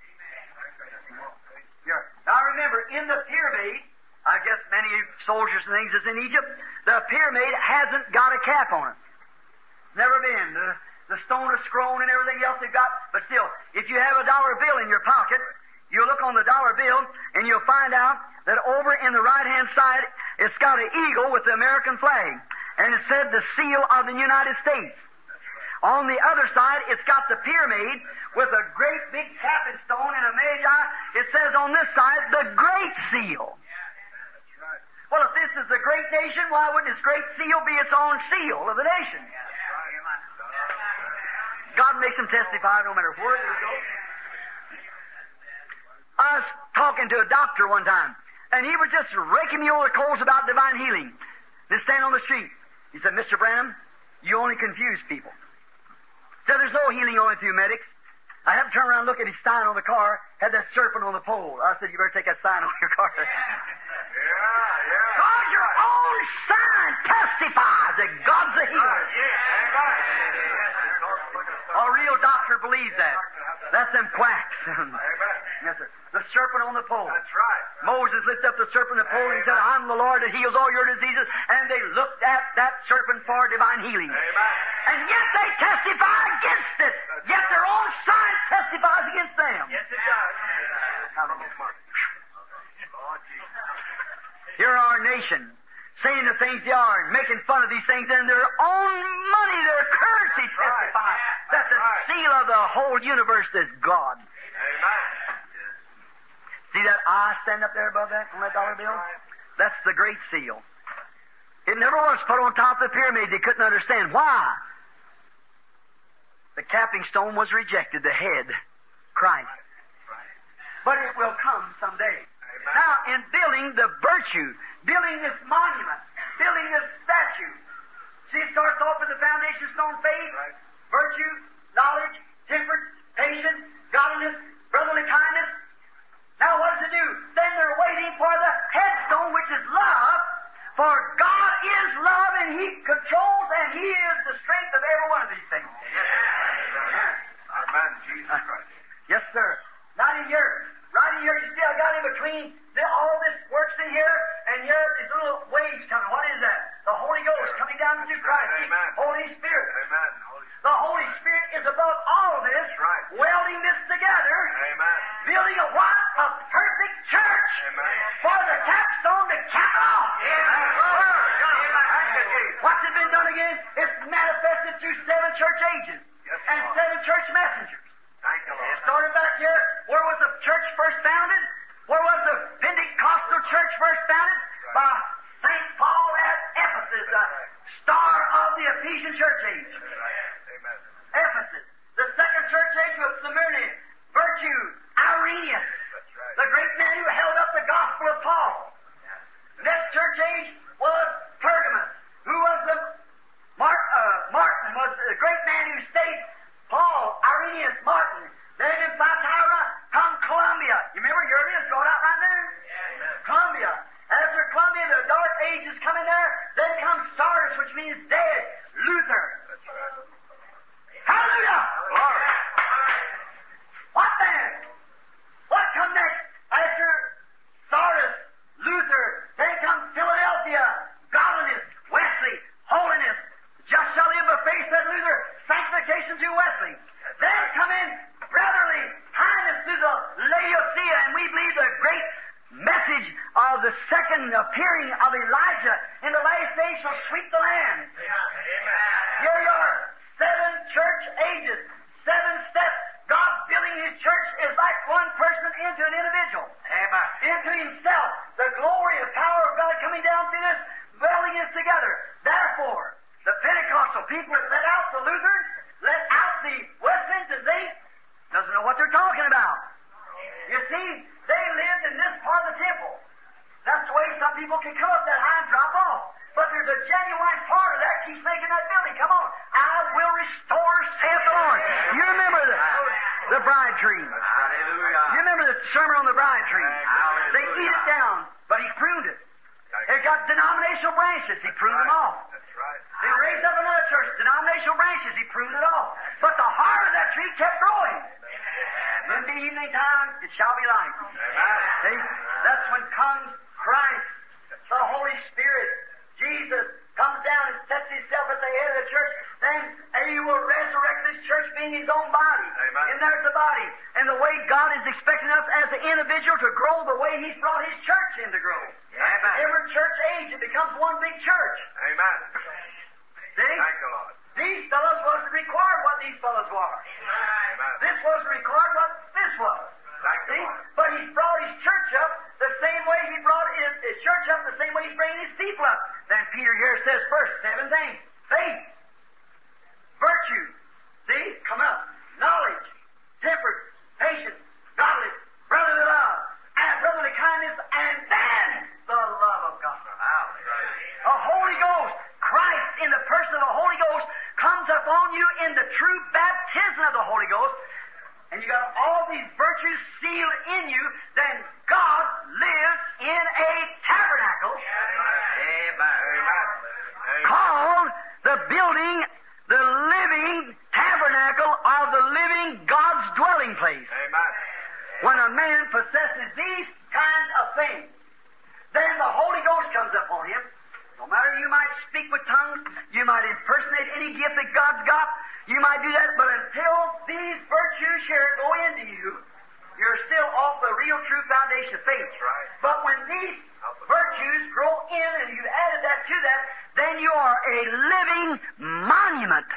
Now remember, in the pyramid, I guess many soldiers and things is in Egypt, the pyramid hasn't got a cap on it. Never been. The stone is scrolled and everything else they've got, but still, if you have a dollar bill in your pocket, you look on the dollar bill and you'll find out that over in the right-hand side, it's got an eagle with the American flag, and it said the seal of the United States. On the other side, it's got the pyramid with a great big tapping stone and a magi. It says on this side, the Great Seal. Well, if this is the great nation, why wouldn't its great seal be its own seal of the nation? God makes them testify no matter where they go. I was talking to a doctor one time, and he was just raking me over the coals about divine healing. Just standing on the street. He said, Mr. Branham, you only confuse people. Said there's no healing only through medics. I had to turn around and look at his sign on the car, had that serpent on the pole. I said, you better take that sign off your car. God, your own sign testifies that God's the healer. A real doctor believes that. That's them quacks. Yes, sir. The serpent on the pole. That's right. Moses lifted up the serpent on the pole and he said, I'm the Lord that heals all your diseases. And they looked at that serpent for divine healing. Amen. And yet they testify against it. Yet their own sign testifies against them. Yes, it does. Here our nation, saying the things they are, and making fun of these things, and their own money, their currency testifies that the seal of the whole universe is God. Amen. See that eye stand up there above that on that dollar bill? That's the Great Seal. It never was put on top of the pyramid. They couldn't understand why. The capping stone was rejected, the head, Christ. But it will come someday. Now, in building the virtue, building this monument, building this statue, see, it starts off with the foundation stone, faith, virtue, knowledge, temperance, patience, godliness, brotherly kindness. Now, what does it do? Then they're waiting for the headstone, which is love, for God is love, and He controls, and He is the strength of every one of these things. Amen. Jesus Christ. Yes, sir. Right in here, you see I got in between all this works in here, and here is little waves coming. What is that? The Holy Ghost coming down through Christ. Amen. Holy Spirit. Amen. The Holy Spirit is above all this, right. welding this together, Amen. building a what? A perfect church. Amen. For the capstone to cap it off. What's it been done again? It's manifested through 7 church ages and 7 church messengers. Thank you, Lord. It started back here. Where was the church first founded? Where was the Pentecostal church first founded? By St. Paul at Ephesus, the star of the Ephesian church age. Amen. Ephesus. The second church age was Smyrna, virtue, Irenaeus, the great man who held up the gospel of Paul. Next church age was Pergamos, who was the Martin was the great man who stayed. Paul, Irenaeus, Martin. Then in Thyatira come Columbia. You remember here it is, drawn out right there? Yeah. Columbia. After Columbia, the Dark Age is coming there. Then comes Sardis, which means dead. Luther. That's right. Hallelujah! Glory. What then? What come next? After Sardis, Luther, then comes Philadelphia, godliness, Wesley, holiness. Just shall live by faith, said Luther. Sanctification through Wesley. Then come in brotherly kindness through the Laodicea, and we believe the great message of the second appearing of Elijah in the last days shall sweep the land. people that let out the Lutherans, let out the Wesleyans, and they doesn't know what they're talking about. You see, they lived in this part of the temple. That's the way some people can come up that high and drop off. But there's a genuine part of that keeps making that building. Come on. I will restore, saith the Lord. You remember the bride tree. Hallelujah. You remember the sermon on the bride tree. They eat it down, but He pruned it. It got denominational branches. He pruned them off. That's right. They raised up another church, denominational branches. He pruned it off. But the heart of that tree kept growing. In the evening time, it shall be light. See? That's when comes Christ, the Holy Spirit. Jesus comes down and sets Himself at the head of the church. Then He will resurrect this church being His own body. Amen. And there's the body. And the way God is expecting us as an individual to grow the way He's brought His church in to grow. Amen. Every church age, it becomes one big church. Amen. See? Thank you, Lord. These fellows wasn't required what these fellows were. Amen. This wasn't required what this was. Thank you, See? Lord. But He's brought His church up the same way He brought His church up, the same way He's bringing His people up. Then Peter here says first 7 things. Faith, virtue, see, come up. Knowledge, temperance, patience, godliness, brotherly love, and brotherly kindness, and then the love of God. The Holy Ghost, Christ in the person of the Holy Ghost, comes upon you in the true baptism of the Holy Ghost, and you got all these virtues sealed in you, then God lives in a tabernacle called the building, the living tabernacle of the living God's dwelling place. Amen. When a man possesses these kinds of things, then the Holy Ghost comes upon him. No matter, you might speak with tongues, you might impersonate any gift that God's got, you might do that, but until these virtues here go into you, you're still off the real true foundation of faith. That's right. But when these virtues grow in and you've added that to that, then you are a living monument.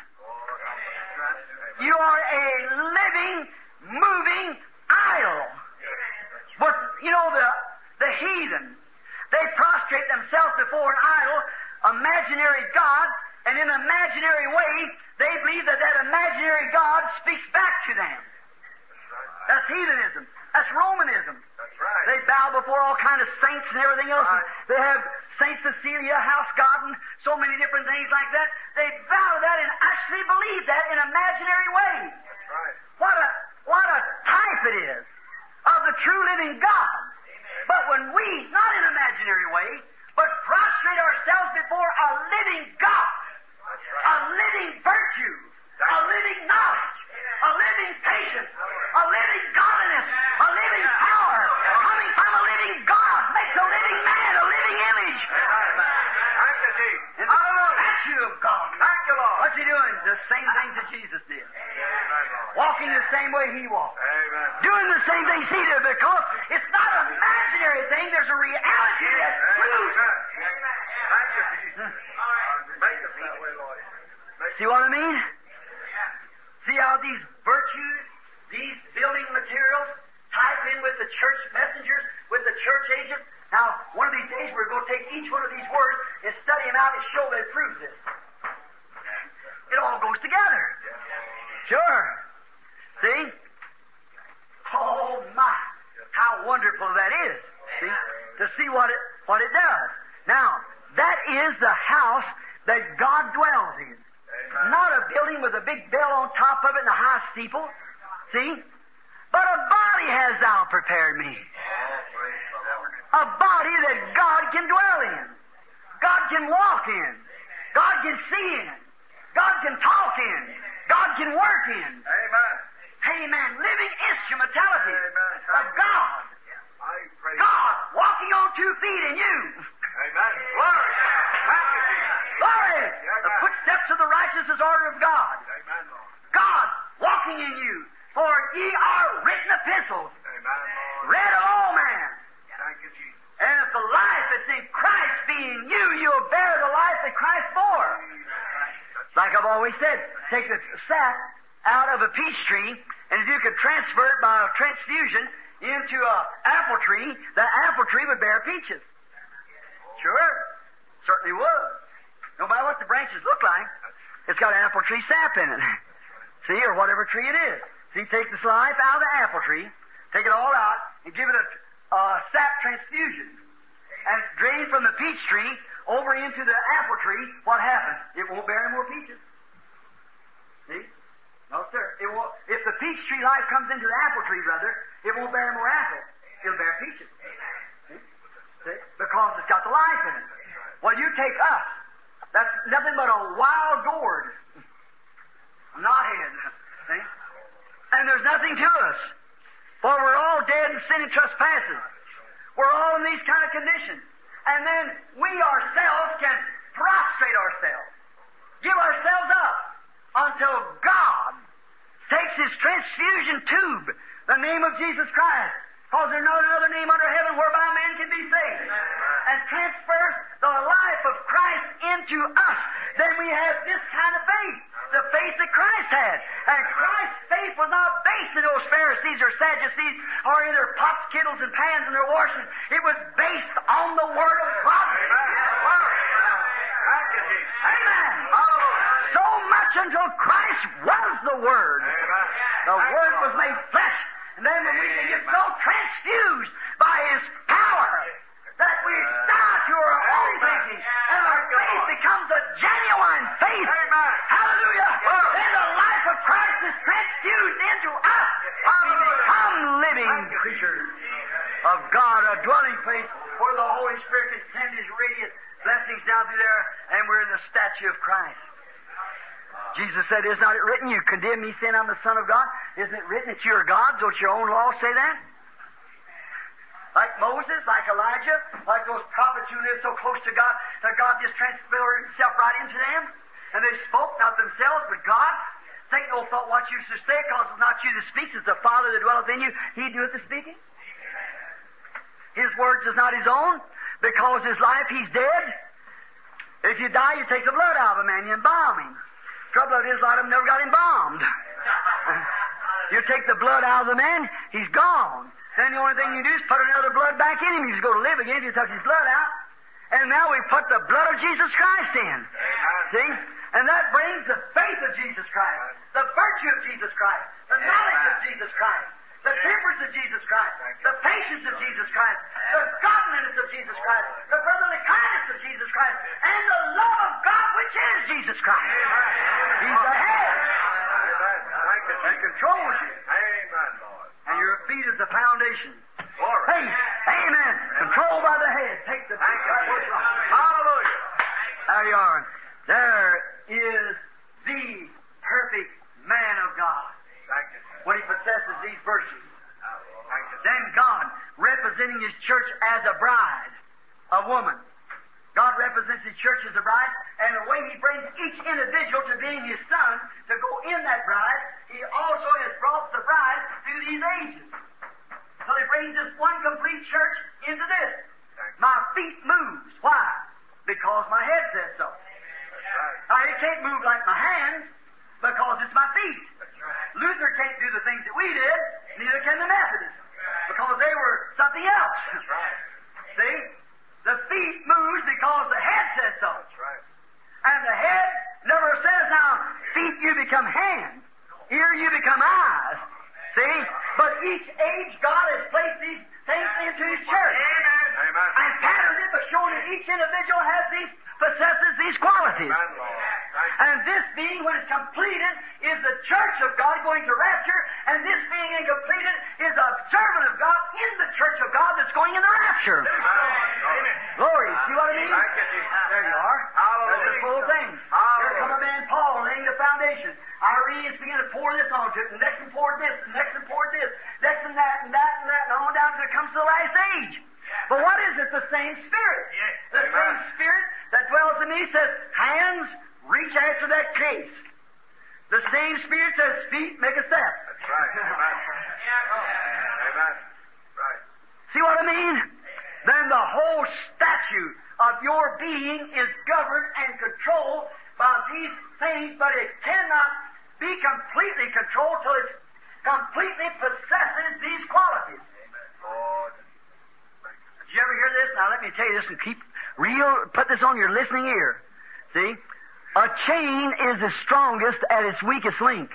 You are a living, moving idol. But, you know, the heathen, they prostrate themselves before an idol, imaginary God, and in an imaginary way, they believe that that imaginary God speaks back to them. That's heathenism. That's Romanism. That's right. They bow before all kind of saints and everything else. Right. They have Saint Cecilia, house god, and so many different things like that. They bow to that and actually believe that in an imaginary way. That's right. What a type it is of the true living God. But when we, not in an imaginary way, but prostrate ourselves before a living God, a living virtue, a living knowledge, a living patience, a living godliness, a living power, coming from a living God, makes a living man, a living image. Thank you, Jesus. And a statue of God. Thank you, Lord. What's He doing? The same things that Jesus did. Amen, Lord. Walking the same way He walked. Amen. Doing the same things He did, because it's not an imaginary thing, there's a reality that proves it. Amen. Thank you, Jesus. Make us that way, Lord. See what I mean? See how these virtues, these building materials, type in with the church messengers, with the church agents. Now, one of these days we're going to take each one of these words and study them out and show that it proves this. It all goes together. Sure. See? Oh my, how wonderful that is. See? To see what it does. Now, that is the house that God dwells in. Not a building with a big bell on top of it and a high steeple. See? But a body has Thou prepared me. A body that God can dwell in. God can walk in. God can see in. God can talk in. God can work in. Amen. Amen. Living instrumentality of God. I praise God walking on 2 feet in you. Amen. Glory. Thank you, Jesus. Glory. The footsteps of the righteous is order of God. Amen, Lord. God walking in you. For ye are written epistles, Amen, Lord. read of all men. Thank you, Jesus. And if the life that's in Christ be in you, you'll bear the life that Christ bore. Like I've always said, take the sap out of a peach tree, and if you could transfer it by transfusion into an apple tree, the apple tree would bear peaches. Sure. Certainly would. No matter what the branches look like. It's got apple tree sap in it. See, or whatever tree it is. See, take this life out of the apple tree, take it all out, and give it a sap transfusion. And drain from the peach tree over into the apple tree, what happens? It won't bear any more peaches. See? No, sir. It won't. If the peach tree life comes into the apple tree, brother, it won't bear any more apples. It'll bear peaches. See? See? Because it's got the life in it. Well, you take us. That's nothing but a wild gourd. A knothead. See? And there's nothing to us. For we're all dead in sin and trespasses. We're all in these kind of conditions. And then we ourselves can prostrate ourselves. Give ourselves up until God takes His transfusion tube, the name of Jesus Christ, because there's no other name under heaven whereby man can be saved, and transfers the life of Christ into us. Then we have this kind of faith, the faith that Christ had. And Christ's faith was not based in those Pharisees or Sadducees or in their pots, kettles, and pans and their washing. It was based on the Word of God. Amen. So much until Christ was the Word. The Word was made flesh. And then when we can get so transfused by His power that we die to our own thinking and our faith becomes a genuine faith. Hallelujah. Then the life of Christ is transfused into us. We become living creatures of God, a dwelling place where the Holy Spirit can send His radiant blessings down through there, and we're in the statue of Christ. Jesus said, "Is not it written, you condemn me, saying I'm the Son of God? Isn't it written that you are God? Don't your own law say that?" Like Moses, like Elijah, like those prophets who lived so close to God, that God just transferred Himself right into them. And they spoke, not themselves, but God. Think no thought what you should say, because it's not you that speaks, it's the Father that dwelleth in you. He doeth the speaking. His words is not His own, because His life, He's dead. If you die, you take the blood out of a man, you embalm him. Trouble of it is, a lot of them never got embalmed. You take the blood out of the man, he's gone. Then the only thing you do is put another blood back in him. He's going to live again if you took his blood out. And now we put the blood of Jesus Christ in. See? And that brings the faith of Jesus Christ, the virtue of Jesus Christ, the knowledge of Jesus Christ, the temperance of Jesus Christ, the patience of Jesus Christ, the godliness of Jesus Christ, the brotherly kindness of Jesus Christ, and the love of God, which is Jesus Christ. He's the head that controls you. Amen, Lord. And your feet is the foundation. Faith. Amen. Controlled by the head. Take the feet. Hallelujah. There you are. There is the perfect man of God. When he possesses these virtues. Then God, representing His church as a bride, a woman. God represents His church as a bride, and the way He brings each individual to being His son, to go in that bride, He also has brought the bride through these ages. So He brings this one complete church into this. My feet moves. Why? Because my head says so. Now, it can't move like my hands, because it's my feet. Luther can't do the things that we did, neither can the Methodists, because they were something else. See? The feet moves because the head says so. And the head never says, now, feet you become hands, ear you become eyes. See? But each age God has placed these things into His church. Amen. And patterned it, but showing that each individual possesses these qualities. And this being, when it's completed, is the church of God going to rapture, and this being incompleted is a servant of God in the church of God that's going in the rapture. Glory. See what I mean? There you are. There's the full thing. Here come a man, Paul, laying the foundation. Irenaeus began to pour this onto it, and next one poured this, and next one poured this, next one that, and that, and that, and on down till it comes to the last age. But what is it? The same Spirit. The same Spirit that dwells in me says, hands, reach after that case. The same Spirit says, feet, make a step. That's right. Amen. Right. See what I mean? Then the whole statute of your being is governed and controlled by these things, but it cannot be completely controlled till it completely possesses these qualities. Lord. Did you ever hear this? Now let me tell you this and put this on your listening ear. See? A chain is the strongest at its weakest link.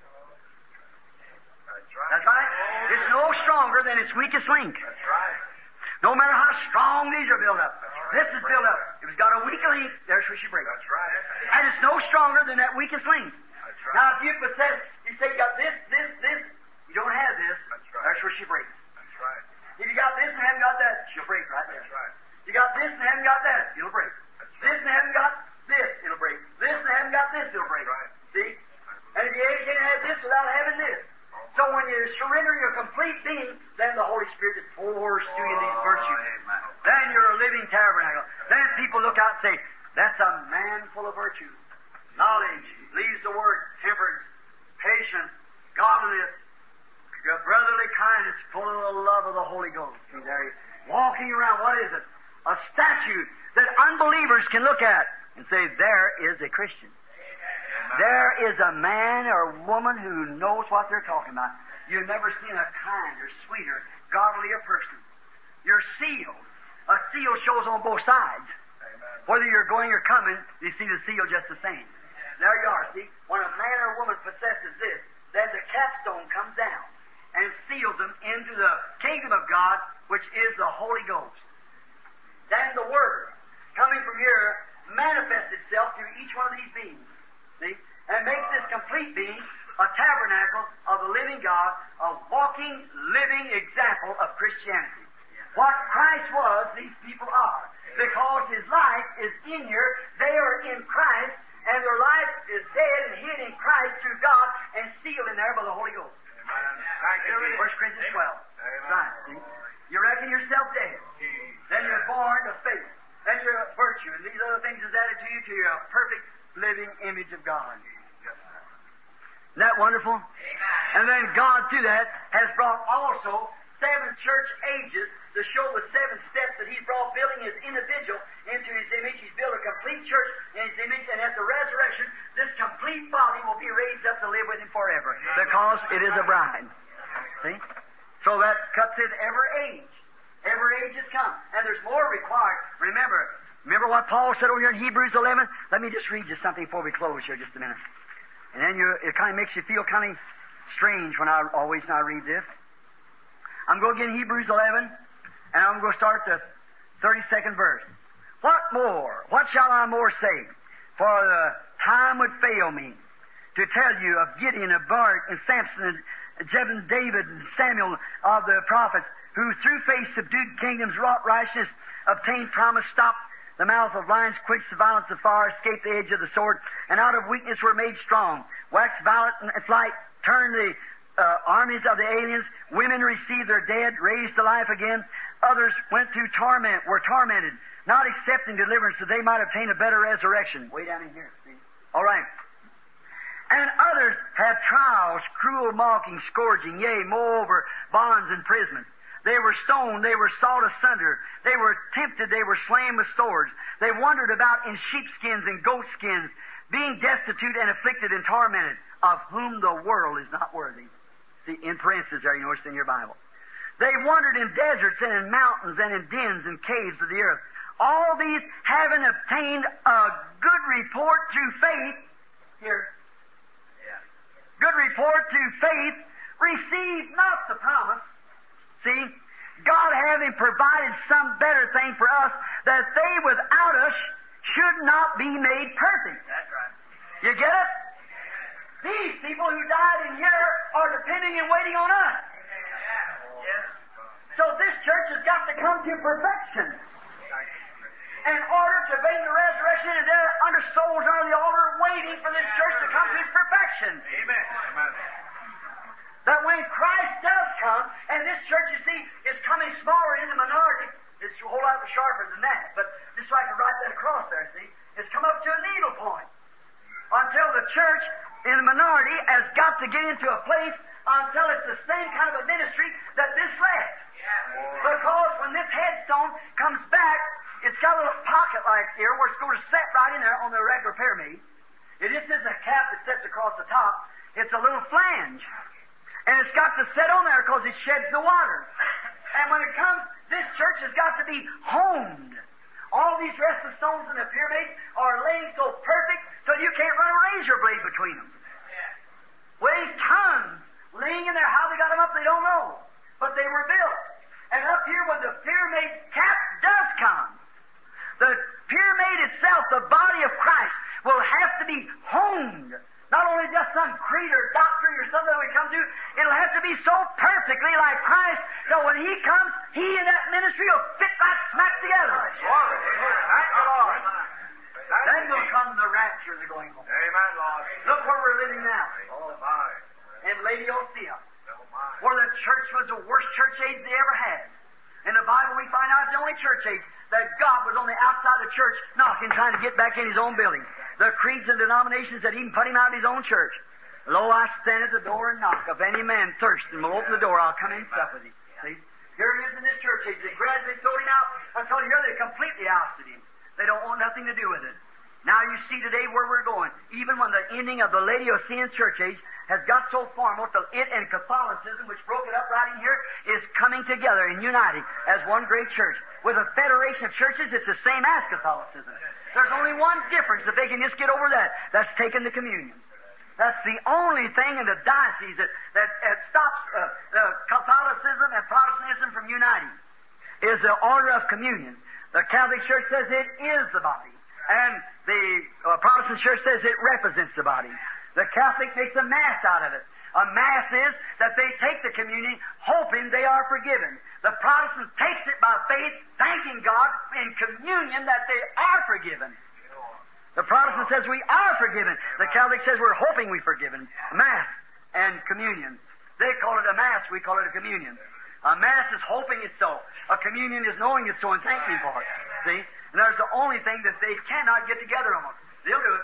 That's right. It's no stronger than its weakest link. That's right. No matter how strong these are built up. This is built up. If it's got a weak link, there's where she breaks. That's right. And it's no stronger than that weakest link. That's right. Now, if you possess, you say you got this, you don't have this, That's right. there's where she breaks. That's right. If you got this and haven't got that, she'll break right there. That's right. You got this and haven't got that, it'll break. That's right. This and haven't got this, it'll break. This and haven't got this, it'll break. Right. See? And if you can't have this without having this. So when you surrender your complete being, then the Holy Spirit just pours to you these virtues. Then you're a living tabernacle. Then people look out and say, that's a man full of virtue. Knowledge, leaves the word, temperance, patience, godliness, brotherly kindness, full of the love of the Holy Ghost. See there, walking around, what is it? A statue that unbelievers can look at and say, there is a Christian. There is a man or woman who knows what they're talking about. You've never seen a kinder, sweeter, godlier person. You're sealed. A seal shows on both sides. Whether you're going or coming, you see the seal just the same. There you are, see? When a man or woman possesses this, then the capstone comes down and seals them into the kingdom of God, which is the Holy Ghost. Then the Word, coming from here, manifests itself through each one of these beings. See? And makes this complete being a tabernacle of the living God, a walking, living example of Christianity. What Christ was, these people are. Because His life is in here, they are in Christ, and their life is dead and hid in Christ through God and sealed in there by the Holy Ghost. 1 Corinthians 12. Right, see? You reckon yourself dead. Then you're born to faith. Then you're a virtue, and these other things is added to you till you're a perfect living image of God. Isn't that wonderful? Amen. And then God, through that, has brought also 7 church ages to show the 7 steps that He's brought, building His individual into His image. He's built a complete church in His image, and at the resurrection, this complete body will be raised up to live with Him forever, because it is a bride. See? So that cuts in every age. Every age has come, and there's more required. Remember what Paul said over here in Hebrews 11? Let me just read you something before we close here just a minute. And then it kind of makes you feel kind of strange when I read this. I'm going to get in Hebrews 11, and I'm going to start the 32nd verse. What more? What shall I more say? For the time would fail me to tell you of Gideon, of Barak, and Samson, and Jebus, David, and Samuel, of the prophets, who through faith subdued kingdoms, wrought righteousness, obtained promise, stopped the mouth of lions, quenched the violence of fire, escaped the edge of the sword, and out of weakness were made strong, waxed valiant in flight, turned the armies of the aliens, women received their dead, raised to life again, others went through torment, were tormented, not accepting deliverance, so they might obtain a better resurrection. Way down in here, see? All right. And others had trials, cruel mocking, scourging, yea, moreover, bonds, imprisonment. They were stoned, they were sawed asunder, they were tempted, they were slain with swords. They wandered about in sheepskins and goatskins, being destitute and afflicted and tormented, of whom the world is not worthy. See, in parentheses there, you notice in your Bible. They wandered in deserts and in mountains and in dens and caves of the earth. All these having obtained a good report through faith, here, good report through faith, received not the promise. See, God having provided some better thing for us, that they without us should not be made perfect. That's right. You get it? These people who died in here are depending and waiting on us. Yes. So this church has got to come to perfection. In order to bring the resurrection, and there under souls under the altar waiting for this church to come to its perfection. Amen. Amen. That when Christ does come, and this church, you see, is coming smaller in the minority, it's a whole lot sharper than that, but just so I can write that across there, see, it's come up to a needle point. Until the church in the minority has got to get into a place until it's the same kind of a ministry that this left. Because when this headstone comes back, it's got a little pocket like here where it's going to set right in there on the regular pyramid. It just isn't a cap that sits across the top. It's a little flange. And it's got to sit on there because it sheds the water. And when it comes, this church has got to be honed. All these resting stones in the pyramid are laying so perfect till between them. Weighs tons. Laying in there, how they got them up, they don't know. But they were built. And up here, when the pyramid cap does come, the pyramid itself, the body of Christ, will have to be honed. Not only just some creed or doctrine or something that we come to, it'll have to be so perfectly like Christ that when He comes, He and that ministry will fit right smack together. Glory. Thank the Lord. Then will come the rapture, the going home. Amen, Lord. Look where we're living now. Oh, my. In Laodicea, Oh, my. where the church was the worst church age they ever had. In the Bible we find out it's the only church age that God was on the outside of the church knocking, trying to get back in His own building. The creeds and denominations that even put Him out of His own church. Lo, I stand at the door and knock. If any man thirst and will open the door, I'll come in and sup with him. See? Here it is in this church age. They gradually thrown Him out until here they completely ousted Him. They don't want nothing to do with it. Now you see today where we're going. Even when the ending of the Laodicean church age has got so formal till it and Catholicism, which broke it up right in here, is coming together and uniting as one great church. With a federation of churches, it's the same as Catholicism. There's only one difference if they can just get over that. That's taking the communion. That's the only thing in the diocese that stops Catholicism and Protestantism from uniting, is the order of communion. The Catholic Church says it is the body, and the Protestant Church says it represents the body. The Catholic makes a Mass out of it. A Mass is that they take the communion hoping they are forgiven. The Protestant takes it by faith, thanking God in communion that they are forgiven. The Protestant says we are forgiven. The Catholic says we're hoping we're forgiven. Mass and communion. They call it a Mass, we call it a communion. A Mass is hoping it's so. A communion is knowing it's so and thanking for it. See? And there's the only thing that they cannot get together on. They'll do it.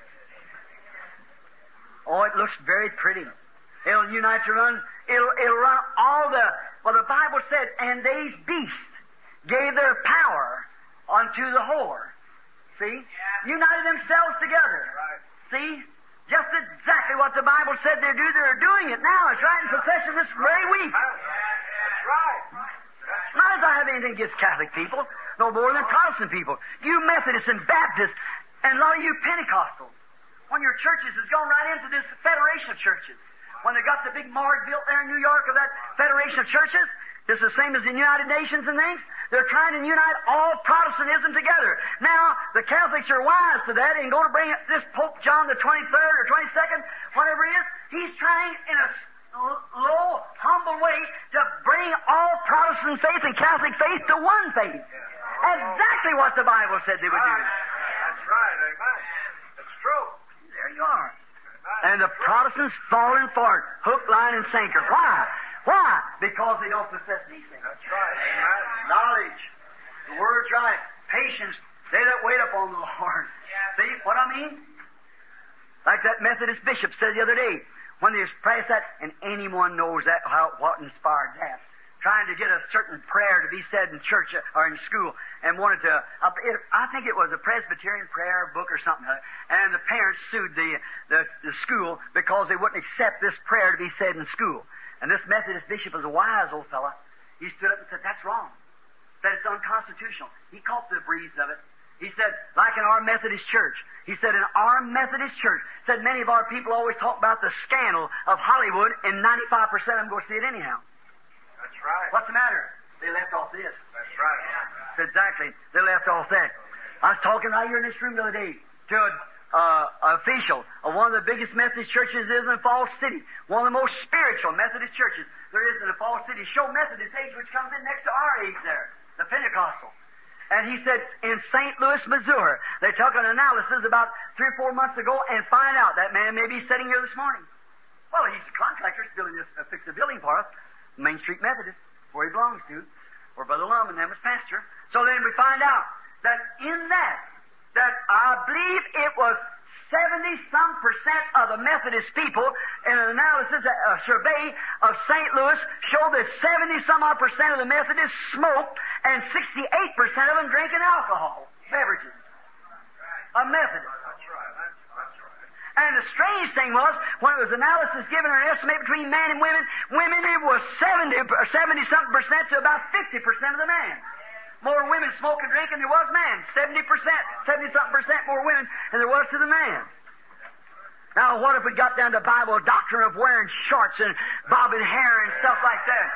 Oh, it looks very pretty. It'll unite to run. It'll run all the... Well, the Bible said, and these beasts gave their power unto the whore. See? United themselves together. See? Just exactly what the Bible said they do. They're doing it now. It's right in succession this very week. That's right. Not as I have anything against Catholic people, no more than Protestant people. You Methodists and Baptists, and a lot of you Pentecostals. When your churches has gone right into this federation of churches. When they got the big morgue built there in New York of that federation of churches, it's the same as the United Nations and things. They're trying to unite all Protestantism together. Now, the Catholics are wise to that and going to bring this Pope John the 23rd or 22nd, whatever he is, he's trying in a low, humble way to bring all Protestant faith and Catholic faith to one faith. Exactly what the Bible said they would do. That's right, amen. It's true. There you are. And the Protestants falling for it, hook, line, and sinker. Why? Why? Because they don't possess these things. That's right, amen. Knowledge. The word's right. Patience. They that wait upon the Lord. See what I mean? Like that Methodist bishop said the other day, when they passed that, and anyone knows that what inspired that. Trying to get a certain prayer to be said in church or in school, and wanted to, I think it was a Presbyterian prayer book or something, and the parents sued the school because they wouldn't accept this prayer to be said in school. And this Methodist bishop was a wise old fella. He stood up and said, that's wrong. That it's unconstitutional. He caught the breeze of it. He said, like in our Methodist church, he said, in our Methodist church, said many of our people always talk about the scandal of Hollywood, and 95% of them go see it anyhow. That's right. What's the matter? They left off this. That's right. Exactly. They left off that. I was talking right here in this room the other day to an official of one of the biggest Methodist churches is in Falls City, one of the most spiritual Methodist churches there is in the Falls City. Show Methodist age, which comes in next to our age there, the Pentecostal. And he said, in St. Louis, Missouri, they took an analysis about 3 or 4 months ago and find out that man may be sitting here this morning. Well, he's a contractor, building this, fixed a building for us, Main Street Methodist, where he belongs to, where Brother Lum and them is pastor. So then we find out that in that I believe it was 70-some% of the Methodist people in an analysis, a survey of St. Louis showed that 70-some-odd% of the Methodists smoked and 68% of them drinking alcohol beverages. A Methodist. That's right. That's right. And the strange thing was, when it was analysis given an estimate between men and women it was 70-something% to about 50% of the men. More women smoke and drink than there was men. 70%, 70-something% more women than there was to the man. Now, what if we got down to Bible doctrine of wearing shorts and bobbing hair and stuff like that?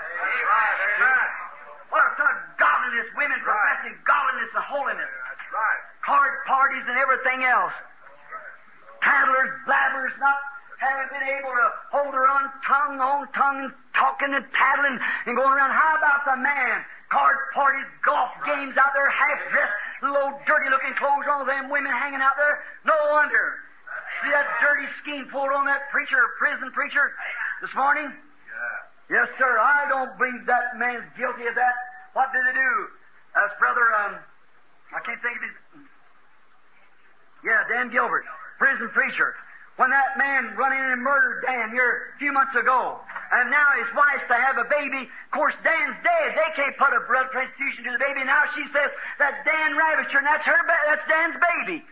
What if godliness, women professing godliness and holiness? That's right. Card parties and everything else. Tattlers, blabbers, not having been able to hold their own tongue, talking and tattling and going around. How about the man? Card parties, golf games out there, half-dressed, little dirty-looking clothes on, them women hanging out there. No wonder. See that dirty scheme pulled on that preacher, prison preacher, this morning? Yeah. Yes, sir. I don't believe that man's guilty of that. What did they do? That's brother, I can't think of his... Yeah, Dan Gilbert, prison preacher. When that man run in and murdered Dan here a few months ago, and now his wife's to have a baby. Of course, Dan's dead. They can't put a blood transfusion to the baby. Now she says that's Dan Ravisher, and that's Dan's baby.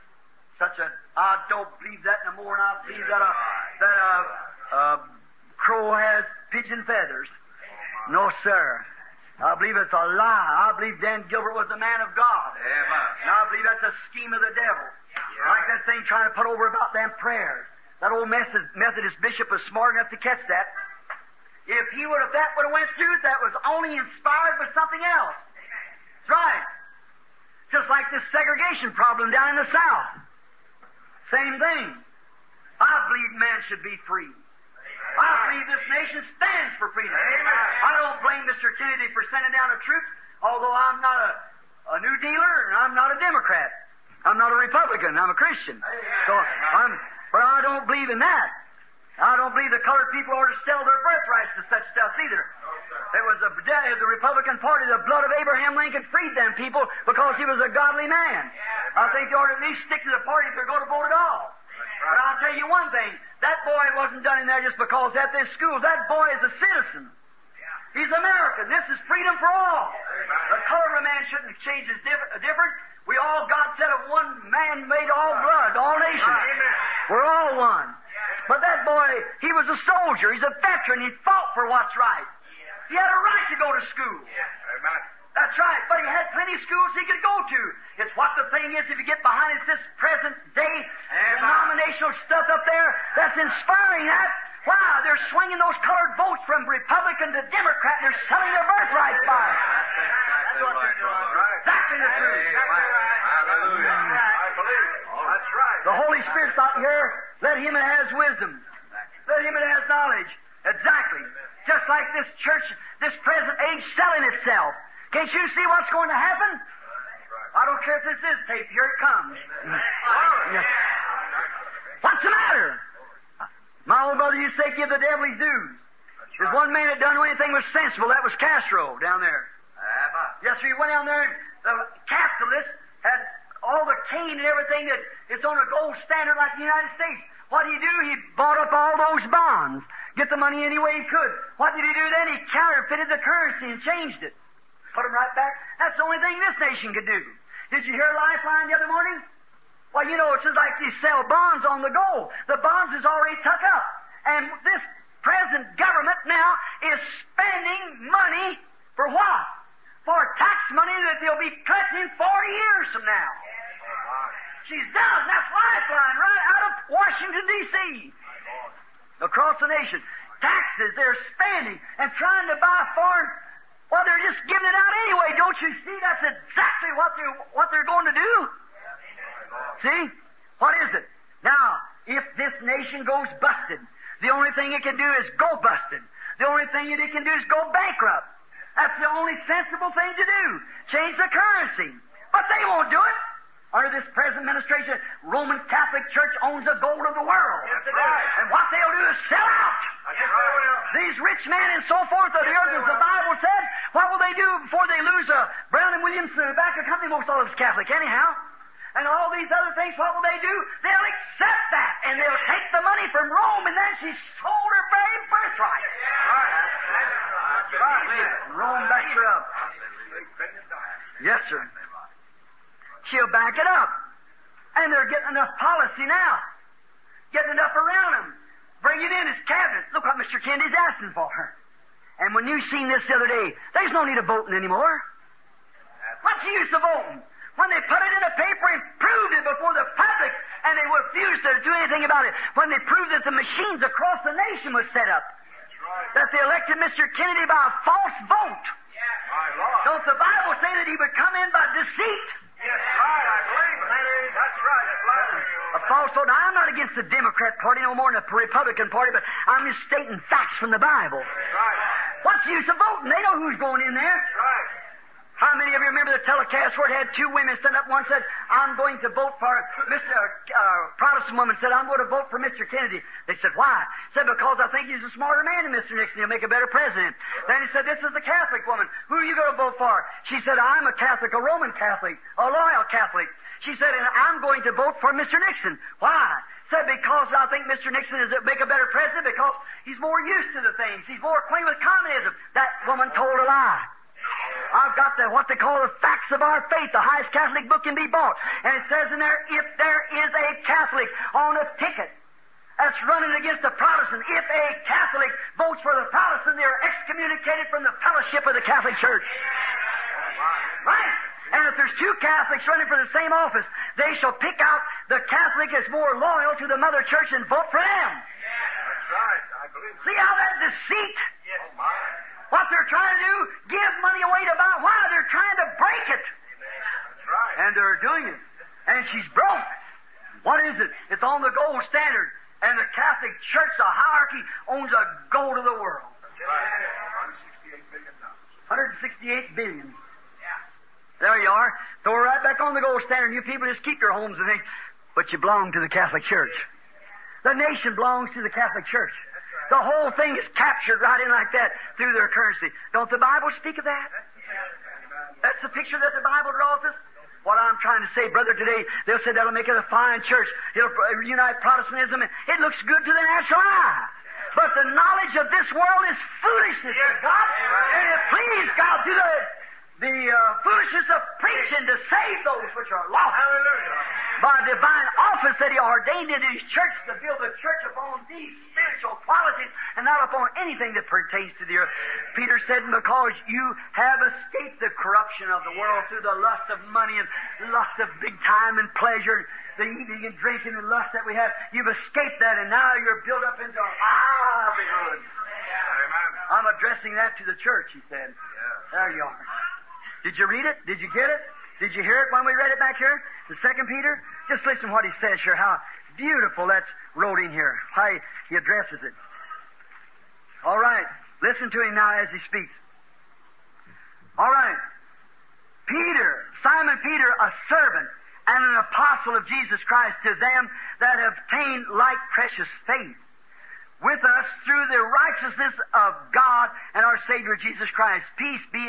I don't believe that no more, and I believe that a crow has pigeon feathers. No, sir. I believe it's a lie. I believe Dan Gilbert was a man of God. Amen. And I believe that's a scheme of the devil. Yeah. Like that thing trying to put over about them prayers. That old Methodist bishop was smart enough to catch that. If that would have went through, that was only inspired by something else. That's right. Just like this segregation problem down in the South. Same thing. I believe man should be free. I believe this nation stands for freedom. I don't blame Mr. Kennedy for sending down a troop, although I'm not a New Dealer and I'm not a Democrat. I'm not a Republican. I'm a Christian. But I don't believe in that. I don't believe the colored people ought to sell their birthrights to such stuff either. It was the Republican Party, the blood of Abraham Lincoln freed them people because he was a godly man. I think they ought to at least stick to the party if they're going to vote at all. But I'll tell you one thing, that boy wasn't done in there just because at this school. That boy is a citizen. He's American. This is freedom for all. The color of a man shouldn't change his difference. We all, God said, of one man made all blood, all nations. We're all one. But that boy, he was a soldier. He's a veteran. He fought for what's right. He had a right to go to school. That's right. But he had plenty of schools he could go to. It's what the thing is, if you get behind it, this present day denominational stuff up there that's inspiring that. Wow, they're swinging those colored votes from Republican to Democrat, and they're selling their birthrights by it. That's what they're doing. Exactly the truth. Hallelujah. I believe. That's right. The Holy Spirit's not here. Let him that has wisdom. Let him that has knowledge. Exactly. Just like this church, this present age selling itself. Can't you see what's going to happen? I don't care if this is tape. Here it comes. What's the matter? My old brother used to say, give the devil his dues. There's one man that done anything was sensible. That was Castro down there. Yes, sir. He went down there, and the capitalists had all the cane and everything that it's on a gold standard like the United States. What did he do? He bought up all those bonds. Get the money any way he could. What did he do then? He counterfeited the currency and changed it. Put them right back. That's the only thing this nation could do. Did you hear Lifeline the other morning? Well, you know, it's just like you sell bonds on the go. The bonds is already tuck up. And this present government now is spending money for what? For tax money that they'll be collecting 40 years from now. She's done. That's Lifeline right out of Washington, D.C. Across the nation. Taxes they're spending and trying to buy foreign. Well, they're just giving it out anyway. Don't you see? That's exactly what they're going to do. See? What is it? Now, if this nation goes busted, the only thing it can do is go busted. The only thing it can do is go bankrupt. That's the only sensible thing to do. Change the currency. But they won't do it. Under this present administration, Roman Catholic Church owns the gold of the world. And what they'll do is sell out. These rich men and so forth of the earth, as the Bible said, what will they do before they lose Brown and Williams tobacco company? Most all of it's Catholic anyhow. And all these other things, what will they do? They'll accept that, and they'll take the money from Rome, and then she sold her very birthright. Rome backs her up. Yes, sir. She'll back it up. And they're getting enough policy now. Getting enough around them. Bring it in as cabinet. Look what Mr. Kennedy's asking for her. And when you seen this the other day, there's no need of voting anymore. What's the use of voting? When they put it in a paper and proved it before the public, And they refused to do anything about it when they proved that the machines across the nation was set up. That they elected Mr. Kennedy by a false vote. My Lord. Don't the Bible say that he would come in by deceit? Yes, right. I believe it. That's right. That's right. A false vote. Now, I'm not against the Democrat Party no more than the Republican Party, but I'm just stating facts from the Bible. Right. What's the use of voting? They know who's going in there. Right. How many of you remember the telecast where it had two women stand up? One said, I'm going to vote for Mr. Protestant woman said, I'm going to vote for Mr. Kennedy. They said, why? Said, because I think he's a smarter man than Mr. Nixon. He'll make a better president. Then he said, this is the Catholic woman. Who are you going to vote for? She said, I'm a Catholic, a Roman Catholic, a loyal Catholic. She said, and I'm going to vote for Mr. Nixon. Why? Said, because I think Mr. Nixon is make a better president because he's more used to the things. He's more acquainted with communism. That woman told a lie. I've got what they call the facts of our faith. The highest Catholic book can be bought. And it says in there, if there is a Catholic on a ticket that's running against a Protestant, if a Catholic votes for the Protestant, they're excommunicated from the fellowship of the Catholic Church. Right? And if there's two Catholics running for the same office, they shall pick out the Catholic that's more loyal to the Mother Church and vote for them. That's right. I believe it. See how that deceit? Yes. Oh, my. What they're trying to do, give money away to buy. Why? They're trying to break it. That's right. And they're doing it. And she's broke. What is it? It's on the gold standard. And the Catholic Church, the hierarchy, owns the gold of the world. That's right. $168 billion. $168 billion. There you are. Throw it right back on the gold standard. You people just keep your homes and things. But you belong to the Catholic Church. The nation belongs to the Catholic Church. The whole thing is captured right in like that through their currency. Don't the Bible speak of that? That's the picture that the Bible draws us. What I'm trying to say, brother, today, they'll say that'll make it a fine church. It'll unite Protestantism. It looks good to the natural eye. But the knowledge of this world is foolishness to God. And it pleased God to the foolishness of preaching to save those which are lost. Hallelujah. By divine office that He ordained in His church to build the church upon these spiritual qualities and not upon anything that pertains to the earth. Peter said, because you have escaped the corruption of the world through the lust of money and lust of big time and pleasure, the eating and drinking and lust that we have, you've escaped that and now you're built up into a livelihood. Amen. I'm addressing that to the church, he said. There you are. Did you read it? Did you get it? Did you hear it when we read it back here? The 2 Peter? Just listen to what he says here, how beautiful that's wrote in here, how he addresses it. All right. Listen to him now as he speaks. All right. Peter, Simon Peter, a servant and an apostle of Jesus Christ, to them that have obtained like precious faith with us through the righteousness of God and our Savior Jesus Christ. Peace be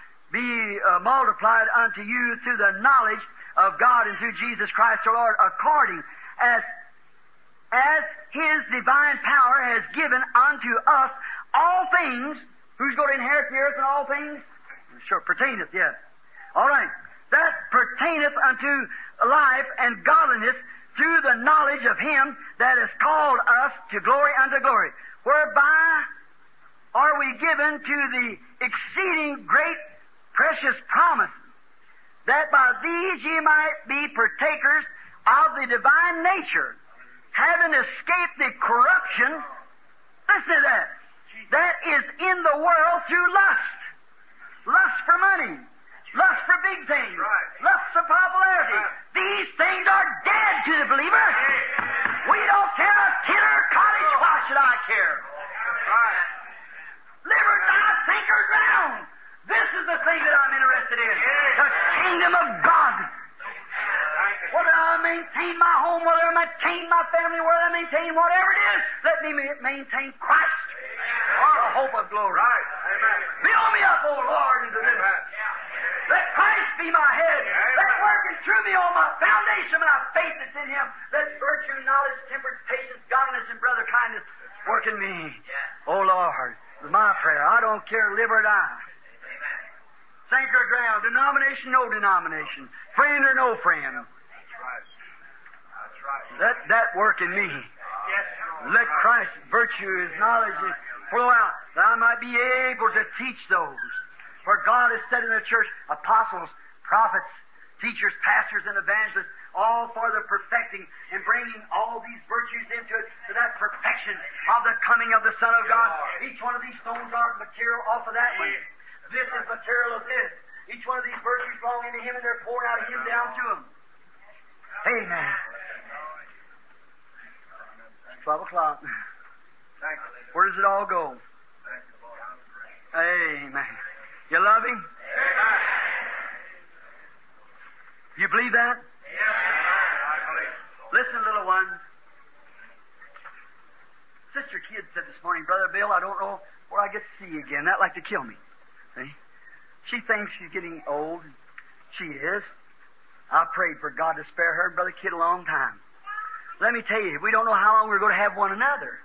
multiplied unto you through the knowledge of God and through Jesus Christ our Lord, according as His divine power has given unto us all things. Who's going to inherit the earth and all things? Sure, pertaineth, yes. All right. That pertaineth unto life and godliness through the knowledge of Him that has called us to glory unto glory, whereby are we given to the exceeding great precious promises, that by these ye might be partakers of the divine nature, having escaped the corruption, listen to that is in the world through lust. Lust for money, lust for big things, lust for popularity. These things are dead to the believer. We don't care a tenner cottage, why should I care? Live or die, sink or drown. This is the thing that I'm interested in. The kingdom of God. Whether I maintain my home, whether I maintain my family, whether I maintain whatever it is, let me maintain Christ. The hope of glory. Right. Amen. Build me up, O Lord, into this. Let Christ be my head. Let working through me on my foundation of my faith that's in Him. Let virtue, knowledge, temperance, patience, godliness, and brother kindness work in me. O Lord, it's my prayer. I don't care, live or die. Sink or drown, denomination, no denomination, friend or no friend. That's right. Let that work in me. Let Christ's virtue, His knowledge flow out, that I might be able to teach those. For God has said in the church, apostles, prophets, teachers, pastors, and evangelists all for the perfecting and bringing all these virtues into it to that perfection of the coming of the Son of God. Each one of these stones are material off of that one. This is material of this. Each one of these virtues belong into Him, and they're poured out of Him down to Him. Amen. It's 12 o'clock. Where does it all go? Amen. You love Him? You believe that? Listen, little one. Sister Kidd said this morning, Brother Bill, I don't know where I get to see you again. That'd like to kill me. See? She thinks she's getting old. She is. I prayed for God to spare her and Brother Kidd a long time. Let me tell you, we don't know how long we're going to have one another.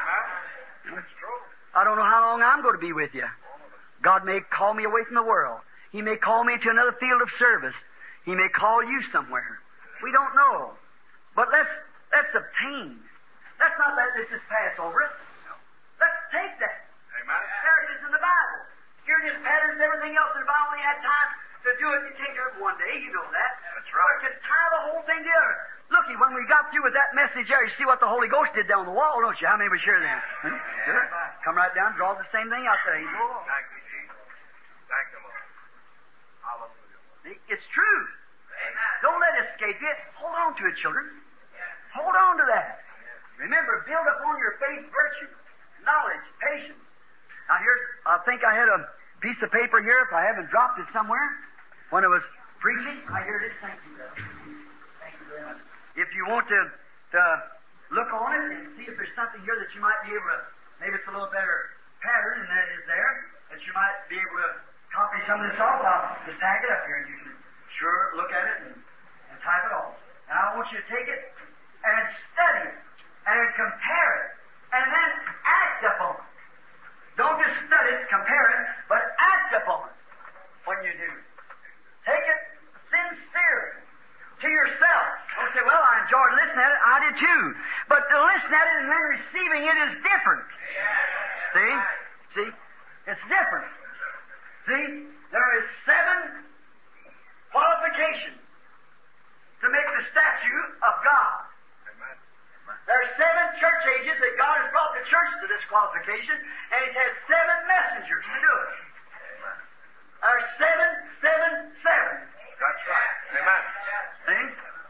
I don't know how long I'm going to be with you. God may call me away from the world. He may call me to another field of service. He may call you somewhere. We don't know. But let's obtain. Let's not let this just pass over us. Let's take that. Amen. There it is in the Bible. Here it is, patterns, everything else. And if I only had time to do it, you'd take it one day. You know that. That's right. But you tie the whole thing together. Looky, when we got through with that message there, you see what the Holy Ghost did down the wall, don't you? How many were sure then? Sure. Come right down, draw the same thing out there. You go. Thank you, Jesus. Thank you, Lord. Hallelujah. It's true. Don't let it escape you. Hold on to it, children. Hold on to that. Remember, build upon your faith virtue, knowledge, patience. Now here's, I think I had a piece of paper here, if I haven't dropped it somewhere, when I was preaching. Here it is. Thank you, brother. Thank you very much. If you want to look on it and see if there's something here that you might be able to, maybe it's a little better pattern than that is there, that you might be able to copy some of this off, I'll just tag it up here and you can sure look at it and type it off. Now I want you to take it and study it and compare it and then act upon it. Don't just study it, compare it, but act upon it when you do. Take it sincerely to yourself. Don't say, well, I enjoyed listening at it. I did too. But to listen at it and then receiving it is different. See? See? It's different. See? There is 7 qualifications to make the statue of God. There are 7 church ages that God has brought the church to this qualification, and He's had 7 messengers to do it. There are 7, 7, 7. That's right. Amen. See?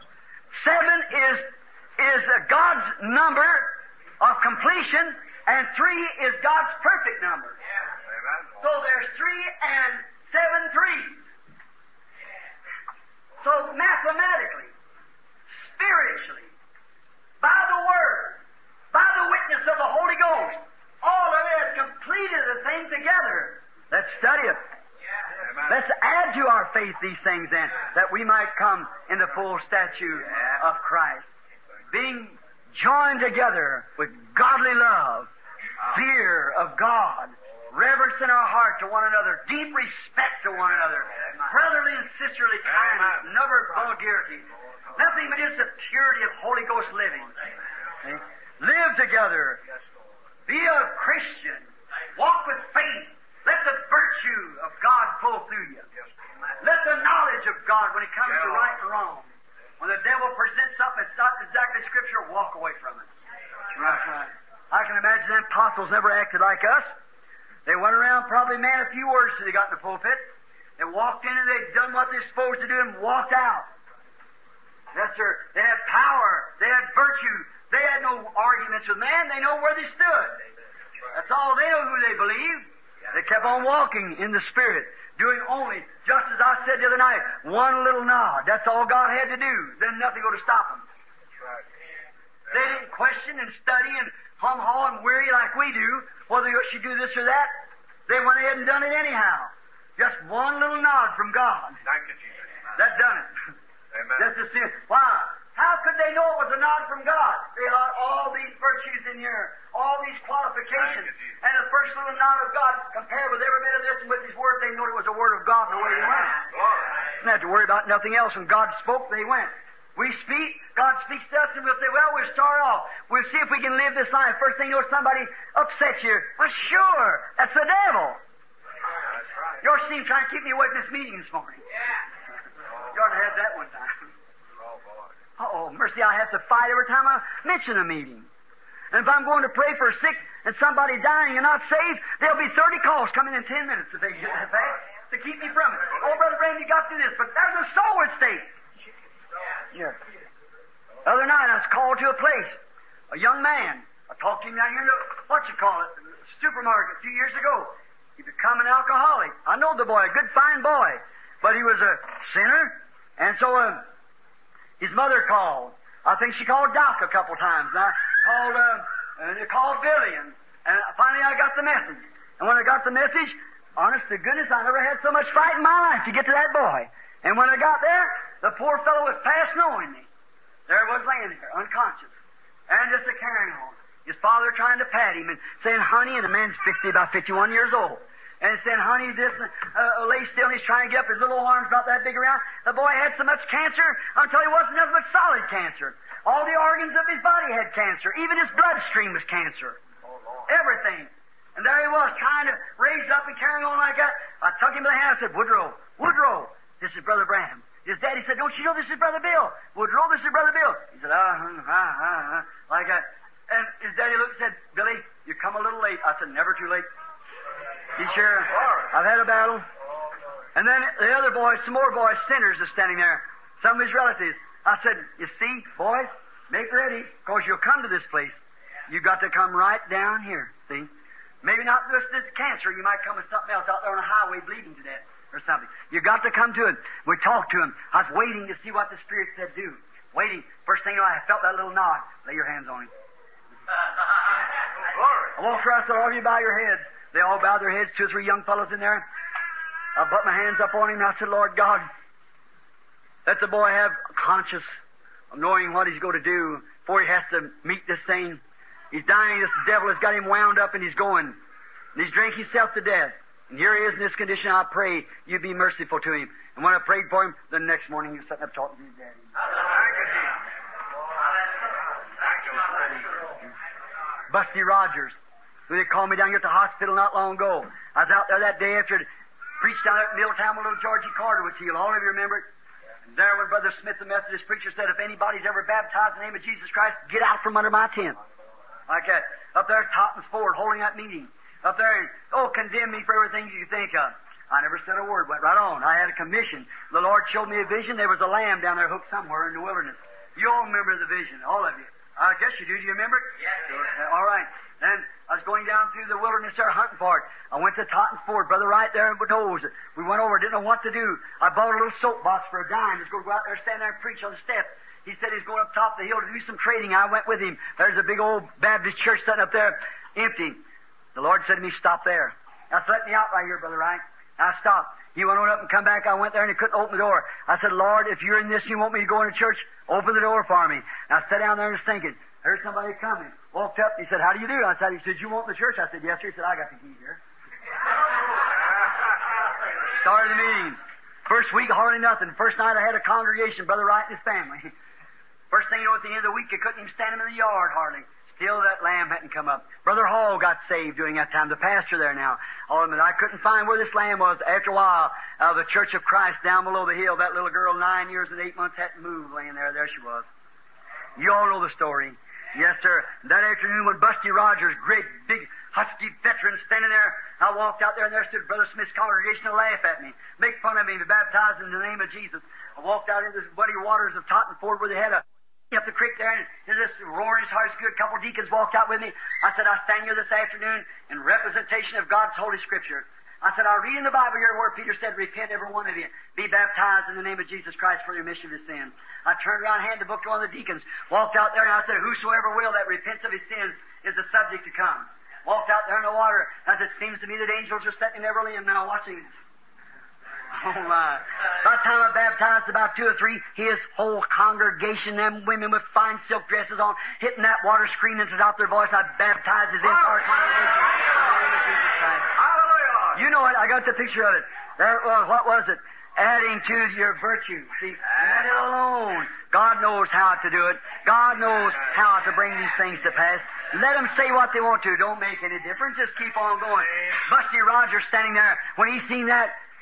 7 is God's number of completion, and 3 is God's perfect number. Amen. So there's 3 and 7 threes. So mathematically, spiritually, by the Word, by the witness of the Holy Ghost, all of it has completed the thing together. Let's study it. Let's add to our faith these things then, that we might come in the full stature of Christ. Being joined together with godly love, fear of God, reverence in our heart to one another, deep respect to one another, brotherly and sisterly kindness, never vulgarity, nothing but just the purity of Holy Ghost living. See? Live together. Be a Christian. Walk with faith. Let the virtue of God flow through you. Let the knowledge of God, when it comes to right and wrong, when the devil presents something that's not exactly Scripture, walk away from it. Right. I can imagine them apostles never acted like us. They went around, probably man a few words till they got in the pulpit. They walked in and they'd done what they're supposed to do and walked out. Yes, sir. They had power. They had virtue. They had no arguments with man. They know where they stood. That's all. They know who they believed. They kept on walking in the Spirit, doing only, just as I said the other night, one little nod. That's all God had to do. Then nothing would have stopped them. They didn't question and study and hum-haw and weary like we do, whether you should do this or that. They went ahead and done it anyhow. Just one little nod from God. Thank you, Jesus. That done it. Amen. Just to see. Why? How could they know it was a nod from God? They had all these virtues in here, all these qualifications, and the first little nod of God compared with every bit of this and with His Word, they knew it was a Word of God and the way they went. Didn't have to worry about nothing else. When God spoke, they went. We speak, God speaks to us, and we'll say, well, we'll start off. We'll see if we can live this life. First thing you know, somebody upsets you. Well, sure, that's the devil. That's right. Yours seemed trying to keep me away from this meeting this morning. You ought to have that one time. Oh, boy. Oh, mercy, I have to fight every time I mention a meeting. And if I'm going to pray for a sick and somebody dying and not saved, there'll be 30 calls coming in 10 minutes if they get that fast to keep me from it. Oh, Brother Branham, you got to do this, but there's a soul at stake. Yeah. The other night I was called to a place. A young man. I talked to him down here in the, supermarket a few years ago. He become an alcoholic. I know the boy, a good, fine boy. But he was a sinner. And so his mother called. I think she called Doc a couple times. And I called Billy. And finally I got the message. And when I got the message, honest to goodness, I never had so much fight in my life to get to that boy. And when I got there, the poor fellow was past knowing me. There was laying there, unconscious. And just a carrying on. His father trying to pat him and saying, honey, and the man's about 51 years old. And saying, honey, this, lay still, and he's trying to get up his little arms about that big around. The boy had so much cancer until he wasn't nothing but solid cancer. All the organs of his body had cancer. Even his bloodstream was cancer. Everything. And there he was, trying to raise up and carrying on like that. I took him by the hand. I said, Woodrow, this is Brother Branham. His daddy said, don't you know this is Brother Bill? Woodrow, this is Brother Bill. He said, like that. And his daddy looked and said, Billy, you come a little late. I said, never too late. He sure, I've had a battle. And then the other boys, some more boys, sinners, are standing there. Some of his relatives. I said, you see, boys, make ready, because you'll come to this place. You got to come right down here, see? Maybe not just this cancer. You might come with something else out there on a highway bleeding to death or something. You got to come to it. We talked to him. I was waiting to see what the Spirit said do. Waiting. First thing you know, I felt that little nod. Lay your hands on him. I walked around, said, all of you bow your heads. They all bowed their heads, 2 or 3 young fellows in there. I put my hands up on him and I said, Lord God, let the boy have a conscience of knowing what he's going to do before he has to meet this thing. He's dying. This devil has got him wound up and he's going. And he's drank himself to death. And here he is in this condition. I pray you be merciful to him. And when I prayed for him, the next morning he was sitting up talking to his daddy. Busty Rogers, who they called me down here at the hospital not long ago. I was out there that day after it preached down there at Middletown when little Georgie Carter was healed. All of you remember it? And there when Brother Smith, the Methodist preacher, said, if anybody's ever baptized in the name of Jesus Christ, get out from under my tent. Like that. Up there at Totten's Ford, holding that meeting. Up there and, condemn me for everything you think of. I never said a word. Went right on. I had a commission. The Lord showed me a vision. There was a lamb down there hooked somewhere in the wilderness. You all remember the vision, all of you. I guess you do. Do you remember it? Yes. All right. Then I was going down through the wilderness there hunting for it. I went to Totten's Ford, Brother Wright there in Batoes. We went over, didn't know what to do. I bought a little soapbox for a dime. He was going to go out there, stand there and preach on the steps. He said he's going up top of the hill to do some trading. I went with him. There's a big old Baptist church sitting up there, empty. The Lord said to me, stop there. Now, let me out right here, Brother Wright. I stopped. He went on up and come back. I went there and he couldn't open the door. I said, Lord, if you're in this and you want me to go into church, open the door for me. And I sat down there and was thinking, heard somebody coming. Walked up. He said, how do you do? I said, he said, you want the church? I said, yes, sir. He said, I got the key here. Started the meeting. First week, hardly nothing. First night, I had a congregation, Brother Wright and his family. First thing you know, at the end of the week, you couldn't even stand him in the yard hardly. Still, that lamb hadn't come up. Brother Hall got saved during that time. The pastor there now. All of them. I couldn't find where this lamb was. After a while, the Church of Christ down below the hill, that little girl, 9 years and 8 months, hadn't moved, laying there. There she was. You all know the story. Yes, sir. That afternoon when Busty Rogers, great, big, husky veteran, standing there, I walked out there and there stood Brother Smith's congregation to laugh at me, make fun of me, to baptize in the name of Jesus. I walked out into the muddy waters of Totten Ford where they had up the creek there, and this roaring his heart's good. A couple of deacons walked out with me. I said, I stand here this afternoon in representation of God's Holy Scripture. I said, I read in the Bible here where Peter said, repent every one of you. Be baptized in the name of Jesus Christ for the remission of his sins. I turned around, handed the book to one of the deacons, walked out there, and I said, whosoever will that repents of his sins is the subject to come. Walked out there in the water, as it seems to me that angels are sitting in every limb now watching. Oh, my. By the time I baptized about 2 or 3, his whole congregation, them women with fine silk dresses on, hitting that water, screaming to out their voice. I baptized his entire congregation. Hallelujah! You know it. I got the picture of it. There it was. What was it? Adding to your virtue. See, let it alone. God knows how to do it. God knows how to bring these things to pass. Let them say what they want to. Don't make any difference. Just keep on going. Busty Rogers standing there, when he seen that,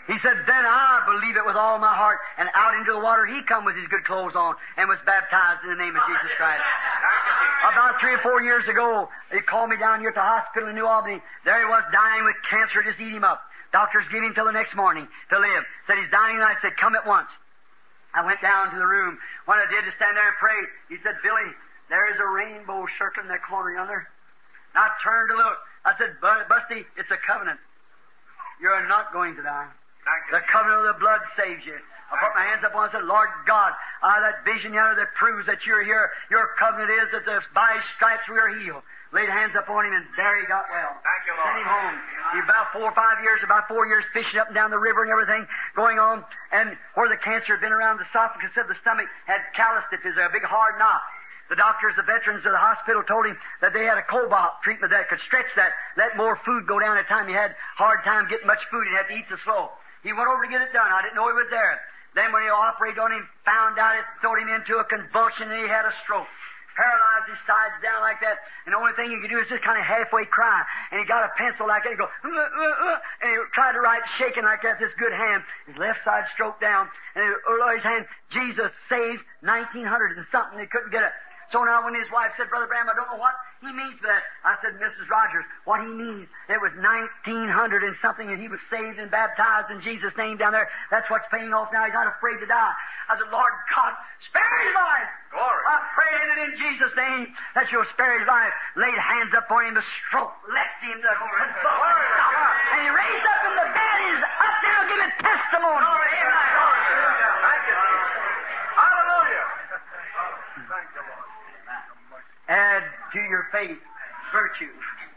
He said, then I believe it with all my heart. And out into the water he come with his good clothes on and was baptized in the name of Jesus Christ. About 3 or 4 years ago, they called me down here at the hospital in New Albany. There he was dying with cancer, just eat him up. Doctors gave him till the next morning to live. Said he's dying, and I said, come at once. I went down to the room. What I did to stand there and pray, he said, Billy, there is a rainbow circling that corner yonder. And I turned to look. I said, Busty, it's a covenant. You're not going to die. The covenant of the blood saves you. I put my hands up on it and said, Lord God, that vision yonder that proves that you're here, your covenant is that by His stripes we are healed. Laid hands up on him, and there he got well. Thank you, Lord. Sent him home. He about 4 or 5 years fishing up and down the river and everything going on. And where the cancer had been around the esophagus of the stomach had calloused it. There's a big hard knot. The doctors, the veterans of the hospital told him that they had a cobalt treatment that could stretch that, let more food go down at a time. He had hard time getting much food. He had to eat so slow. He went over to get it done. I didn't know he was there. Then when he operated on him, found out it threw him into a convulsion and he had a stroke. Paralyzed his sides down like that. And the only thing he could do is just kind of halfway cry. And he got a pencil like that. He go, and he tried to write shaking like that, this good hand. His left side stroked down. And he his hand, Jesus saved 1900 and something. He couldn't get it. So now when his wife said, Brother Bram, I don't know what he means by that. I said, Mrs. Rogers, what he means, it was 1900 and something, and he was saved and baptized in Jesus' name down there. That's what's paying off now. He's not afraid to die. I said, Lord God, spare his life. Glory. I pray in Jesus' name that you'll spare his life. Laid hands up on him, the stroke left him. And he raised up in the bed. He's up now giving testimony. Glory. Thank you. Hallelujah. Thank you, Lord. Add to your faith virtue.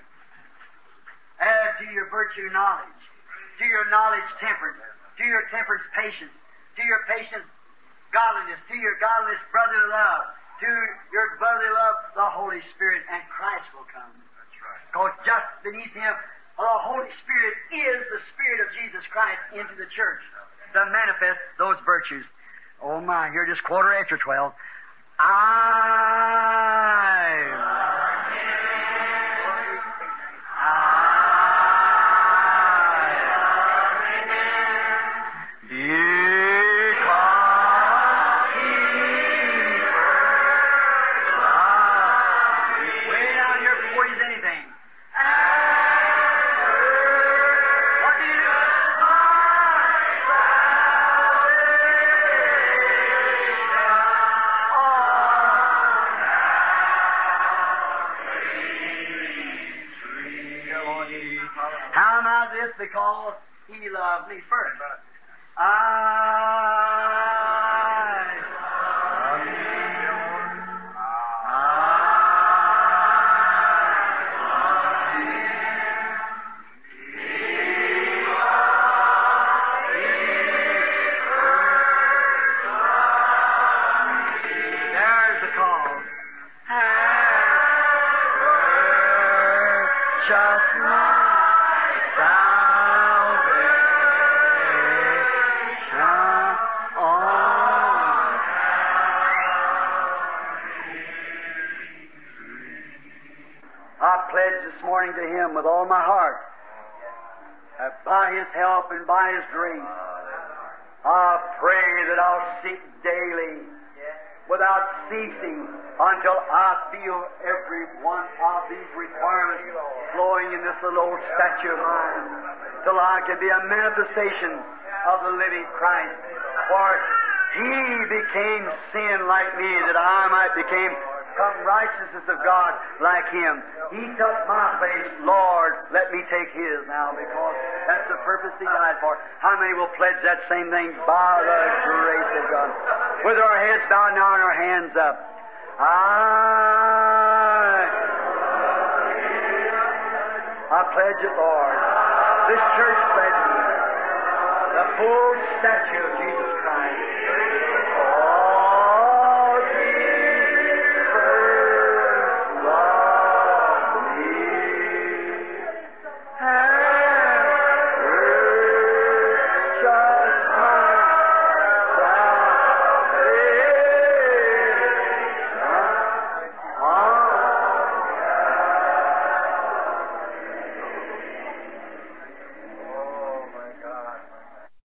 Add to your virtue knowledge. To your knowledge temperance. To your temperance patience. To your patience godliness. To your godliness brotherly love. To your brotherly love the Holy Spirit, and Christ will come. That's right. Because just beneath Him, the Holy Spirit is the Spirit of Jesus Christ into the church to manifest those virtues. Oh my, here just 12:15. Because He loved me first. There's the cause. Just this morning to Him with all my heart, by His help and by His grace, I pray that I'll seek daily without ceasing until I feel every one of these requirements flowing in this little old statue of mine, till I can be a manifestation of the living Christ. For He became sin like me, that I might become righteousness of God like Him. He took my place. Lord, let me take His now, because that's the purpose He died for. How many will pledge that same thing by the grace of God? With our heads bowed now and our hands up. I pledge it, Lord. This church pledges the full statue of Jesus Christ.